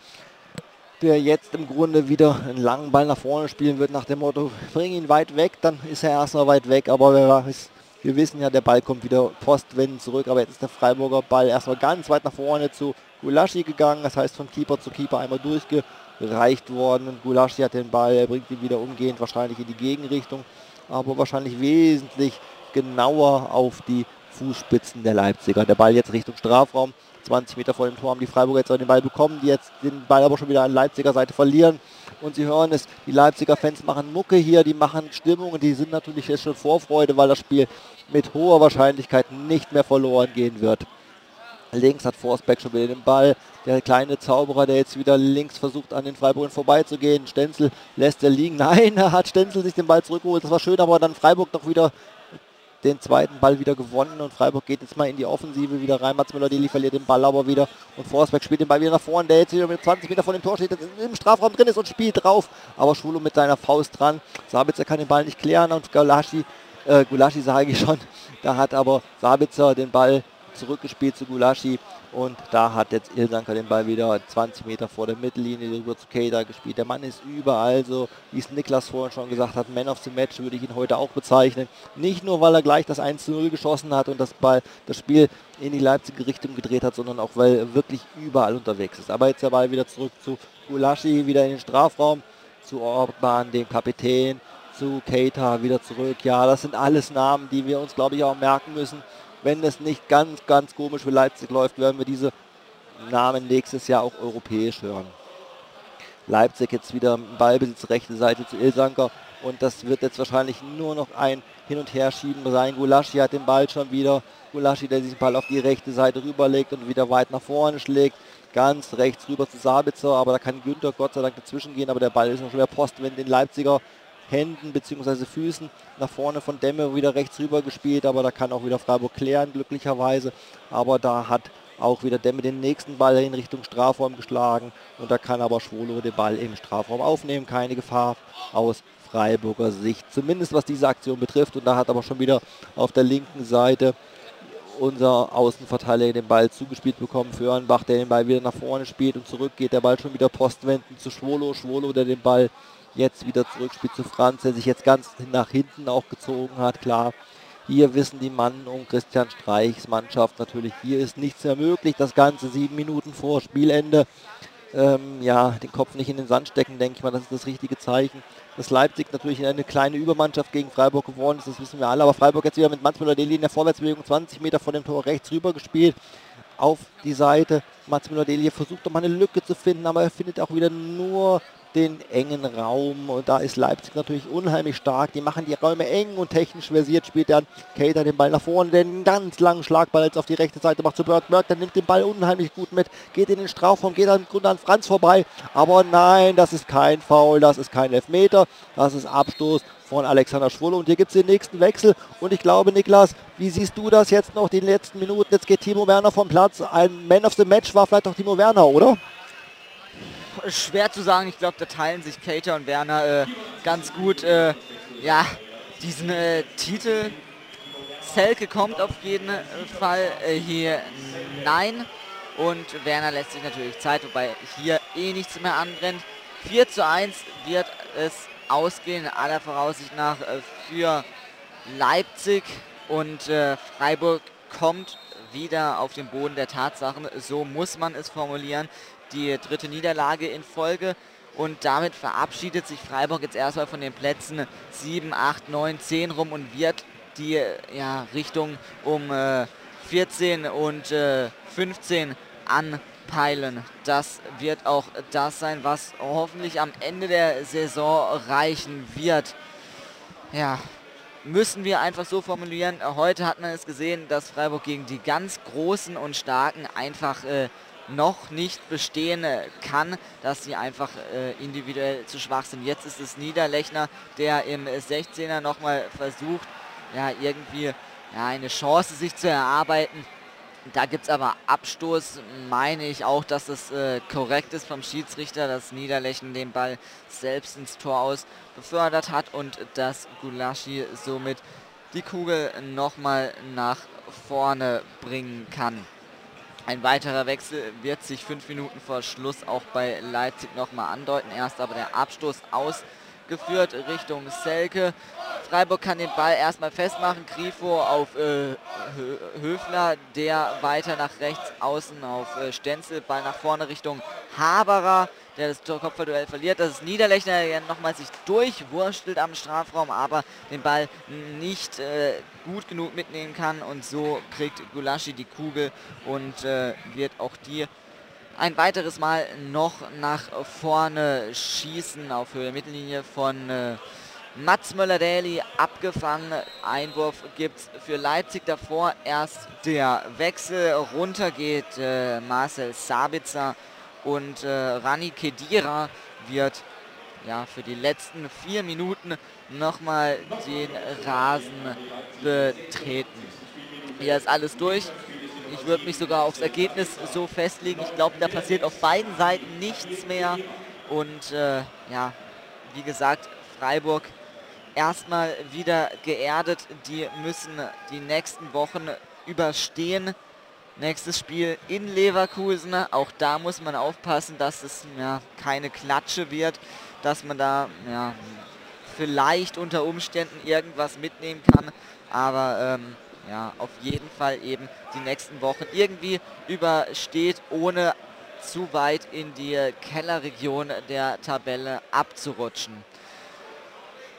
der jetzt im Grunde wieder einen langen Ball nach vorne spielen wird, nach dem Motto, bring ihn weit weg, dann ist er erstmal weit weg, aber wir wissen ja, der Ball kommt wieder postwendend zurück, aber jetzt ist der Freiburger Ball erstmal ganz weit nach vorne zu Gulaschi gegangen, das heißt von Keeper zu Keeper einmal durchgereicht worden und Gulaschi hat den Ball, er bringt ihn wieder umgehend wahrscheinlich in die Gegenrichtung, aber wahrscheinlich wesentlich genauer auf die Fußspitzen der Leipziger. Der Ball jetzt Richtung Strafraum, 20 Meter vor dem Tor haben die Freiburger jetzt den Ball bekommen, die jetzt den Ball aber schon wieder an Leipziger Seite verlieren. Und Sie hören es, die Leipziger Fans machen Mucke hier, die machen Stimmung und die sind natürlich jetzt schon Vorfreude, weil das Spiel mit hoher Wahrscheinlichkeit nicht mehr verloren gehen wird. Links hat Forsberg schon wieder den Ball. Der kleine Zauberer, der jetzt wieder links versucht, an den Freiburgern vorbeizugehen. Stenzel lässt er liegen. Nein, da hat Stenzel sich den Ball zurückgeholt. Das war schön, aber dann Freiburg doch wieder den zweiten Ball wieder gewonnen und Freiburg geht jetzt mal in die Offensive wieder rein. Mats Möller-Deli verliert den Ball aber wieder und Forsberg spielt den Ball wieder nach vorne, der jetzt wieder mit 20 Meter vor dem Tor steht, im Strafraum drin ist und spielt drauf, aber Schwolo mit seiner Faust dran. Sabitzer kann den Ball nicht klären und Gulaschi sage ich schon, da hat aber Sabitzer den Ball zurückgespielt zu Gulaschi und da hat jetzt Ilsanker den Ball wieder 20 Meter vor der Mittellinie rüber zu Keita gespielt. Der Mann ist überall so, wie es Niklas vorhin schon gesagt hat, Man of the Match würde ich ihn heute auch bezeichnen. Nicht nur, weil er gleich das 1:0 geschossen hat und das Spiel in die Leipziger Richtung gedreht hat, sondern auch, weil er wirklich überall unterwegs ist. Aber jetzt der Ball wieder zurück zu Gulaschi, wieder in den Strafraum, zu Orban, dem Kapitän. zu Keita wieder zurück. Ja, das sind alles Namen, die wir uns, glaube ich, auch merken müssen. Wenn es nicht ganz, ganz komisch für Leipzig läuft, werden wir diese Namen nächstes Jahr auch europäisch hören. Leipzig jetzt wieder im Ballbesitz, rechte Seite zu Ilsanker. Und das wird jetzt wahrscheinlich nur noch ein Hin- und Herschieben sein. Gulaschi hat den Ball schon wieder. Gulaschi, der diesen Ball auf die rechte Seite rüberlegt und wieder weit nach vorne schlägt. Ganz rechts rüber zu Sabitzer, aber da kann Günther Gott sei Dank dazwischen gehen. Aber der Ball ist noch schon der Postwind in Leipziger Händen bzw. Füßen. Nach vorne von Demme wieder rechts rüber gespielt, aber da kann auch wieder Freiburg klären, glücklicherweise. Aber da hat auch wieder Demme den nächsten Ball in Richtung Strafraum geschlagen und da kann aber Schwolo den Ball im Strafraum aufnehmen. Keine Gefahr aus Freiburger Sicht, zumindest was diese Aktion betrifft. Und da hat aber schon wieder auf der linken Seite unser Außenverteidiger den Ball zugespielt bekommen. Föhrenbach, der den Ball wieder nach vorne spielt und zurück geht der Ball schon wieder postwendend zu Schwolo. Schwolo, der den Ball jetzt wieder zurückspielt zu Franz, der sich jetzt ganz nach hinten auch gezogen hat. Klar, hier wissen die Mann um Christian Streichs Mannschaft natürlich, hier ist nichts mehr möglich. Das Ganze 7 Minuten vor Spielende. Ja, den Kopf nicht in den Sand stecken, denke ich mal, das ist das richtige Zeichen. Dass Leipzig natürlich eine kleine Übermannschaft gegen Freiburg geworden ist, das wissen wir alle. Aber Freiburg jetzt wieder mit Mats Müller-Deli in der Vorwärtsbewegung 20 Meter vor dem Tor rechts rüber gespielt. Auf die Seite. Mats Müller-Deli versucht doch mal eine Lücke zu finden, aber er findet auch wieder nur den engen Raum. Und da ist Leipzig natürlich unheimlich stark. Die machen die Räume eng und technisch versiert. Spielt dann Keita den Ball nach vorne, den ganz langen Schlagball jetzt auf die rechte Seite macht zu Burke. Burke, der nimmt den Ball unheimlich gut mit, geht in den Strafraum, geht dann im Grunde an Franz vorbei. Aber nein, das ist kein Foul, das ist kein Elfmeter, das ist Abstoß von Alexander Schwolo. Und hier gibt es den nächsten Wechsel. Und ich glaube, Niklas, wie siehst du das jetzt noch, die letzten Minuten? Jetzt geht Timo Werner vom Platz. Ein Man of the Match war vielleicht auch Timo Werner, oder? Schwer zu sagen, ich glaube, da teilen sich Keita und Werner ganz gut ja, diesen Titel. Selke kommt auf jeden Fall hier nein und Werner lässt sich natürlich Zeit, wobei hier eh nichts mehr anbrennt. 4:1 wird es ausgehen, aller Voraussicht nach für Leipzig und Freiburg kommt wieder auf den Boden der Tatsachen, so muss man es formulieren. Die 3. Niederlage in Folge und damit verabschiedet sich Freiburg jetzt erstmal von den Plätzen 7, 8, 9, 10 rum und wird die Richtung um 14 und 15 anpeilen. Das wird auch das sein, was hoffentlich am Ende der Saison reichen wird. Ja, müssen wir einfach so formulieren. Heute hat man es gesehen, dass Freiburg gegen die ganz Großen und Starken einfach noch nicht bestehen kann, dass sie einfach individuell zu schwach sind. Jetzt ist es Niederlechner, der im 16er nochmal versucht, ja, irgendwie eine Chance sich zu erarbeiten. Da gibt es aber Abstoß, meine ich auch, dass es korrekt ist vom Schiedsrichter, dass Niederlechner den Ball selbst ins Tor aus befördert hat und dass Gulaschi somit die Kugel nochmal nach vorne bringen kann. Ein weiterer Wechsel wird sich 5 Minuten vor Schluss auch bei Leipzig nochmal andeuten. Erst aber der Abstoß ausgeführt Richtung Selke. Freiburg kann den Ball erstmal festmachen. Grifo auf Höfler, der weiter nach rechts außen auf Stenzel. Ball nach vorne Richtung Haberer, der das Kopfballduell verliert. Das ist Niederlechner, der nochmal sich durchwurstelt am Strafraum, aber den Ball nicht gut genug mitnehmen kann. Und so kriegt Gulaschi die Kugel und wird auch die ein weiteres Mal noch nach vorne schießen auf Höhe der Mittellinie von Mats Möller-Dähli abgefangen. Einwurf gibt es für Leipzig. Davor erst der Wechsel. Runter geht Marcel Sabitzer und Rani Khedira wird für die letzten 4 Minuten nochmal den Rasen betreten. Hier ist alles durch. Ich würde mich sogar aufs Ergebnis so festlegen. Ich glaube, da passiert auf beiden Seiten nichts mehr. Und wie gesagt, Freiburg erstmal wieder geerdet. Die müssen die nächsten Wochen überstehen. Nächstes Spiel in Leverkusen. Auch da muss man aufpassen, dass es keine Klatsche wird, dass man da vielleicht unter Umständen irgendwas mitnehmen kann. Aber auf jeden Fall eben die nächsten Wochen irgendwie übersteht, ohne zu weit in die Kellerregion der Tabelle abzurutschen.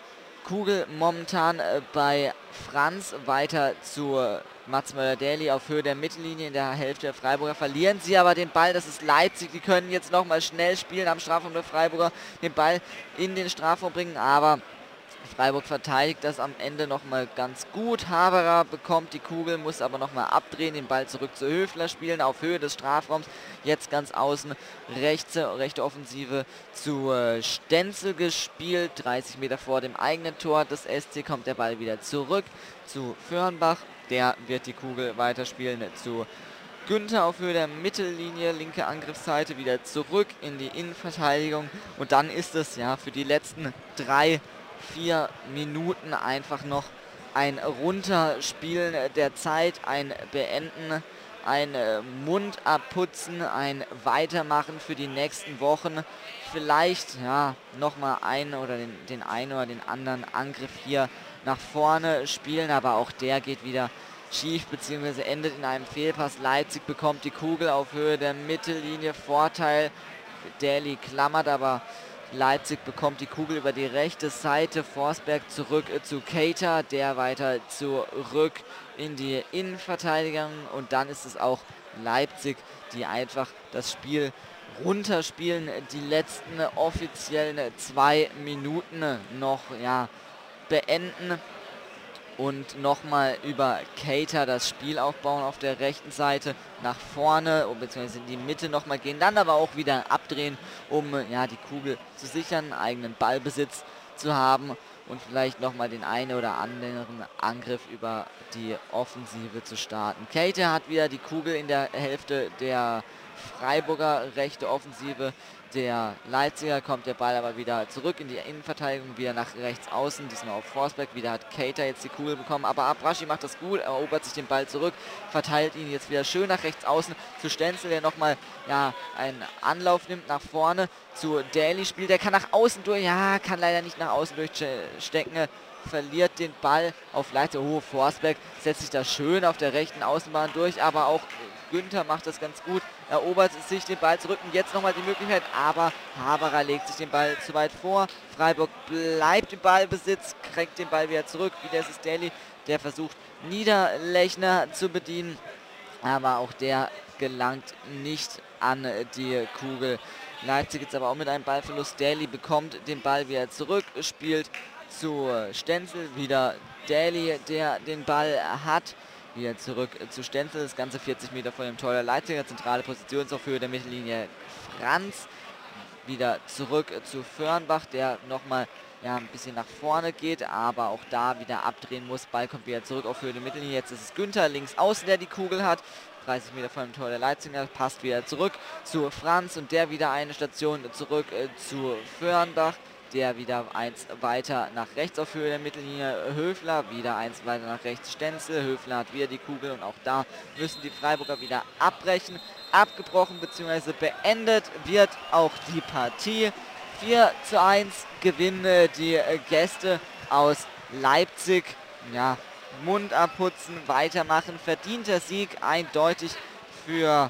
Kugel momentan bei Franz, weiter zu Mats Möller-Dähli auf Höhe der Mittellinie in der Hälfte der Freiburger. Verlieren sie aber den Ball, das ist Leipzig, die können jetzt nochmal schnell spielen am Strafraum der Freiburger, den Ball in den Strafraum bringen, aber Freiburg verteidigt das am Ende nochmal ganz gut. Haberer bekommt die Kugel, muss aber nochmal abdrehen, den Ball zurück zu Höfler spielen, auf Höhe des Strafraums. Jetzt ganz außen, rechte Offensive zu Stenzel gespielt. 30 Meter vor dem eigenen Tor des SC kommt der Ball wieder zurück zu Fürnbach. Der wird die Kugel weiterspielen zu Günther auf Höhe der Mittellinie, linke Angriffsseite, wieder zurück in die Innenverteidigung. Und dann ist es ja für die letzten 3-4 Minuten einfach noch ein Runterspielen der Zeit, ein Beenden, ein Mund abputzen, ein Weitermachen für die nächsten Wochen. Vielleicht ja nochmal einen oder den einen oder den anderen Angriff hier nach vorne spielen, aber auch der geht wieder schief bzw. endet in einem Fehlpass. Leipzig bekommt die Kugel auf Höhe der Mittellinie, Vorteil. Dähli klammert, aber Leipzig bekommt die Kugel über die rechte Seite. Forsberg zurück zu Keita, der weiter zurück in die Innenverteidigung. Und dann ist es auch Leipzig, die einfach das Spiel runterspielen. Die letzten offiziellen 2 Minuten noch beenden. Und nochmal über Keita das Spiel aufbauen auf der rechten Seite nach vorne, beziehungsweise in die Mitte nochmal gehen, dann aber auch wieder abdrehen, um die Kugel zu sichern, eigenen Ballbesitz zu haben und vielleicht nochmal den einen oder anderen Angriff über die Offensive zu starten. Keita hat wieder die Kugel in der Hälfte der Freiburger, rechte Offensive. Der Leipziger kommt der Ball aber wieder zurück in die Innenverteidigung, wieder nach rechts außen, diesmal auf Forsberg. Wieder hat Keita jetzt die Kugel bekommen, aber Abraschi macht das gut, erobert sich den Ball zurück, verteilt ihn jetzt wieder schön nach rechts außen zu Stenzel, der nochmal einen Anlauf nimmt nach vorne. Zu Dähli spielt, der kann nach außen durch, kann leider nicht nach außen durchstecken, verliert den Ball auf Leipzig. Forsberg setzt sich da schön auf der rechten Außenbahn durch, aber auch Günther macht das ganz gut, erobert sich den Ball zurück und jetzt nochmal die Möglichkeit, aber Haberer legt sich den Ball zu weit vor. Freiburg bleibt im Ballbesitz, kriegt den Ball wieder zurück. Wieder ist es Dähli, der versucht Niederlechner zu bedienen, aber auch der gelangt nicht an die Kugel. Leipzig jetzt aber auch mit einem Ballverlust. Dähli bekommt den Ball wieder zurück, spielt zu Stenzel, wieder Dähli, der den Ball hat. Wieder zurück zu Stenzel, das Ganze 40 Meter vor dem Tor der Leipziger, zentrale Position auf Höhe der Mittellinie Franz. Wieder zurück zu Fürnbach, der nochmal ein bisschen nach vorne geht, aber auch da wieder abdrehen muss. Ball kommt wieder zurück auf Höhe der Mittellinie, jetzt ist es Günther links außen, der die Kugel hat. 30 Meter vor dem Tor der Leipziger, passt wieder zurück zu Franz und der wieder eine Station zurück zu Fürnbach. Der wieder eins weiter nach rechts auf Höhe der Mittellinie Höfler, wieder eins weiter nach rechts Stenzel. Höfler hat wieder die Kugel und auch da müssen die Freiburger wieder abbrechen. Abgebrochen bzw. beendet wird auch die Partie. 4:1 gewinnen die Gäste aus Leipzig. Mund abputzen, weitermachen. Verdienter Sieg eindeutig für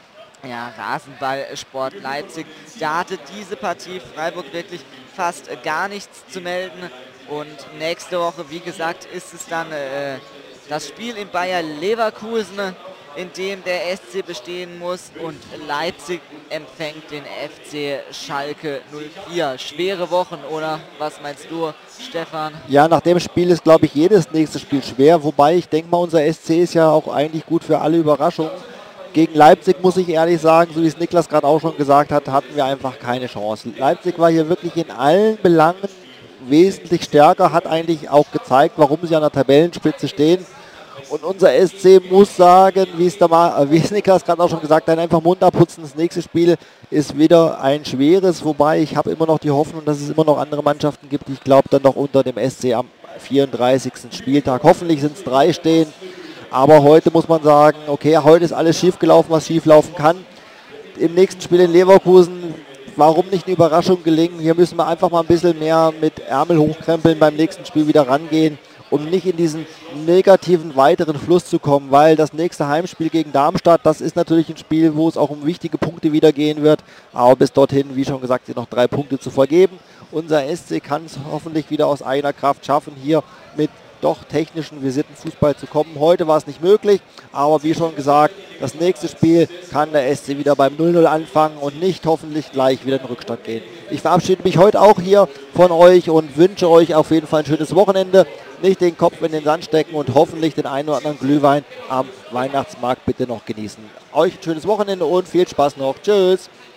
Rasenballsport Leipzig. Da hatte diese Partie Freiburg wirklich fast gar nichts zu melden. Und nächste Woche, wie gesagt, ist es dann das Spiel in Bayer Leverkusen, in dem der SC bestehen muss. Und Leipzig empfängt den FC Schalke 04. Schwere Wochen, oder? Was meinst du, Stefan? Ja, nach dem Spiel ist, glaube ich, jedes nächste Spiel schwer. Wobei, ich denke mal, unser SC ist ja auch eigentlich gut für alle Überraschungen. Gegen Leipzig muss ich ehrlich sagen, so wie es Niklas gerade auch schon gesagt hat, hatten wir einfach keine Chance. Leipzig war hier wirklich in allen Belangen wesentlich stärker, hat eigentlich auch gezeigt, warum sie an der Tabellenspitze stehen. Und unser SC muss sagen, wie es Niklas gerade auch schon gesagt hat, einfach Mund abputzen. Das nächste Spiel ist wieder ein schweres, wobei ich habe immer noch die Hoffnung, dass es immer noch andere Mannschaften gibt, die ich glaube dann noch unter dem SC am 34. Spieltag. Hoffentlich sind es 3 stehen. Aber heute muss man sagen, okay, heute ist alles schief gelaufen, was schief laufen kann. Im nächsten Spiel in Leverkusen, warum nicht eine Überraschung gelingen? Hier müssen wir einfach mal ein bisschen mehr mit Ärmel hochkrempeln, beim nächsten Spiel wieder rangehen um nicht in diesen negativen weiteren Fluss zu kommen, weil das nächste Heimspiel gegen Darmstadt, das ist natürlich ein Spiel, wo es auch um wichtige Punkte wieder gehen wird, aber bis dorthin, wie schon gesagt, sind noch 3 Punkte zu vergeben. Unser SC kann es hoffentlich wieder aus eigener Kraft schaffen, hier mit doch technischen, versierten Fußball zu kommen. Heute war es nicht möglich, aber wie schon gesagt, das nächste Spiel kann der SC wieder beim 0-0 anfangen und nicht hoffentlich gleich wieder in den Rückstand gehen. Ich verabschiede mich heute auch hier von euch und wünsche euch auf jeden Fall ein schönes Wochenende. Nicht den Kopf in den Sand stecken und hoffentlich den einen oder anderen Glühwein am Weihnachtsmarkt bitte noch genießen. Euch ein schönes Wochenende und viel Spaß noch. Tschüss!